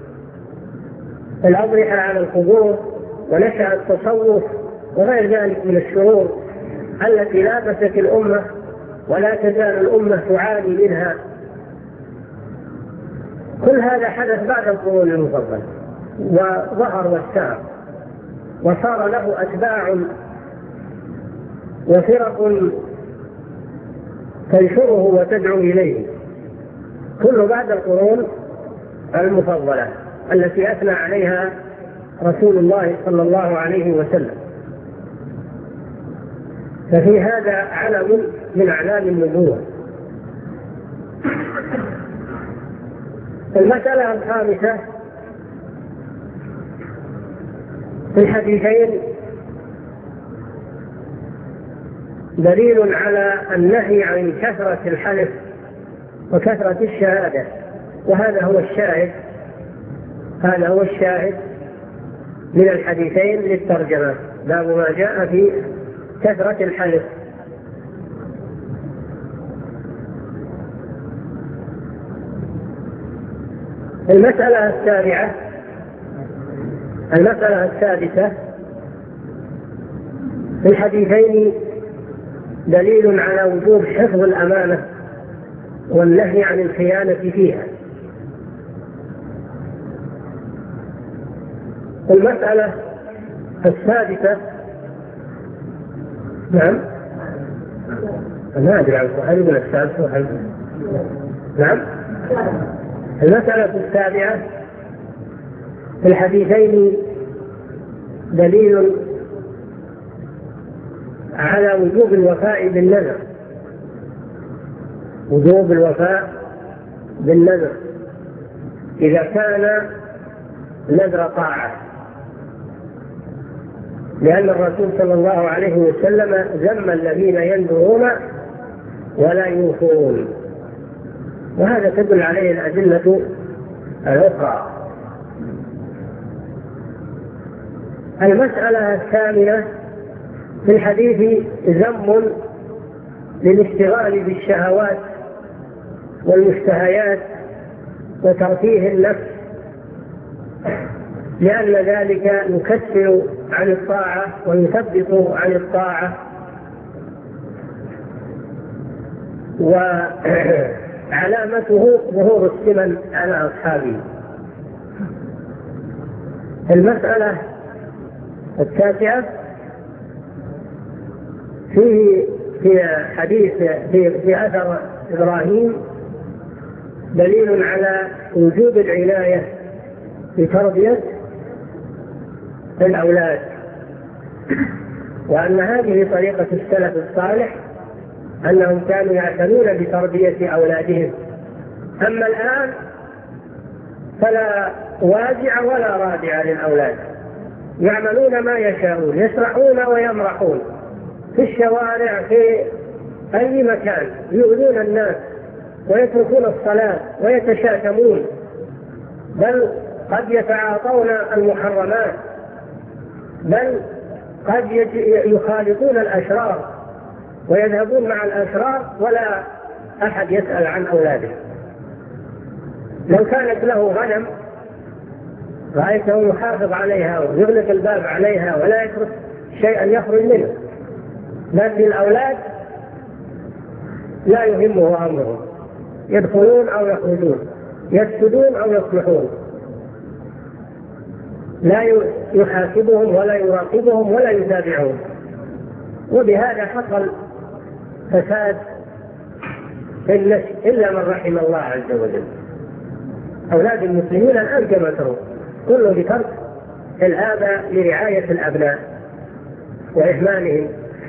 [SPEAKER 2] الأضرحة على القبور ونشأ التصوف وغير ذلك من الشرور التي لابست الأمة ولا تزال الأمة تعاني منها. كل هذا حدث بعد القرون المفضلة وظهر واشتهر وصار له أتباع وفرق تنشره وتدعو إليه، كل بعد القرون المفضلة التي أثنى عليها رسول الله صلى الله عليه وسلم. ففي هذا علم من أعلام النبوة. المسألة الخامسة في الحديثين دليل على النهي عن كثرة الحلف وكثرة الشهادة، وهذا هو الشاهد هذا هو الشاهد من الحديثين للترجمة، باب ما جاء في كثرة الحلف. المسألة السابعة المسألة السادسة في الحديثين دليل على وجوب حفظ الأمانة والنهي عن الخيانة فيها. المسألة السادسة نعم ما أدري عن صحيح من السادسة وحيث. نعم المسألة السابعة في الحديثين دليل على وجوب الوفاء بالنذر وجوب الوفاء بالنذر إذا كان نذر طاعة، لأن الرسول صلى الله عليه وسلم ذم الذين ينذرون ولا يوفون، وهذا تدل عليه الأدلة الأخرى. المسألة الثامنة في الحديث ذم للاشتغال بالشهوات والمشتهيات وترفيه النفس، لأن ذلك يكثر عن الطاعة ويثبط عن الطاعة، وعلامته ظهور السمن على أصحابه. المسألة التاسعة فيه في حديث في, في أثر إبراهيم دليل على وجوب العناية بتربية الأولاد، وأن هذه طريقة السلف الصالح أنهم كانوا يعتنون بتربية أولادهم. أما الآن فلا واجع ولا رادع للأولاد، يعملون ما يشاءون، يسرحون ويمرحون في الشوارع في أي مكان، يؤذون الناس ويتركون الصلاة ويتشاتمون، بل قد يتعاطون المحرمات، بل قد يخالطون الأشرار ويذهبون مع الأشرار ولا أحد يسأل عن أولاده. لو كانت له غنم رأيته يحافظ عليها ويغلق الباب عليها ولا يترك شيئا يخرج منه، لكن الأولاد لا يهمه أمرهم، يدخلون أو يخرجون، يفسدون أو يصلحون، لا يحاسبهم ولا يراقبهم ولا يتابعهم. وبهذا حصل فساد في النشء إلا من رحم الله عز وجل. أولاد المسلمين الآن كما ترون كله بترك الآباء لرعاية الأبناء وإهمالهم.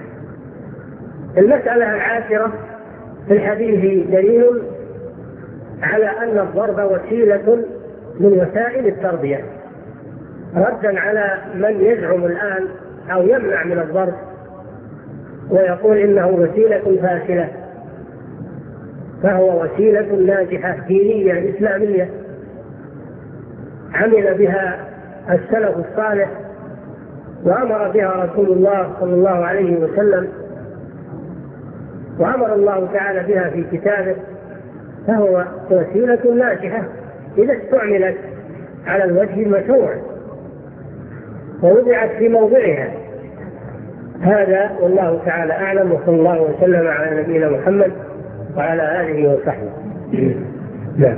[SPEAKER 2] المسألة العاشرة في الحديث دليل على أن الضرب وسيلة من وسائل التربية، ردا على من يزعم الآن أو يمنع من الضرب ويقول إنه وسيلة فاشلة، فهو وسيلة ناجحة دينية إسلامية عمل بها السلف الصالح وأمر بها رسول الله صلى الله عليه وسلم، وأمر الله تعالى بها في كتابه، فهو وسيلة ناجحة إذا استعملت على الوجه المشروع ووضعت في موضعها. هذا والله تعالى أعلم، وصلى الله وسلم على نبينا محمد وعلى آله وصحبه.
[SPEAKER 1] لا.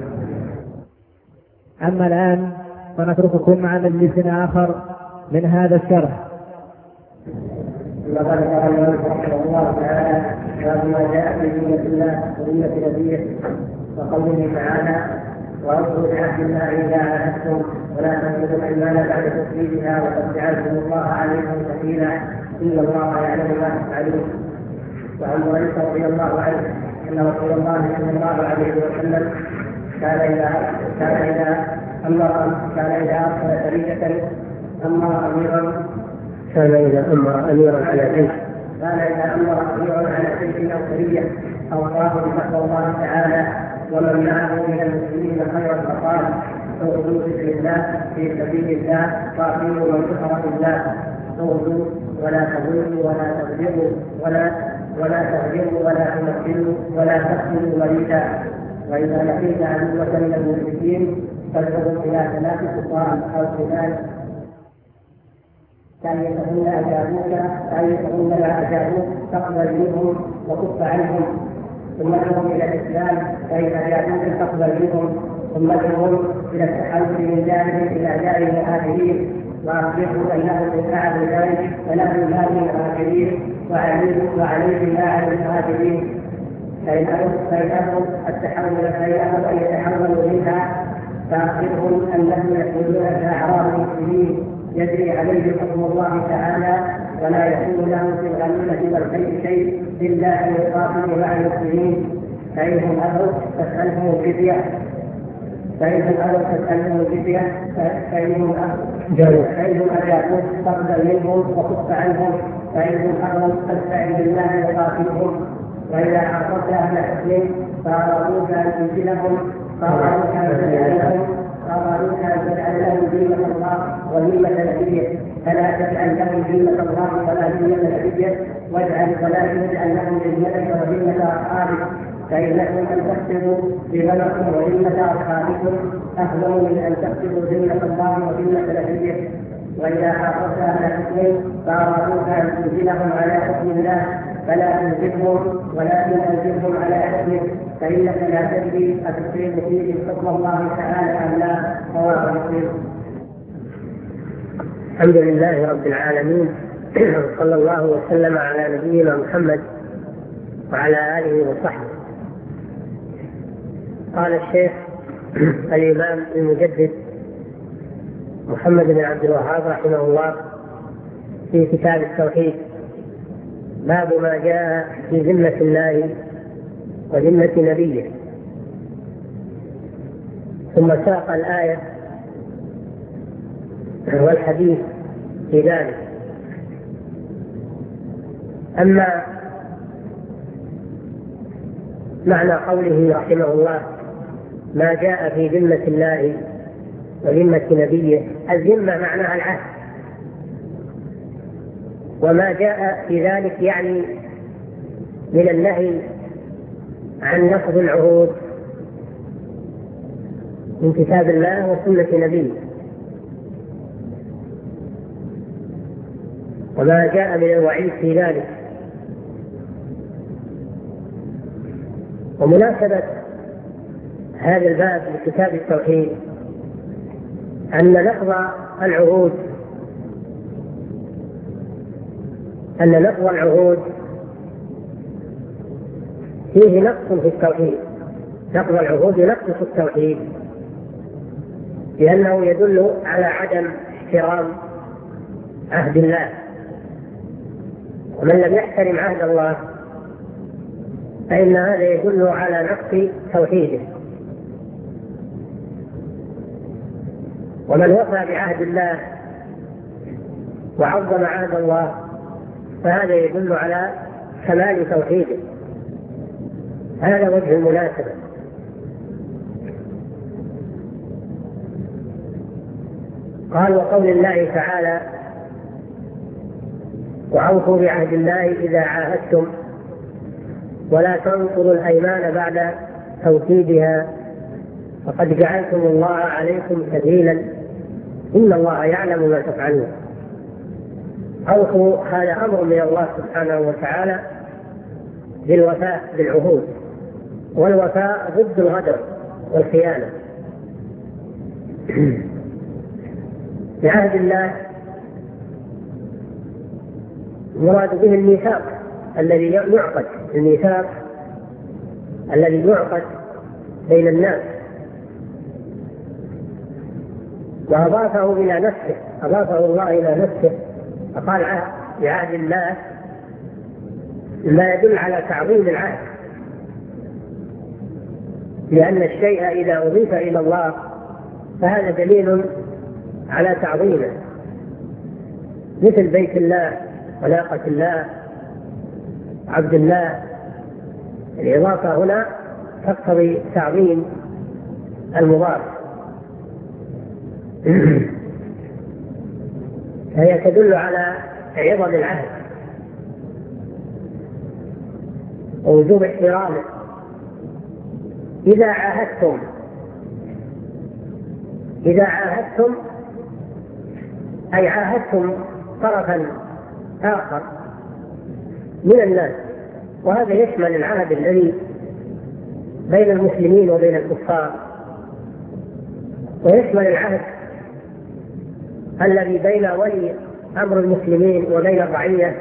[SPEAKER 1] أما الآن فنترككم مع مجلس آخر من هذا الشرح.
[SPEAKER 3] لقد قال رحمه الله تعالى ما جاء في دين الله ودين نبيه وقوله تعالى وأوفوا بعهد الله إذا عاهدتم ولا تنقضوا الأيمان بعد تثبيتها وقد جعلتم الله عليكم كفيلا إن الله يعلم ما تفعلون. وعن هريرة رضي الله عنه أن رسول الله صلى الله عليه وسلم كان إذا كان إذا أمر كان إذا أرسل سرية أمر أميرا
[SPEAKER 2] كان إذا أمر أميرا على شيء
[SPEAKER 3] كان إذا أمر أميرا على شيء أو سرية أوصاه بتقوى الله تعالى ومن معه من المسلمين خيرا فقال اغزوا في الله في سبيل الله قاتلوا من كفر بالله اغزوا ولا تغلوا ولا تغدروا ولا ولا تغدروا ولا تمثلوا ولا تقتلوا وليدا وإذا لقيت عدوة من المشركين فادعوا إلى ثلاث سلطان أو خلال ثانيتهن أجابوك ثالثهن لا أجابوك تقبل منهم وكف عنهم ثم ادعوهم إلى الإسلام فإن أجابوك تقبل منهم ثم ادعوهم إلى التحول من جانب إلى جانب المهاجرين وأخبرهم أنهم إن فعلوا ذلك فلهم ما للمهاجرين وعليهم ما على المهاجرين فإن أبوا التحول فإن أبوا أن يتحولوا منها فأخبرهم أنهم يكونون كأعراب المسلمين يجري عليه حكم الله تعالى ولا يكون له في الغنيمة والخير شيء إلا أن يقاتلوا مع المسلمين فإنهم أبوا تسألهم الجزية فإنهم أبوا تسألهم الجزية فإنهم فإنهم أجابوا تقبل منهم وكف عنهم فإنهم أبوا فاستعن بالله وقاتلهم وإذا حصلت أهل حكم فأرادوك أن تنزلهم فأرادوك أن تجعل لهم فأرادوك أن تجعل لهم ذمة الله وذمة نبيه فلا تجعل لهم ذمة الله ولا ذمة نبيه واجعل ولا تجعل لهم ذمتك وذمة أصحابك فإنكم أن تحسبوا ذمتكم وذمة أصحابكم أفضل من أن تحسبوا ذمة الله وذمة نبيه. وإذا حافظت على حكم فأرادوك أن تنزلهم على حكم الله فلا تنزلهم ولكن أنزلهم على حكمه فإنك لا تدري أتقيم فيه حكم الله تعالى أم لا. رواه مسلم.
[SPEAKER 2] الحمد لله رب العالمين صلى الله وسلم على نبينا محمد وعلى آله وصحبه. قال الشيخ الإمام المجدد محمد بن عبد الوهاب رحمه الله في كتاب التوحيد باب ما جاء في ذمة الله وذمة نبيه، ثم ساق الآية والحديث في ذلك. أما معنى قوله رحمه الله ما جاء في ذمة الله وذمة نبيه، الذمة معناها العهد، وما جاء في ذلك يعني من النهي عن نقض العهود من كتاب الله وسنة نبيه، وما جاء من الوعيد في ذلك. ومناسبة هذا الباب لكتاب التوحيد أن نقض العهود أن نقض العهود فيه نقص في التوحيد. نقض العهود نقص في التوحيد لأنه يدل على عدم احترام عهد الله، ومن لم يحترم عهد الله فإن هذا يدل على نقص توحيده. ومن وفى بعهد الله وعظم عهد الله فهذا يدل على
[SPEAKER 3] كمال توحيده. هذا وجه المناسبة. قال وقول الله تعالى وأوفوا بعهد الله إذا عاهدتم ولا تنقضوا الأيمان بعد توكيدها فقد جعلتم الله عليكم كفيلا إن الله يعلم ما تفعلون. أوفوا هذا أمر من الله سبحانه وتعالى بالوفاء بالعهود، والوفاء ضد الغدر والخيانة. بعهد الله يراد به الميثاق الذي يعقد، الميثاق الذي يعقد بين الناس، وأضافه إلى نفسه، أضافه الله إلى نفسه فقال بعهد الله ما يدل على تعظيم العهد، لأن الشيء إذا أضيف إلى الله فهذا دليل على تعظيمه، مثل بيت الله وناقة الله عبد الله. الإضافة هنا تقتضي تعظيم المضاف، فهي تدل على عظم العهد ووجوب احترامه. إذا عاهدتم، إذا عاهدتم أي عاهدتم طرفا آخر من الناس، وهذا يشمل العهد الذي بين المسلمين وبين الكفار، ويشمل العهد الذي بين ولي أمر المسلمين وبين الرعية،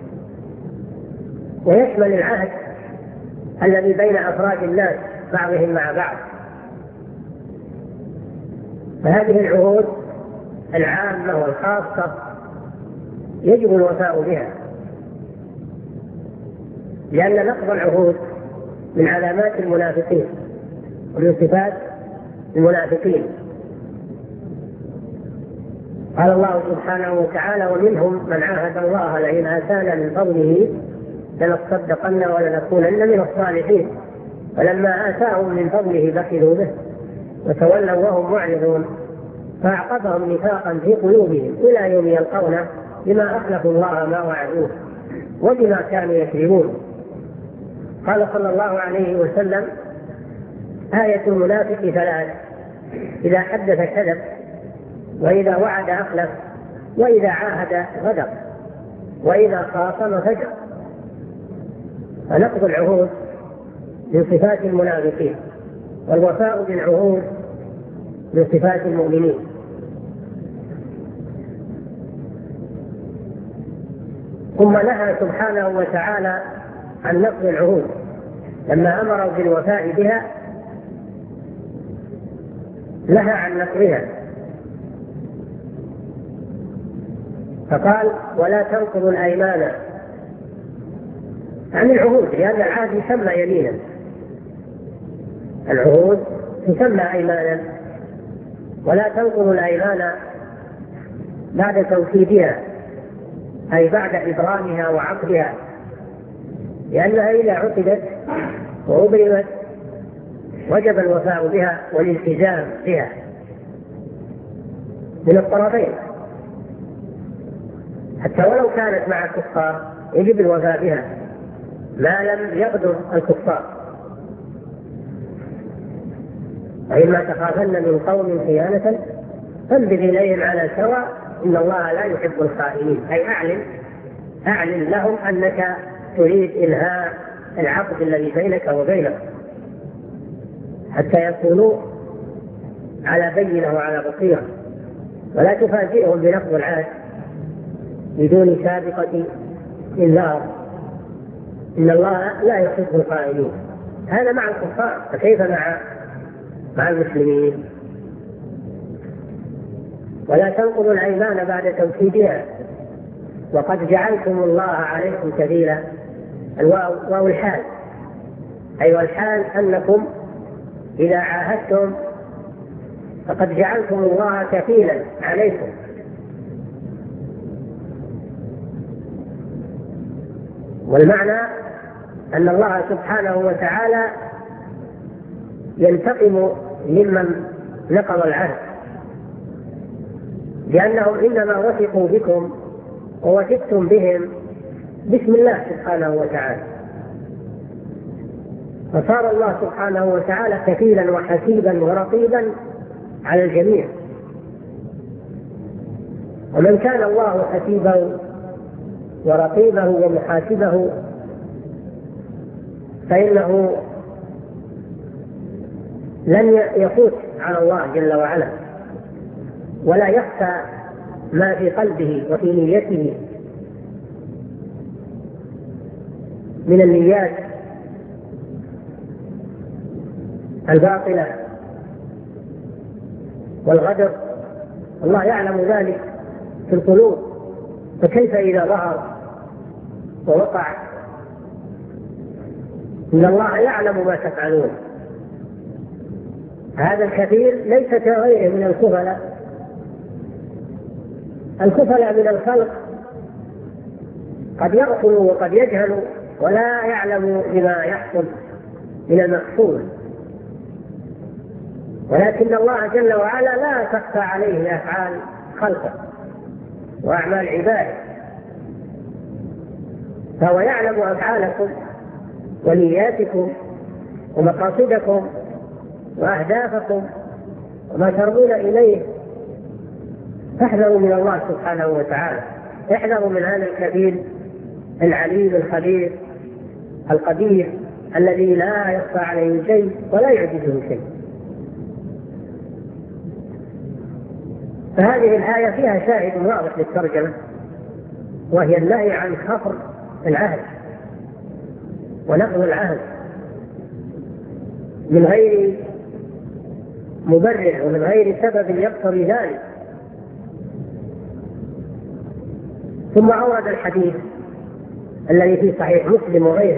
[SPEAKER 3] ويشمل العهد الذي بين أفراد الناس بعضهم مع بعض. فهذه العهود العامة والخاصة يجب الوفاء بها، لأن نقض العهود من علامات المنافقين ومن صفات المنافقين. قال الله سبحانه وتعالى ومنهم من عاهد الله لئن آتانا من فضله لنصدقن ولنكونن من الصالحين فلما آتاهم من فضله بخلوا به وتولوا وهم معرضون فأعقبهم نفاقا في قلوبهم إلى يوم يلقونه بما أخلفوا الله ما وعدوه وبما كانوا يكذبون. قال صلى الله عليه وسلم آية المنافق ثلاث: إذا حدث كذب، وإذا وعد أخلف، وإذا عاهد غدر، وإذا خاصم فجر. فنقض العهود من صفات المنافقين، والوفاء بالعهود من صفات المؤمنين. ثم نهى سبحانه وتعالى عن نقض العهود لما أمر بالوفاء بها، نهى عن نقضها فقال ولا تنقضوا الأيمان عن العهود، لأن العهد يسمى يمينا، العهود تسمى أيمانا. ولا تنقضوا الأيمان بعد توكيدها أي بعد إبرامها وعقدها، لأنها إذا عقدت وأبرمت وجب الوفاء بها والالتزام بها من الطرفين، حتى ولو كانت مع الكفار يجب الوفاء بها ما لم يقدر الكفار. وإما تخافن من قوم خيانة فانبذ إليهم على سواء إن الله لا يحب الخائنين، أي أعلن أعلن لهم أنك تريد إنهاء العقد الذي بينك وبينهم حتى يكونوا على بينة وعلى بصيرة، ولا تفاجئهم بنقض العهد بدون سابقة إنذار. إن الله لا يحب الخائنين. هذا مع الكفار، فكيف مع مع المسلمين؟ ولا تنقضوا الأيمان بعد توكيدها وقد جعلتم الله عليكم كفيلا. الواو واو الحال، أي والحال أنكم إذا عاهدتم فقد جعلتم الله كفيلا عليكم. والمعنى أن الله سبحانه وتعالى ينتقم ممن نقض العهد، لأنهم إنما وثقوا بكم ووثقتم بهم باسم الله سبحانه وتعالى، فصار الله سبحانه وتعالى كفيلا وحسيبا ورقيبا على الجميع. ومن كان الله حسيبه ورقيبه ومحاسبه فإنه لن يفوت على الله جل وعلا، ولا يخفى ما في قلبه وفي نيته من النيات الباطلة والغدر. الله يعلم ذلك في القلوب، فكيف إذا ظهر ووقع؟ إن الله يعلم ما تفعلون. هذا الكثير ليس كغيره من الكفلة. الكفلة من الخلق قد يغفل وقد يجهل ولا يعلم بما يحصل من المحصول، ولكن الله جل وعلا لا تخفى عليه أفعال خلقه وأعمال عباده، فهو يعلم أفعالكم ونياتكم ومقاصدكم وأهدافكم وما ترغبون إليه. فاحذروا من الله سبحانه وتعالى، احذروا من هذا الكبير العليم الخبير القدير الذي لا يخفى عليه شيء ولا يعجزه شيء. فهذه الآية فيها شاهد واضح للترجمة، وهي النهي عن خفر العهد ونقض العهد من غير مبرر ومن غير سبب يقتضي ذلك. ثم أورد الحديث الذي في صحيح مسلم وغيره،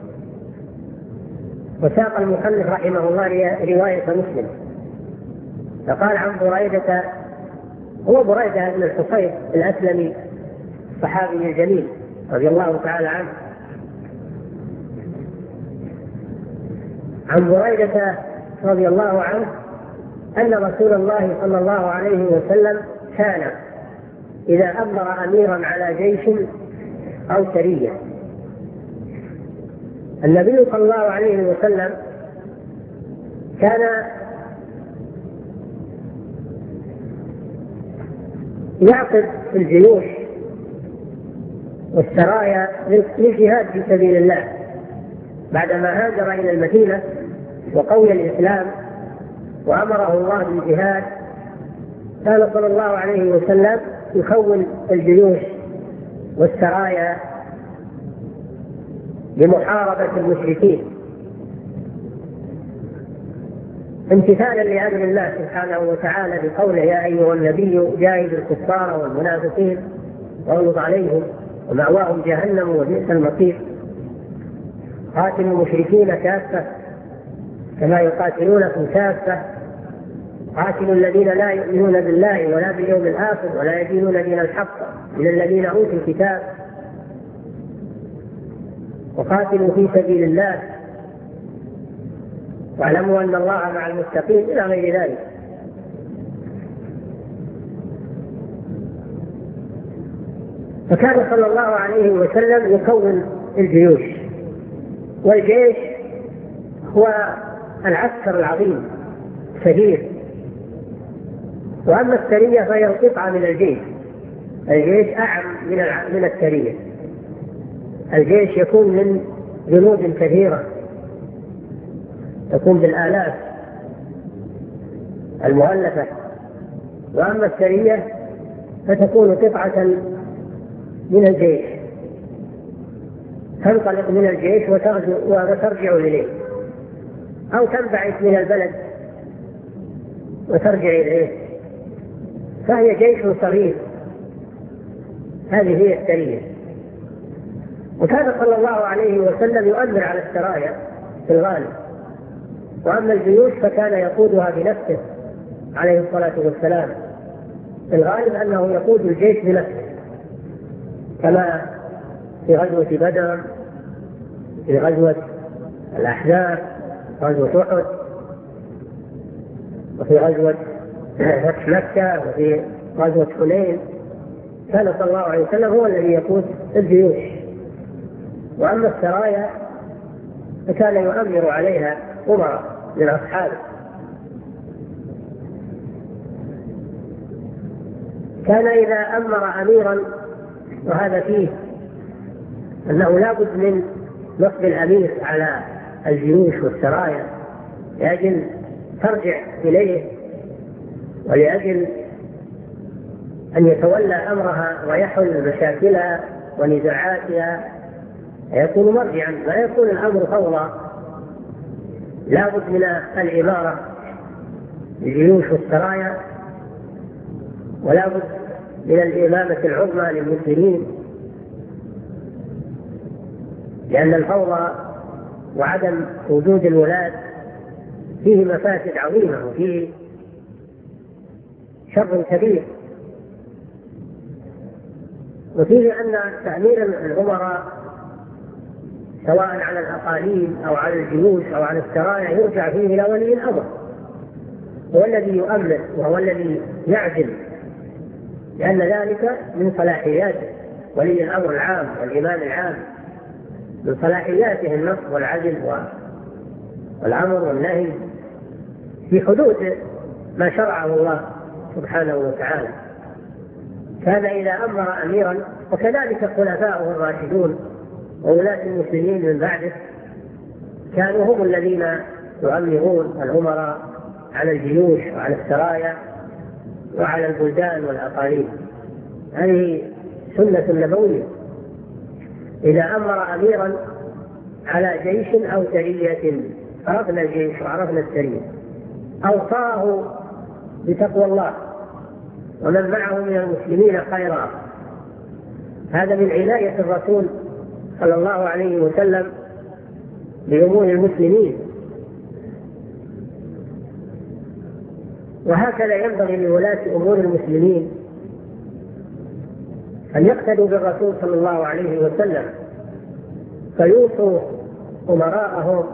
[SPEAKER 3] وساق المصنف رحمه الله رواية مسلم، فقال عن بريدة، هو بريدة بن الحصيب الأسلمي الصحابي الجليل رضي الله تعالى عنه، عن بريدة رضي الله عنه أن رسول الله صلى الله عليه وسلم كان إذا أمر أميرا على جيش أو سرية، النبي صلى الله عليه وسلم كان يعقد الجيوش والسرايا للجهاد في سبيل الله بعدما هاجر إلى المدينة وقوي الإسلام وأمره الله بالجهاد. كان صلى الله عليه وسلم يخول الجيوش والسرايا لمحاربة المشركين امتثالا لأمر الله سبحانه وتعالى بقوله يا أيها النبي جاهد الكفار والمنافقين واغلظ عليهم ومأواهم جهنم وبئس المصير. قاتلوا المشركين كافة كما يقاتلونكم كافة، قاتلوا الذين لا يؤمنون بالله ولا باليوم الآخر ولا يدينون دين الحق من الذين أوتوا الكتاب، وقاتلوا في سبيل الله واعلموا أن الله مع المتقين إلى غير ذلك. فكان صلى الله عليه وسلم يكون الجيوش، والجيش هو العسكر العظيم كبير، وأما السرية فهي قطعة من الجيش. الجيش أعم من من السرية. الجيش يكون من جنود كثيرة تكون بالآلاف المؤلفة، وأما السرية فتكون قطعة من الجيش تنطلق من الجيش وترجع إليه، أو تنبعث من البلد وترجع إليه، فهي جيش صغير. هذه هي السرية. وكان صلى الله عليه وسلم يؤمر على السرايا في الغالب، وأما الجيوش فكان يقودها بنفسه عليه الصلاة والسلام. في الغالب أنه يقود الجيش بنفسه، كما في غزوة بدر في غزوة الأحزاب، غزوة أحد، وفي غزوة فتح مكة، وفي غزوة حنين. كان صلى الله عليه وسلم هو الذي يقود الجيوش، وأما السرايا فكان يؤمر عليها أمراء من أصحابه. كان إذا أمر أميرا، وهذا فيه أنه لا بد من نصب الأمير على الجيوش والسرايا لأجل ترجع إليه، ولأجل أن يتولى أمرها ويحل مشاكلها ونزاعاتها، يكون مرجعا، لا يكون الأمر فوضى. لا بد من الإمارة للجيوش والسرايا، ولا بد من الإمامة العظمى للمسلمين، لأن الفوضى وعدم وجود الولاة فيه مفاسد عظيمة وفيه شر كبير. وفيه أن تأمير الأمراء سواء على الأقاليم أو على الجيوش أو على السرايا يرجع فيه إلى ولي الأمر، هو الذي يؤمن وهو الذي يعزل، لأن ذلك من صلاحياته. ولي الأمر العام والإمام العام من صلاحياته النصب والعزل والأمر والنهي في حدود ما شرعه الله سبحانه وتعالى. كان إذا أمر أميرا، وكذلك خلفاؤه الراشدون وولاة المسلمين من بعده كانوا هم الذين يؤمرون الأمراء على الجيوش وعلى السرايا وعلى البلدان والأقاليم. هذه سنة نبوية. إذا أمر أميرا على جيش أو سرية، عرفنا الجيش وعرفنا السرية، أوصاه بتقوى الله ومن معه من المسلمين خيرا. هذا من عناية الرسول صلى الله عليه وسلم بأمور المسلمين. وهكذا ينبغي لولاة أمور المسلمين أن يقتدوا بالرسول صلى الله عليه وسلم، فيوصوا أمراءهم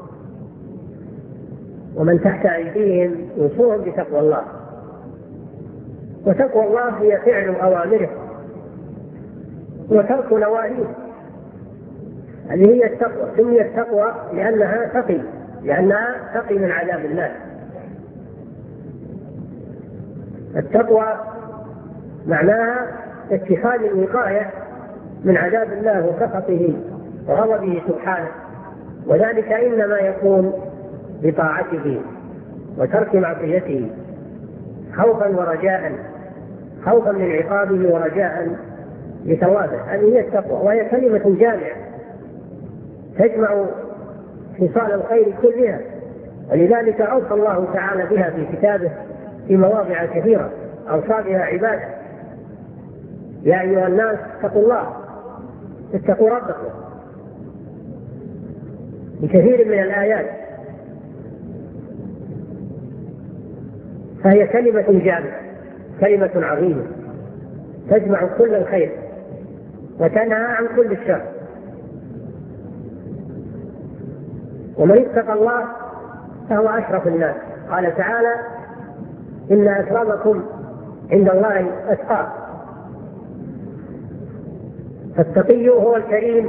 [SPEAKER 3] ومن تحت أيديهم يوصوهم بتقوى الله. وتقوى الله هي فعل أوامره وترك نواهيه. هذه هي التقوى. سميت التقوى لأنها تقي، لأنها تقي من عذاب الله. التقوى معناها اتخاذ الوقاية من عذاب الله وسخطه وغضبه سبحانه، وذلك إنما يكون بطاعته وترك معصيته، خوفا ورجاء، خوفا من عقابه ورجاء لثوابه. هذه هي التقوى، وهي كلمة جامعة تجمع خصال الخير كلها، ولذلك أوصى الله تعالى بها في كتابه في مواضع كثيرة، أوصى بها عباده: يا أيها الناس اتقوا الله، اتقوا ربكم، بكثير من الآيات. فهي كلمة جامعة، كلمة عظيمة تجمع كل الخير وتنهى عن كل الشر. ومن اتقى الله فهو أشرف الناس. قال تعالى: إن أكرمكم عند الله أتقاكم. فالتقي هو الكريم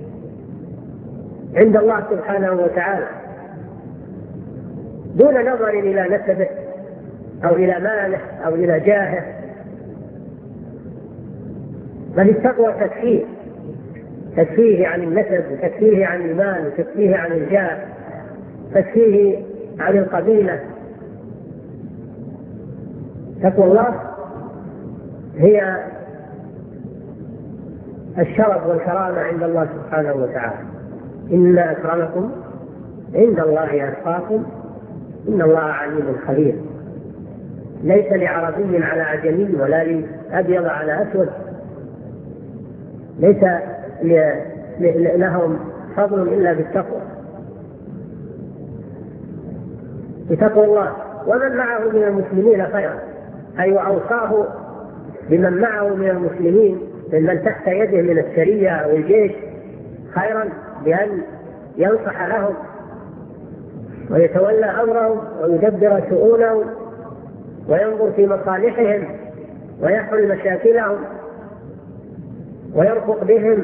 [SPEAKER 3] عند الله سبحانه وتعالى، دون نظر إلى نسبه أو إلى ماله أو إلى جاهه، بل التقوى تكفيه، تكفيه عن النسب، وتكفيه عن المال، وتكفيه عن الجاه، تكفيه عن القبيلة. تقوى الله هي الشرف والكرامة عند الله سبحانه وتعالى. إن أكرمكم عند الله أتقاكم إن الله عليم خبير. ليس لعربي على عجمي ولا لأبيض على أسود، ليس لهم فضل إلا بالتقوى، بتقوى الله. ومن معه من المسلمين خيرا، أي أوصاه بمن معه من المسلمين، من تحت يده من السرية أو الجيش، خيرا، بأن ينصح لهم ويتولى أمرهم ويدبر شؤونهم وينظر في مصالحهم ويحل مشاكلهم ويرفق بهم.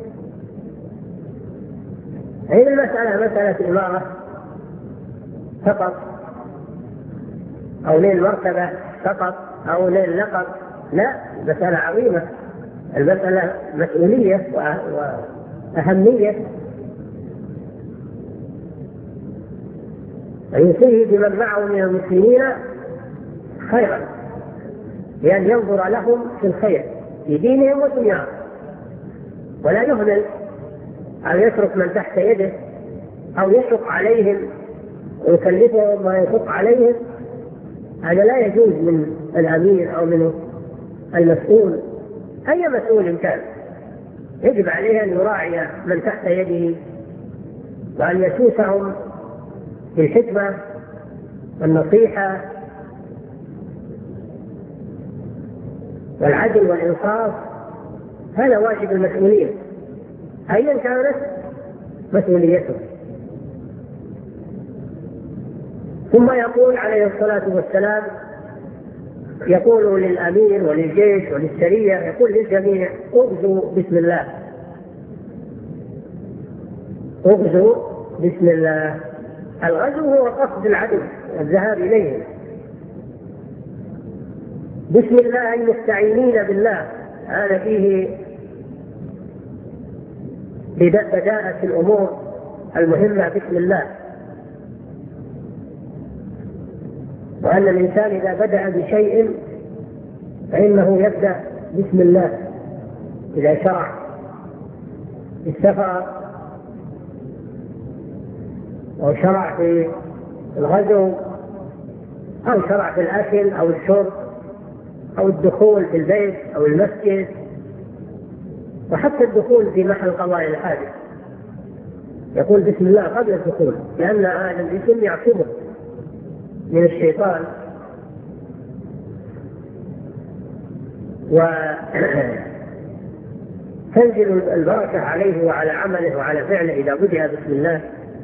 [SPEAKER 3] هذه المسألة مسألة إمارة فقط أو نيل مرتبة فقط أو نيل لقب، لا، مسألة عظيمة. المسألة مسؤولية وأهمية، ويوصيه بمن معه من المسلمين خيرا، لأن ينظر لهم في الخير في دينهم ودنياهم، ولا يهمل أو يترك من تحت يده أو يشق عليهم ويكلفهم ما يشق عليهم. هذا لا يجوز من الأمير أو من المسؤول، أي مسؤول كان يجب عليه أن يراعي من تحت يده وأن يسوسهم بالحكمة والنصيحة والعدل والإنصاف. هذا واجب المسؤولين أيا كانت مسؤوليته. ثم يقول عليه الصلاة والسلام، يقول للأمير وللجيش وللسرية، يقول للجميع: اغزوا بسم الله، اغزوا بسم الله. الغزو هو قصد العدو والذهاب إليه. بسم الله المستعينين بالله، هذا فيه بداءة الأمور المهمة بسم الله. وأن الإنسان إذا بدأ بشيء فإنه يبدأ بسم الله. إذا شرع في السفر أو شرع في الغزو أو شرع في الأكل أو الشرب أو الدخول في البيت أو المسجد، وحتى الدخول في محل قضاء الحاجة يقول بسم الله قبل الدخول، لأن هذا الاسم يعصمه من الشيطان. وتنزل البركة عليه وعلى عمله وعلى فعله إذا بدأ بسم الله،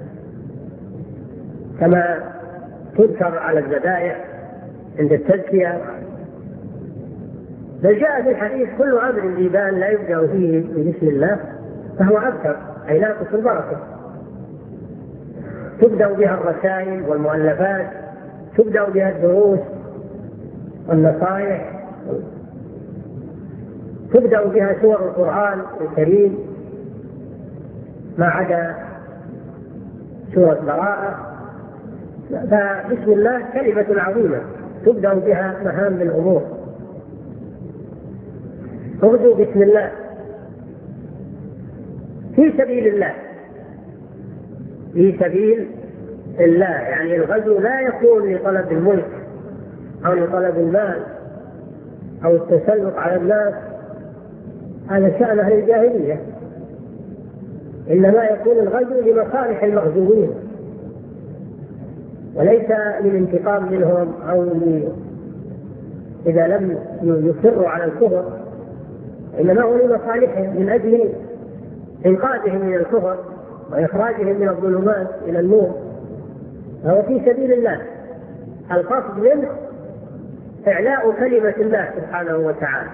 [SPEAKER 3] كما تذكر على الذبائح عند التزكية. بل جاء في الحديث: كل أمر ذي بال لا يبدأ فيه بسم الله فهو أبتر، أي ناقص البركة. تبدأ بها الرسائل والمؤلفات، تبدأ بها الدروس والنصائح، تبدأ بها سور القرآن الكريم ما عدا سورة براءة. فبسم الله كلمة عظيمة تبدأ بها مهام الأمور. اغزوا بسم الله في سبيل الله، في سبيل الله، يعني الغزو لا يكون لطلب الملك أو لطلب المال أو التسلط على الناس، هذا شأن أهل الجاهلية. إنما يكون الغزو لمصالح المغزوين، وليس للانتقام منهم أو إذا لم يصروا على الكفر، إنما هو لمصالحهم من أجل إنقاذهم من الكفر وإخراجهم من الظلمات إلى النور. فهو في سبيل الله، القصد منه إعلاء كلمة الله سبحانه وتعالى.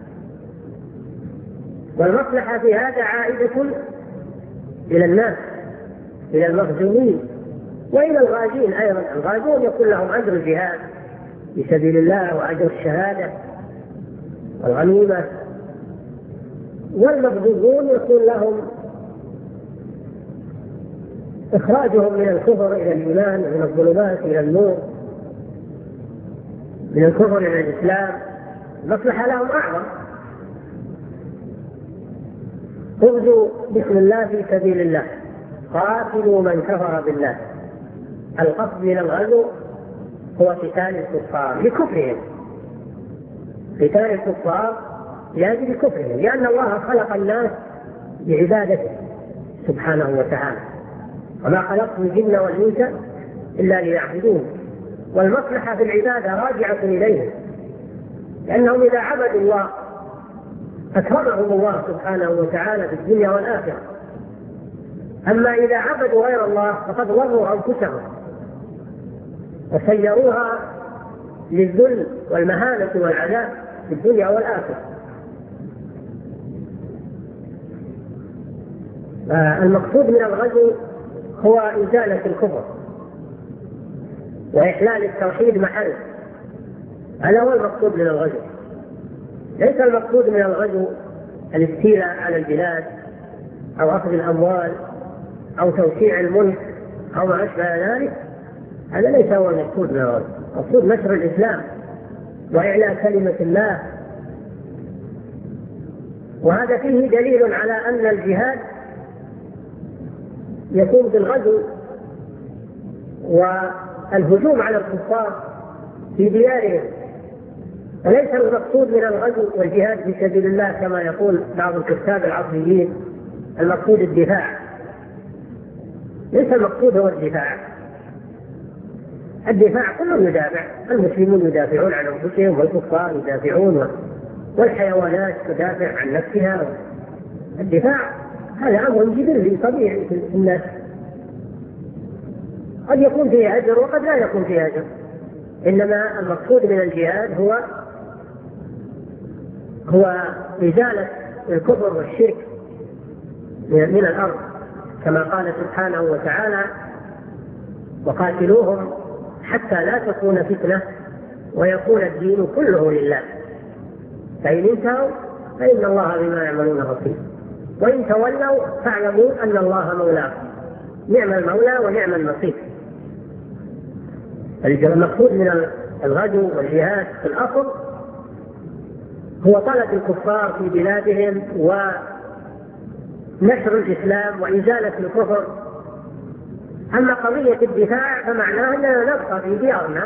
[SPEAKER 3] والمصلحة في هذا عائدة إلى الناس، إلى المغزوين وإلى الغازين أيضا. الغازون يكون لهم أجر الجهاد في سبيل الله وأجر الشهادة والغنيمة، والمغزوون يكون لهم إخراجهم من الكفر إلى الإيمان ومن الظلمات إلى النور، من الكفر إلى الإسلام. المصلحة لهم أعظم. اغزوا بسم الله في سبيل الله، قاتلوا من كفر بالله. القصد من الغزو هو قتال الكفار لكفرهم، قتال الكفار لأجل كفرهم، لأن الله خلق الناس بعبادته سبحانه وتعالى: وما خلقت الجن والإنس إلا ليعبدون. والمصلحة في العبادة راجعة إليه، لأنهم إذا عبدوا الله أكرمهم الله سبحانه وتعالى في الدنيا والآخرة.
[SPEAKER 2] أما إذا عبدوا غير الله فقد ضروا أنفسهم وسيروها للذل والمهانة والعذاب في الدنيا والآخرة. المقصود من الغزو هو إزالة الكفر وإحلال التوحيد محله، هذا هو المقصود من الغزو. ليس المقصود من الغزو الاستيلاء على البلاد أو أخذ الأموال أو توسيع الملك أو ما أشبه ذلك، هذا ليس هو المقصود من الغزو. المقصود نشر الإسلام وإعلاء كلمة الله، وهذا فيه دليل على أن الجهاد يكون بالغزو والهجوم على الكفار في ديارهم، وليس المقصود من الغزو والجهاد في سبيل الله كما يقول بعض الكتاب العصريين المقصود الدفاع. ليس المقصود هو الدفاع. الدفاع كلهم يدافع، المسلمون يدافعون عن أنفسهم والكفار يدافعون والحيوانات تدافع عن نفسها. الدفاع هذا أمر جبلي طبيعي في الناس، قد يكون فيه أجر وقد لا يكون فيه أجر، إنما المقصود من الجهاد هو هو إزالة الكفر والشرك من الأرض، كما قال سبحانه وتعالى: وقاتلوهم حتى لا تكون فتنة ويكون الدين كله لله فإن انتهوا فإن الله بما يعملون بصير وإن تولوا فاعلموا أن الله مولاكم نعم المولى ونعم النصير. المقصود من الغزو والجهاد في الأصل هو طلب الكفار في بلادهم ونشر الإسلام وإزالة الكفر. أما قضية الدفاع فمعناه أننا نبقى في ديارنا،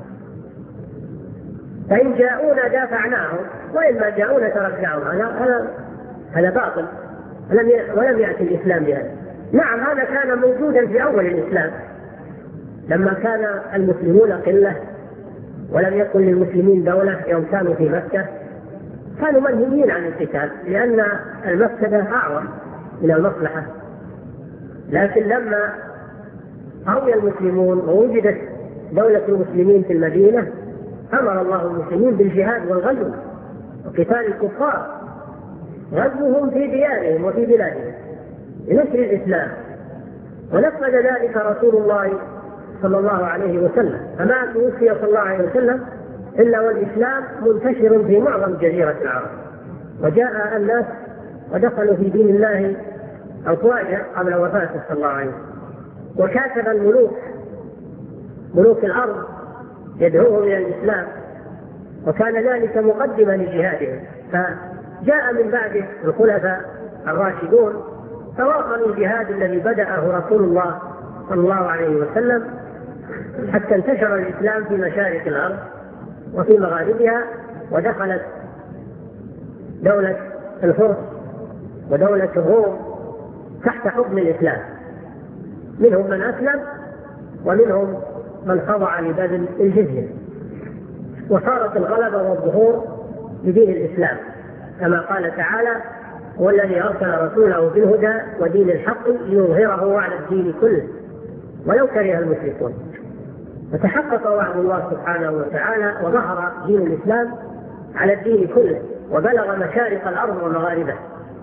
[SPEAKER 2] فإن جاءونا دافعناهم وإما جاءونا تركناهم. هذا هذا باطل ولم يأتي الإسلام بهذا. نعم هذا كان موجودا في أول الإسلام لما كان المسلمون قلة ولم يكن للمسلمين دولة يوم كانوا في مكة، كانوا منهيين عن القتال لأن المفسدة أعظم من المصلحة. لكن لما قوي المسلمون ووجدت دولة المسلمين في المدينة أمر الله المسلمين بالجهاد والغزو وقتال الكفار، غزوهم في ديارهم وفي بلادهم لنشر الإسلام، ونفذ ذلك رسول الله صلى الله عليه وسلم، فما توفي صلى الله عليه وسلم إلا والإسلام منتشر في معظم جزيرة العرب، وجاء الناس ودخلوا في دين الله أفواجا قبل وفاته صلى الله عليه وسلم. وكاتب الملوك ملوك الأرض يدعوهم إلى الإسلام، وكان ذلك مقدما لجهادهم. فجاء من بعده الخلفاء الراشدون فواصلوا الجهاد الذي بدأه رسول الله صلى الله عليه وسلم حتى انتشر الإسلام في مشارق الأرض وفي مغاربها، ودخلت دولة الفرس ودولة الروم تحت حكم الإسلام، منهم من أسلم ومنهم من خضع لبذل الجزية، وصارت الغلبة والظهور لدين الإسلام كما قال تعالى: هو الذي أرسل رسوله بالهدى ودين الحق ليظهره على الدين كله ولو كره المشركون. فتحقق وعد الله سبحانه وتعالى وظهر دين الإسلام على الدين كله وبلغ مشارق الأرض ومغاربها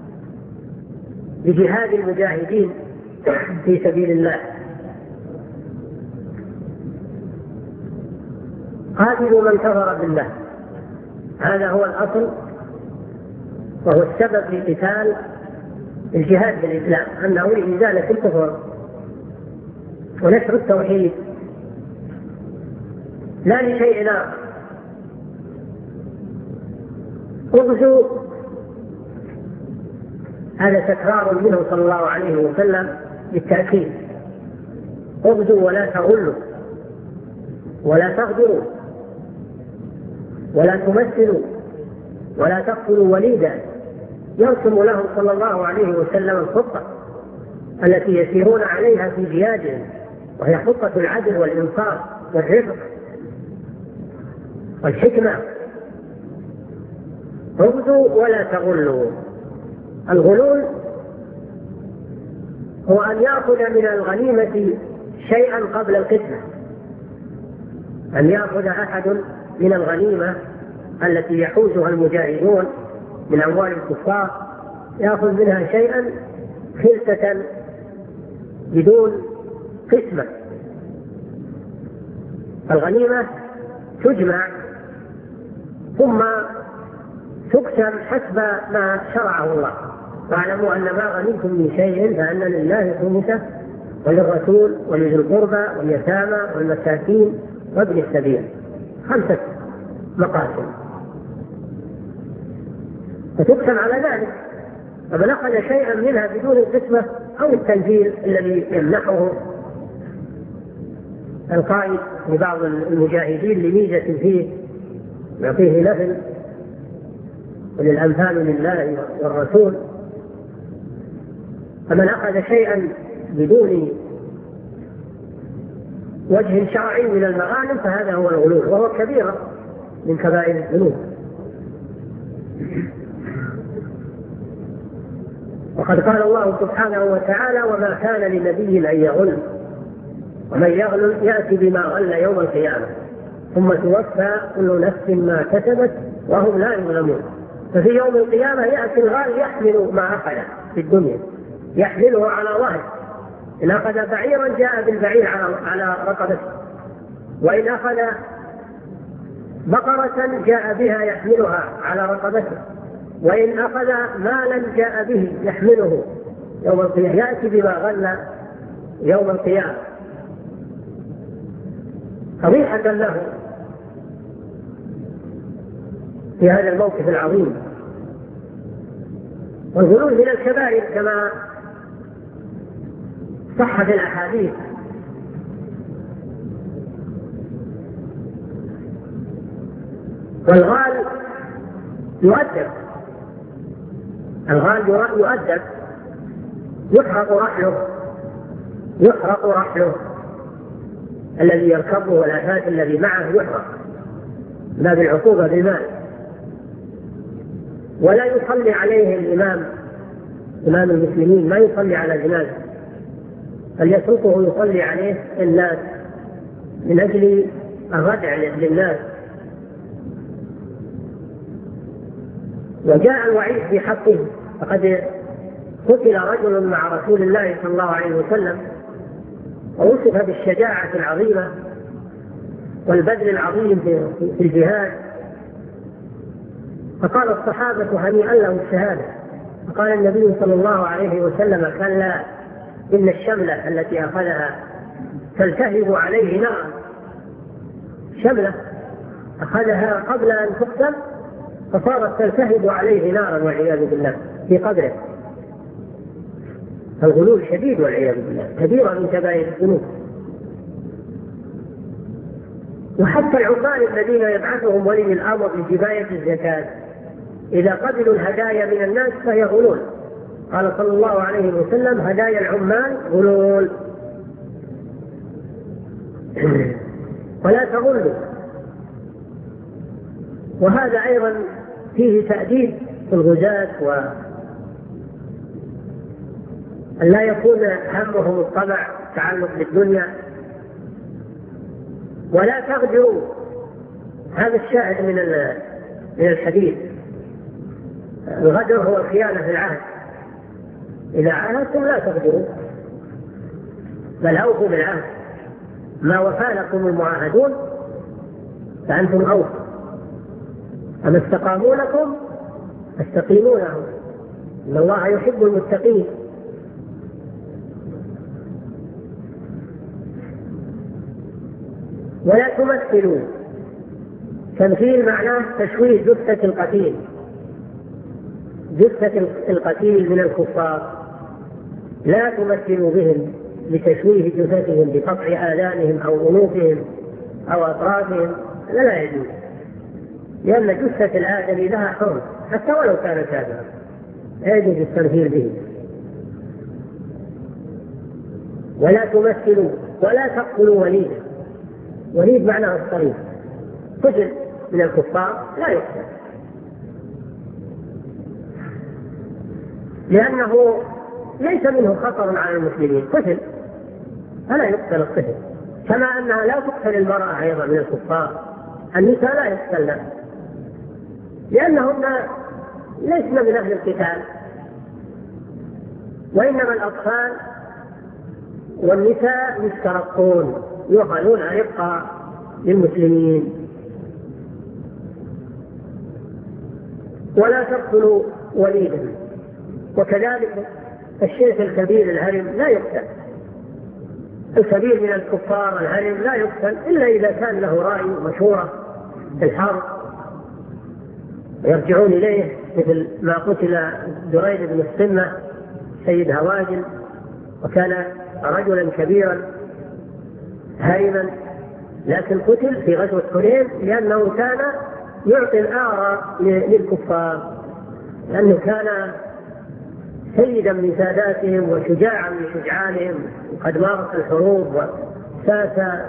[SPEAKER 2] بجهاد المجاهدين في سبيل الله. قاتلوا من كفر بالله، هذا هو الأصل وهو السبب لقتال الجهاد بالإسلام، أنه لإزالة الكفر ونشر التوحيد لا لشيء آخر. اغزوا، هذا تكرار منه صلى الله عليه وسلم بالتأكيد: اغزوا ولا تغلوا ولا تغدروا ولا تمثلوا ولا تقتلوا وليدا. يرسم لهم صلى الله عليه وسلم الخطة التي يسيرون عليها في جهادهم، وهي خطة العدل والإنصاف والرفق والحكمة. اغزوا ولا تغلوا. الغلول
[SPEAKER 3] هو أن يأخذ من الغنيمة شيئا قبل القسمة، أن يأخذ أحد من الغنيمة التي يحوزها المجاهدون من أموال الكفار، يأخذ منها شيئا خلسة بدون قسمة. الغنيمة تجمع ثم تقسم حسب ما شرعه الله. واعلموا أن ما غنمتم من شيء فأن لله خمسه وللرسول ولذي القربى واليتامى والمساكين وابن السبيل، خمسة مقاسم فتقسم على ذلك. فمن أخذ شيئا منها بدون القسمة أو التنزيل الذي يمنحه القائد لبعض المجاهدين لميزة فيه يعطيه نفل وللأنفال لله والرسول، فمن أخذ شيئا بدون وجه شرعي من المغانم فهذا هو الغلول، وهو كبيرة من كبائر الذنوب. وقد قال الله سبحانه وتعالى: وما كان لنبي أن يغل ومن يغل يأتي بما غل يوم القيامة ثم توفى كل نفس ما كسبت وهم لا يظلمون. ففي يوم القيامة يأتي الغال يحمل ما أخذ في الدنيا، يحمله على ظهره. إن أخذ بعيرا جاء بالبعير على رقبته، وإن أخذ بقرة جاء بها يحملها على رقبته، وإن أخذ مالا جاء به يحمله يوم القيامة، يأتي بما غل يوم القيامة فضيحة له في هذا الموقف العظيم. والغلول من الكبائر كما صح في الأحاديث. والغال يؤدب، الغال يؤدب، يحرق رحله، يحرق رحله الذي يركبه والأثاث الذي معه يحرق لا بالعقوبة بالمال. ولا يصلي عليه الإمام إمام المسلمين، ما يصلي على جنازة، بل يتركه يصلي عليه الناس من أجل الردع للناس. وجاء الوعيد في حقه، فقد قتل رجل مع رسول الله صلى الله عليه وسلم ووصف بالشجاعة العظيمة والبذل العظيم في الجهاد، فقال الصحابة هنيئا له الشهادة. فقال النبي صلى الله عليه وسلم: كلا، إن الشملة التي أخذها تلتهب عليه نارا. شملة أخذها قبل أن تقتل فصارت تلتهب عليه نارا والعياذ بالله في قبره. الغلول شديد والعياذ بالله، كبيرة من كبائر الذنوب. وحتى العمال الذين يبعثهم ولي الأمر لجباية الزكاة إذا قبلوا الهدايا من الناس فهي غلول. قال صلى الله عليه وسلم: هدايا العمال غلول. ولا تغلوا. وهذا أيضا فيه تأديب في الغزاة، وأن لا يكون همهم الطمع تعلق بالدنيا. ولا تغدروا، هذا الشاهد من من الحديث. الغدر هو الخيانة في العهد، إذا عاهدتم لا تغدروا بل أوفوا بالعهد، ما وفى لكم المعاهدون فأنتم أوفوا، أما استقاموا لكم فاستقيموا لهم، إن الله يحب المتقين. ولا تمثلوا، تمثيل معناه تشويه جثة القتيل، جثة القتيل من الكفار، لا تمثلوا بهم لتشويه جثتهم بقطع آذانهم أو أنوفهم أو أطرافهم، لا, لا يجوز، لأن جثة الآدمي لها حرمة حتى ولو كان كافرا، لا يجوز التمثيل به. ولا تمثلوا ولا تقتلوا وليدا، وليد معناه الصليب، قتل من الكفار لا يقتل، لأنه
[SPEAKER 2] ليس منه خطر على المسلمين، قتل فلا يقتل الطفل، كما أنها لا تقتل المرأة أيضا من الكفار. النساء لا يقتلن لأنهن ليسن من أهل القتال، وإنما الأطفال والنساء يسترقون يؤخذون رقة للمسلمين. ولا تقتلوا وليدا، وكذلك الشيخ الكبير الهرم لا يقتل، الكبير من الكفار الهرم لا يقتل إلا إذا كان له رأي مشورة في الحرب يرجعون إليه، مثل ما قتل دريد بن السمة سيد هواجن، وكان رجلا كبيرا هرما لكن قتل في غزوة حنين لأنه كان يعطي الآراء للكفار، لأنه كان سيدا من ساداتهم وشجاعا من شجعانهم، وقد مارس الحروب وساس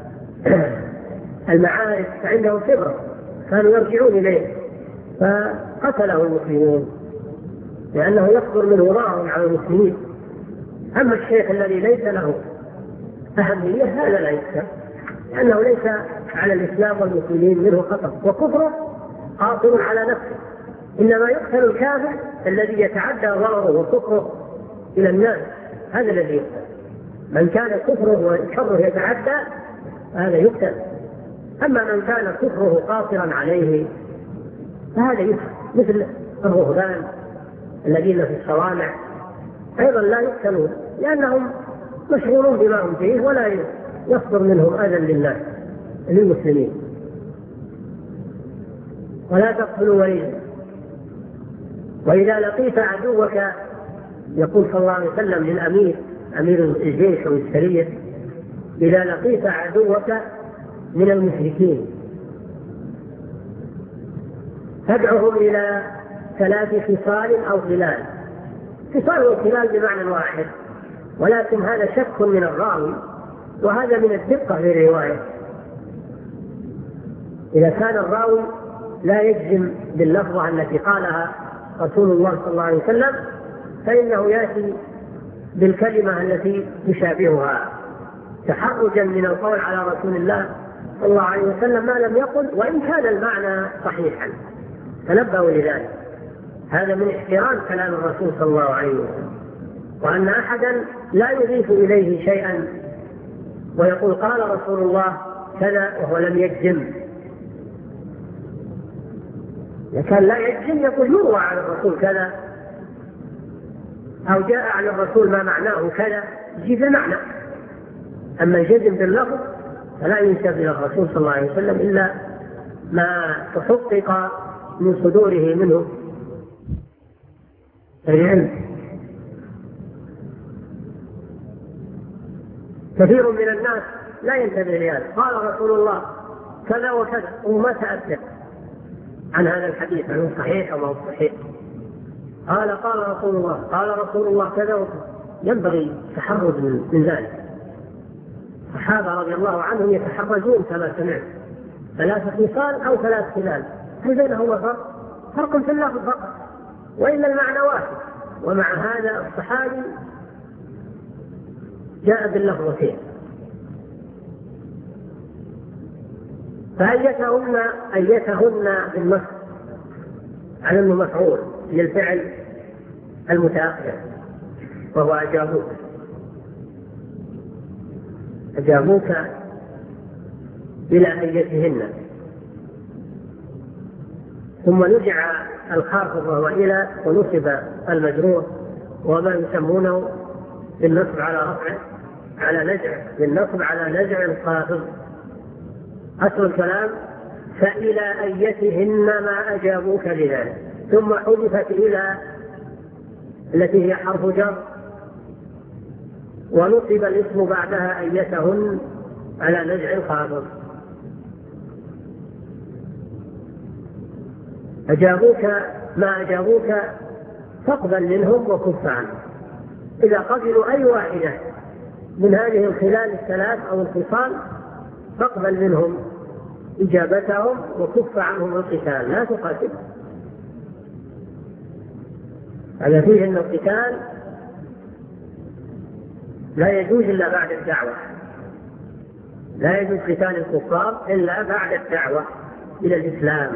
[SPEAKER 2] المعارك فعنده خبرة، كانوا يرجعون إليه فقتله المسلمون لأنه يصدر منه ضرر على المسلمين. أما الشيخ الذي ليس له أهمية هذا لا يقتل، لأنه ليس على الإسلام والمسلمين منه خطر، وكفره قاصر على نفسه، إنما يقتل الكافر الذي يتعدى ضرره وكفره إلى الناس، هذا الذي يقتل. من كان كفره وشره يتعدى هذا يقتل، أما من كان كفره قاصرا عليه فهذا يقتل، مثل الرهبان الذين في الصوامع أيضا لا يقتلون لأنهم مشغولون بما هم فيه ولا يصدر منهم أذى للناس للمسلمين. ولا تقتلوا وليدا، وإذا لقيت عدوك، يقول صلى الله عليه وسلم للأمير أمير الجيش أو السرية، إذا لقيت عدوك من المشركين فادعهم إلى ثلاث خصال أو خلال. خصال وخلال بمعنى واحد، ولكن هذا شك من الراوي، وهذا من الدقة في الرواية. إذا كان الراوي لا يجزم باللفظة التي قالها رسول الله صلى الله عليه وسلم فإنه يأتي بالكلمة التي تشابهها تحرجا من القول على رسول الله صلى الله عليه وسلم ما لم يقل، وإن كان المعنى صحيحا. تنبهوا لذلك، هذا من احترام كلام الرسول صلى الله عليه وسلم، وأن أحدا لا يضيف إليه شيئا ويقول قال رسول الله كذا وهو لم يجزم. إذا كان لا يجزم يقول يروى عن الرسول كذا، أو جاء عن الرسول ما معناه كذا، يجي في المعنى. أما الجزم باللفظ فلا ينسب إلى الرسول صلى الله عليه وسلم إلا ما تحقق من صدوره منه العلم. كثير من الناس لا ينتبه لهذا، قال رسول الله كذا وكذا وما تأكد عن هذا الحديث عنه صحيح أو غير صحيح. قال قال رسول الله قال رسول الله كذا وكذا، ينبغي التحرز من ذلك. الصحابة رضي الله عنهم يتحرزون كما سمعت ثلاث خصال أو ثلاث خلال، هل بينهما فرق؟ فرق في اللفظ فقط، وإلا المعنى واحد. ومع هذا الصحابي جاء باللفظتين. فأيتهن أيتهن بالنص على انه مفعول للفعل المتأخر، وهو أجابوك. أجابوك إلى أيتهن، ثم نزع الخافض وهو إلى، ونصب المجرور وما يسمونه بالنصب على رفعه على نزع، بالنصب على نزع الخافض. أصل الكلام فإلى أيتهن ما أجابوك لذلك، ثم حذفت إلى التي هي حرف جر، ونصب الاسم بعدها أيتهن على نزع الخافض. أجابوك ما أجابوك فاقبل منهم وكف عنهم. إذا قبلوا أي واحدة من هذه الخلال الثلاث أو الخصال فاقبل منهم إجابتهم وكف عنهم القتال، لا تقاتل. هذا فيه أن القتال لا يجوز إلا بعد الدعوة، لا يجوز قتال الكفار إلا بعد الدعوة إلى الإسلام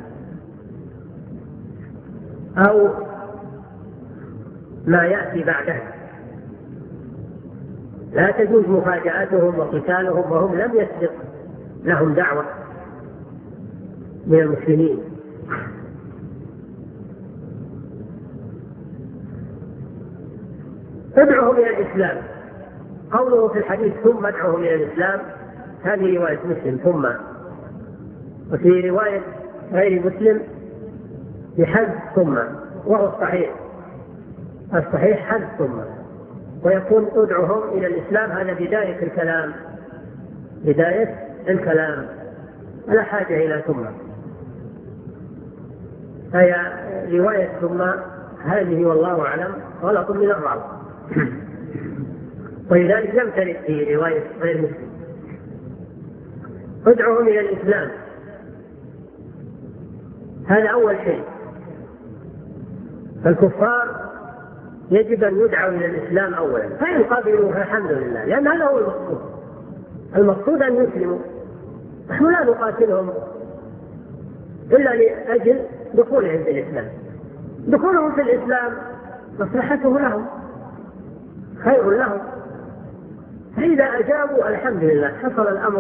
[SPEAKER 2] أو ما يأتي بعده. لا تجوز مفاجأتهم وقتالهم وهم لم يسبق لهم دعوة من المسلمين. ادعوهم إلى الإسلام، قوله في الحديث ثم ادعوهم إلى الإسلام، هذه رواية مسلم ثم، وفي رواية غير مسلم بحذف ثم، وهو الصحيح، الصحيح حذف ثم، ويكون ادعوهم إلى الإسلام هذا بداية الكلام، بداية الكلام، لا حاجة إلى ثم. هي رواية ثم هذه والله أعلم غلط من الراوي، ولذلك لم ترد في رواية غير مسلم. ادعوهم إلى الإسلام، هذا أول شيء. فالكفار يجب أن يدعوا إلى الإسلام أولا، فإن قبلوا فالحمد لله، لأن هذا هو المقصود. المقصود أن يسلموا، نحن لا نقاتلهم إلا لأجل دخولهم في الإسلام. دخولهم في الإسلام مصلحته لهم، خير لهم، فإذا أجابوا الحمد لله حصل الأمر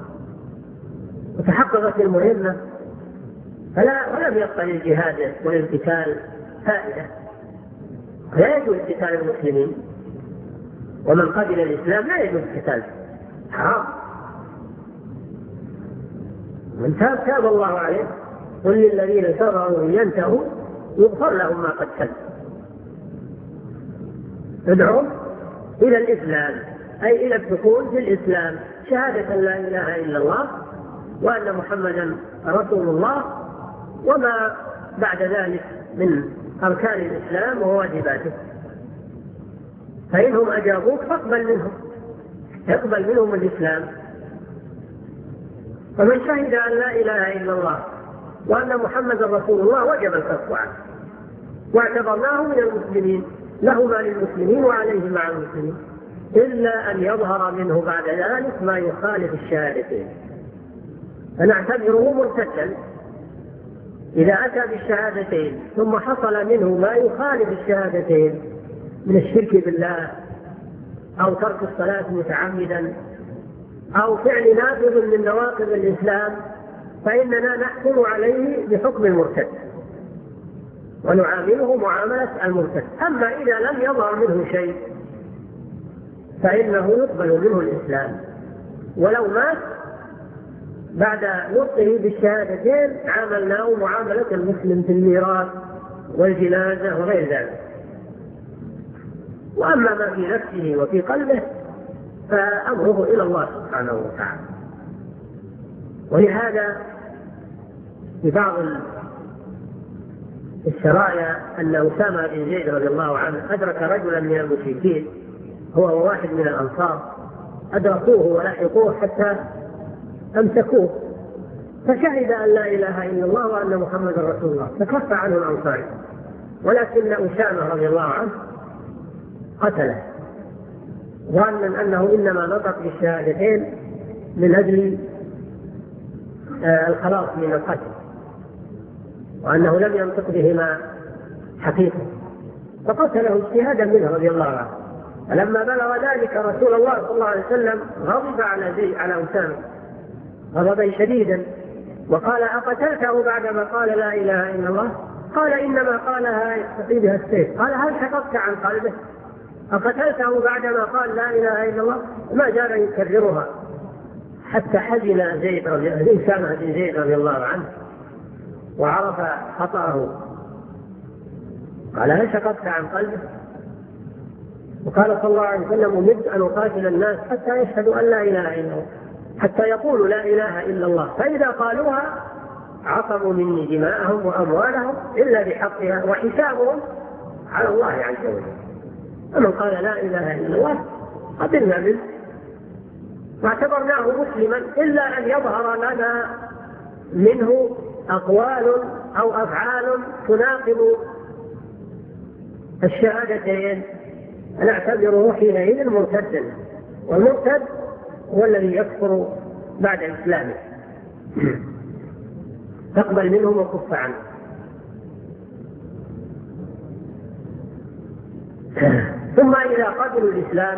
[SPEAKER 2] وتحققت المهمة، فلا ولم يبقى للجهاد والقتال فائدة. لا يجوز قتال المسلمين، ومن قبل الإسلام لا يجوز قتاله، حرام. من تاب تاب الله عليه، قل للذين كفروا إن ينتهوا يغفر لهم ما قد سلف. ادعوا إلى الإسلام أي إلى الدخول في الإسلام، شهادة لا إله إلا الله وأن محمدا رسول الله وما بعد ذلك من أركان الإسلام وواجباته. فإنهم أجابوك فاقبل منهم، يقبل منهم الإسلام. فمن شهد أن لا إله إلا الله وأن محمدا رسول الله وجب الكف عنه، واعتبرناه من المسلمين، له ما للمسلمين وعليه مع المسلمين، إلا أن يظهر منه بعد ذلك ما يخالف الشهادتين، فنعتبره مرتدا. إذا أتى بالشهادتين ثم حصل منه ما يخالف الشهادتين من الشرك بالله أو ترك الصلاة متعمدا أو فعل ناقض من نواقض الإسلام، فإننا نحكم عليه بحكم المرتد ونعامله معاملة المرتد. أما إذا لم يظهر منه شيء فإنه يقبل منه الإسلام، ولو مات بعد نطقه بالشهادتين عاملناه معاملة المسلم في الميراث والجنازة وغير ذلك. وأما ما في نفسه وفي قلبه فأمره إلى الله سبحانه وتعالى. ولهذا في بعض الشرايع أن أسامة بن زيد رضي الله عنه أدرك رجلا من المشركين هو وواحد من الأنصار، أدركوه ولحقوه حتى أمسكوه، فشهد أن لا إله إلا الله وأن محمد رسول الله، فكف عنه الأنصاري، ولكن أسامة رضي الله عنه قتله ظنا أنه إنما نطق بالشهادتين من أجل الخلاص من القتل، وأنه لم ينطق بهما حقيقة، فقتله اجتهادا منه رضي الله عنه. فلما بلغ ذلك رسول الله صلى الله عليه وسلم غضب على زي على أسامة غضبا شديدا، وقال أقتلته بعدما قال لا إله إلا الله؟ قال إنما قالها يستطيع بها السيف. قال هل شققت عن قلبه؟ أقتلته بعدما قال لا إله إلا الله؟ ما زال يكررها حتى حزن زيد رضي أسامة بن زيد رضي الله عنه وعرف خطأه. قال هل شققت عن قلبه؟ وقال صلى الله عليه وسلم أمرت أن أقاتل الناس حتى يشهدوا أن لا إله إلا الله، حتى يقولوا لا إله إلا الله، فإذا قالوها عصموا مني دماءهم وأموالهم إلا بحقها وحسابهم على الله عز وجل. ومن قال لا إله إلا الله قبلنا منه واعتبرناه مسلما إلا أن يظهر لنا منه أقوال أو أفعال تناقض الشهادتين نعتبره حينئذ مرتدا، والمرتد هو الذي يكفر بعد إسلامه، تقبل منه وكف عنه. ثم إذا قبلوا الإسلام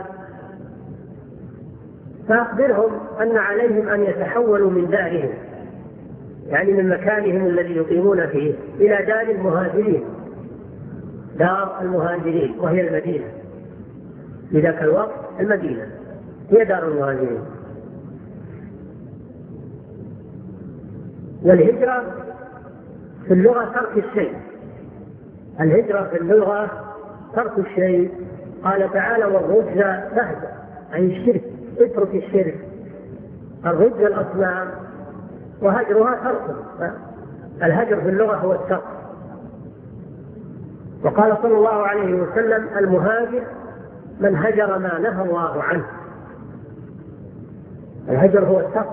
[SPEAKER 2] فأخبرهم أن عليهم أن يتحولوا من دارهم، يعني من مكانهم الذي يقيمون فيه، إلى دار المهاجرين، دار المهاجرين وهي المدينة. في ذاك الوقت المدينة هي دار المهاجرين. والهجرة في اللغة ترك الشيء، الهجرة في اللغة ترك الشيء. قال تعالى والرجز فهجر، أي الشرك، اترك الشرك. الرجز الأصنام وهجرها ترك، الهجر في اللغة هو الترك. وقال صلى الله عليه وسلم المهاجر من هجر ما نهى الله عنه. الهجر هو الترك،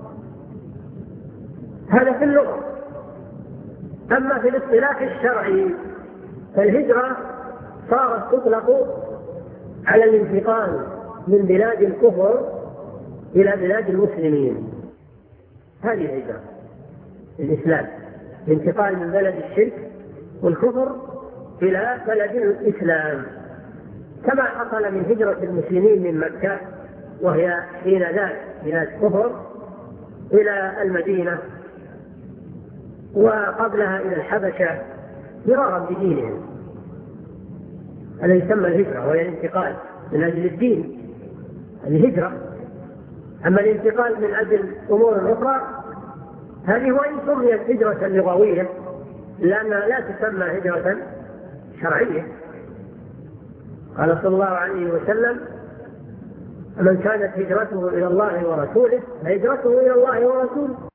[SPEAKER 2] هذا في اللغة. أما في الاصطلاح الشرعي فالهجرة صارت تطلق على الانتقال من بلاد الكفر إلى بلاد المسلمين، هذه الهجرة الإسلام، الانتقال من بلد الشرك والكفر إلى بلد الإسلام، كما حصل من هجرة المسلمين من مكة وهي حين ذاك بلاد كفر إلى المدينة، وقبلها إلى الحبشة فرارا بدينهم. هذا يسمى الهجرة، وهي الانتقال من أجل الدين، الهجرة. أما الانتقال من أجل أمور أخرى هذه وإن سميت هجرة لغوية لأنها لا تسمى هجرة شرعية. قال صلى الله عليه وسلم من كانت هجرته إلى الله ورسوله فهجرته إلى الله ورسوله.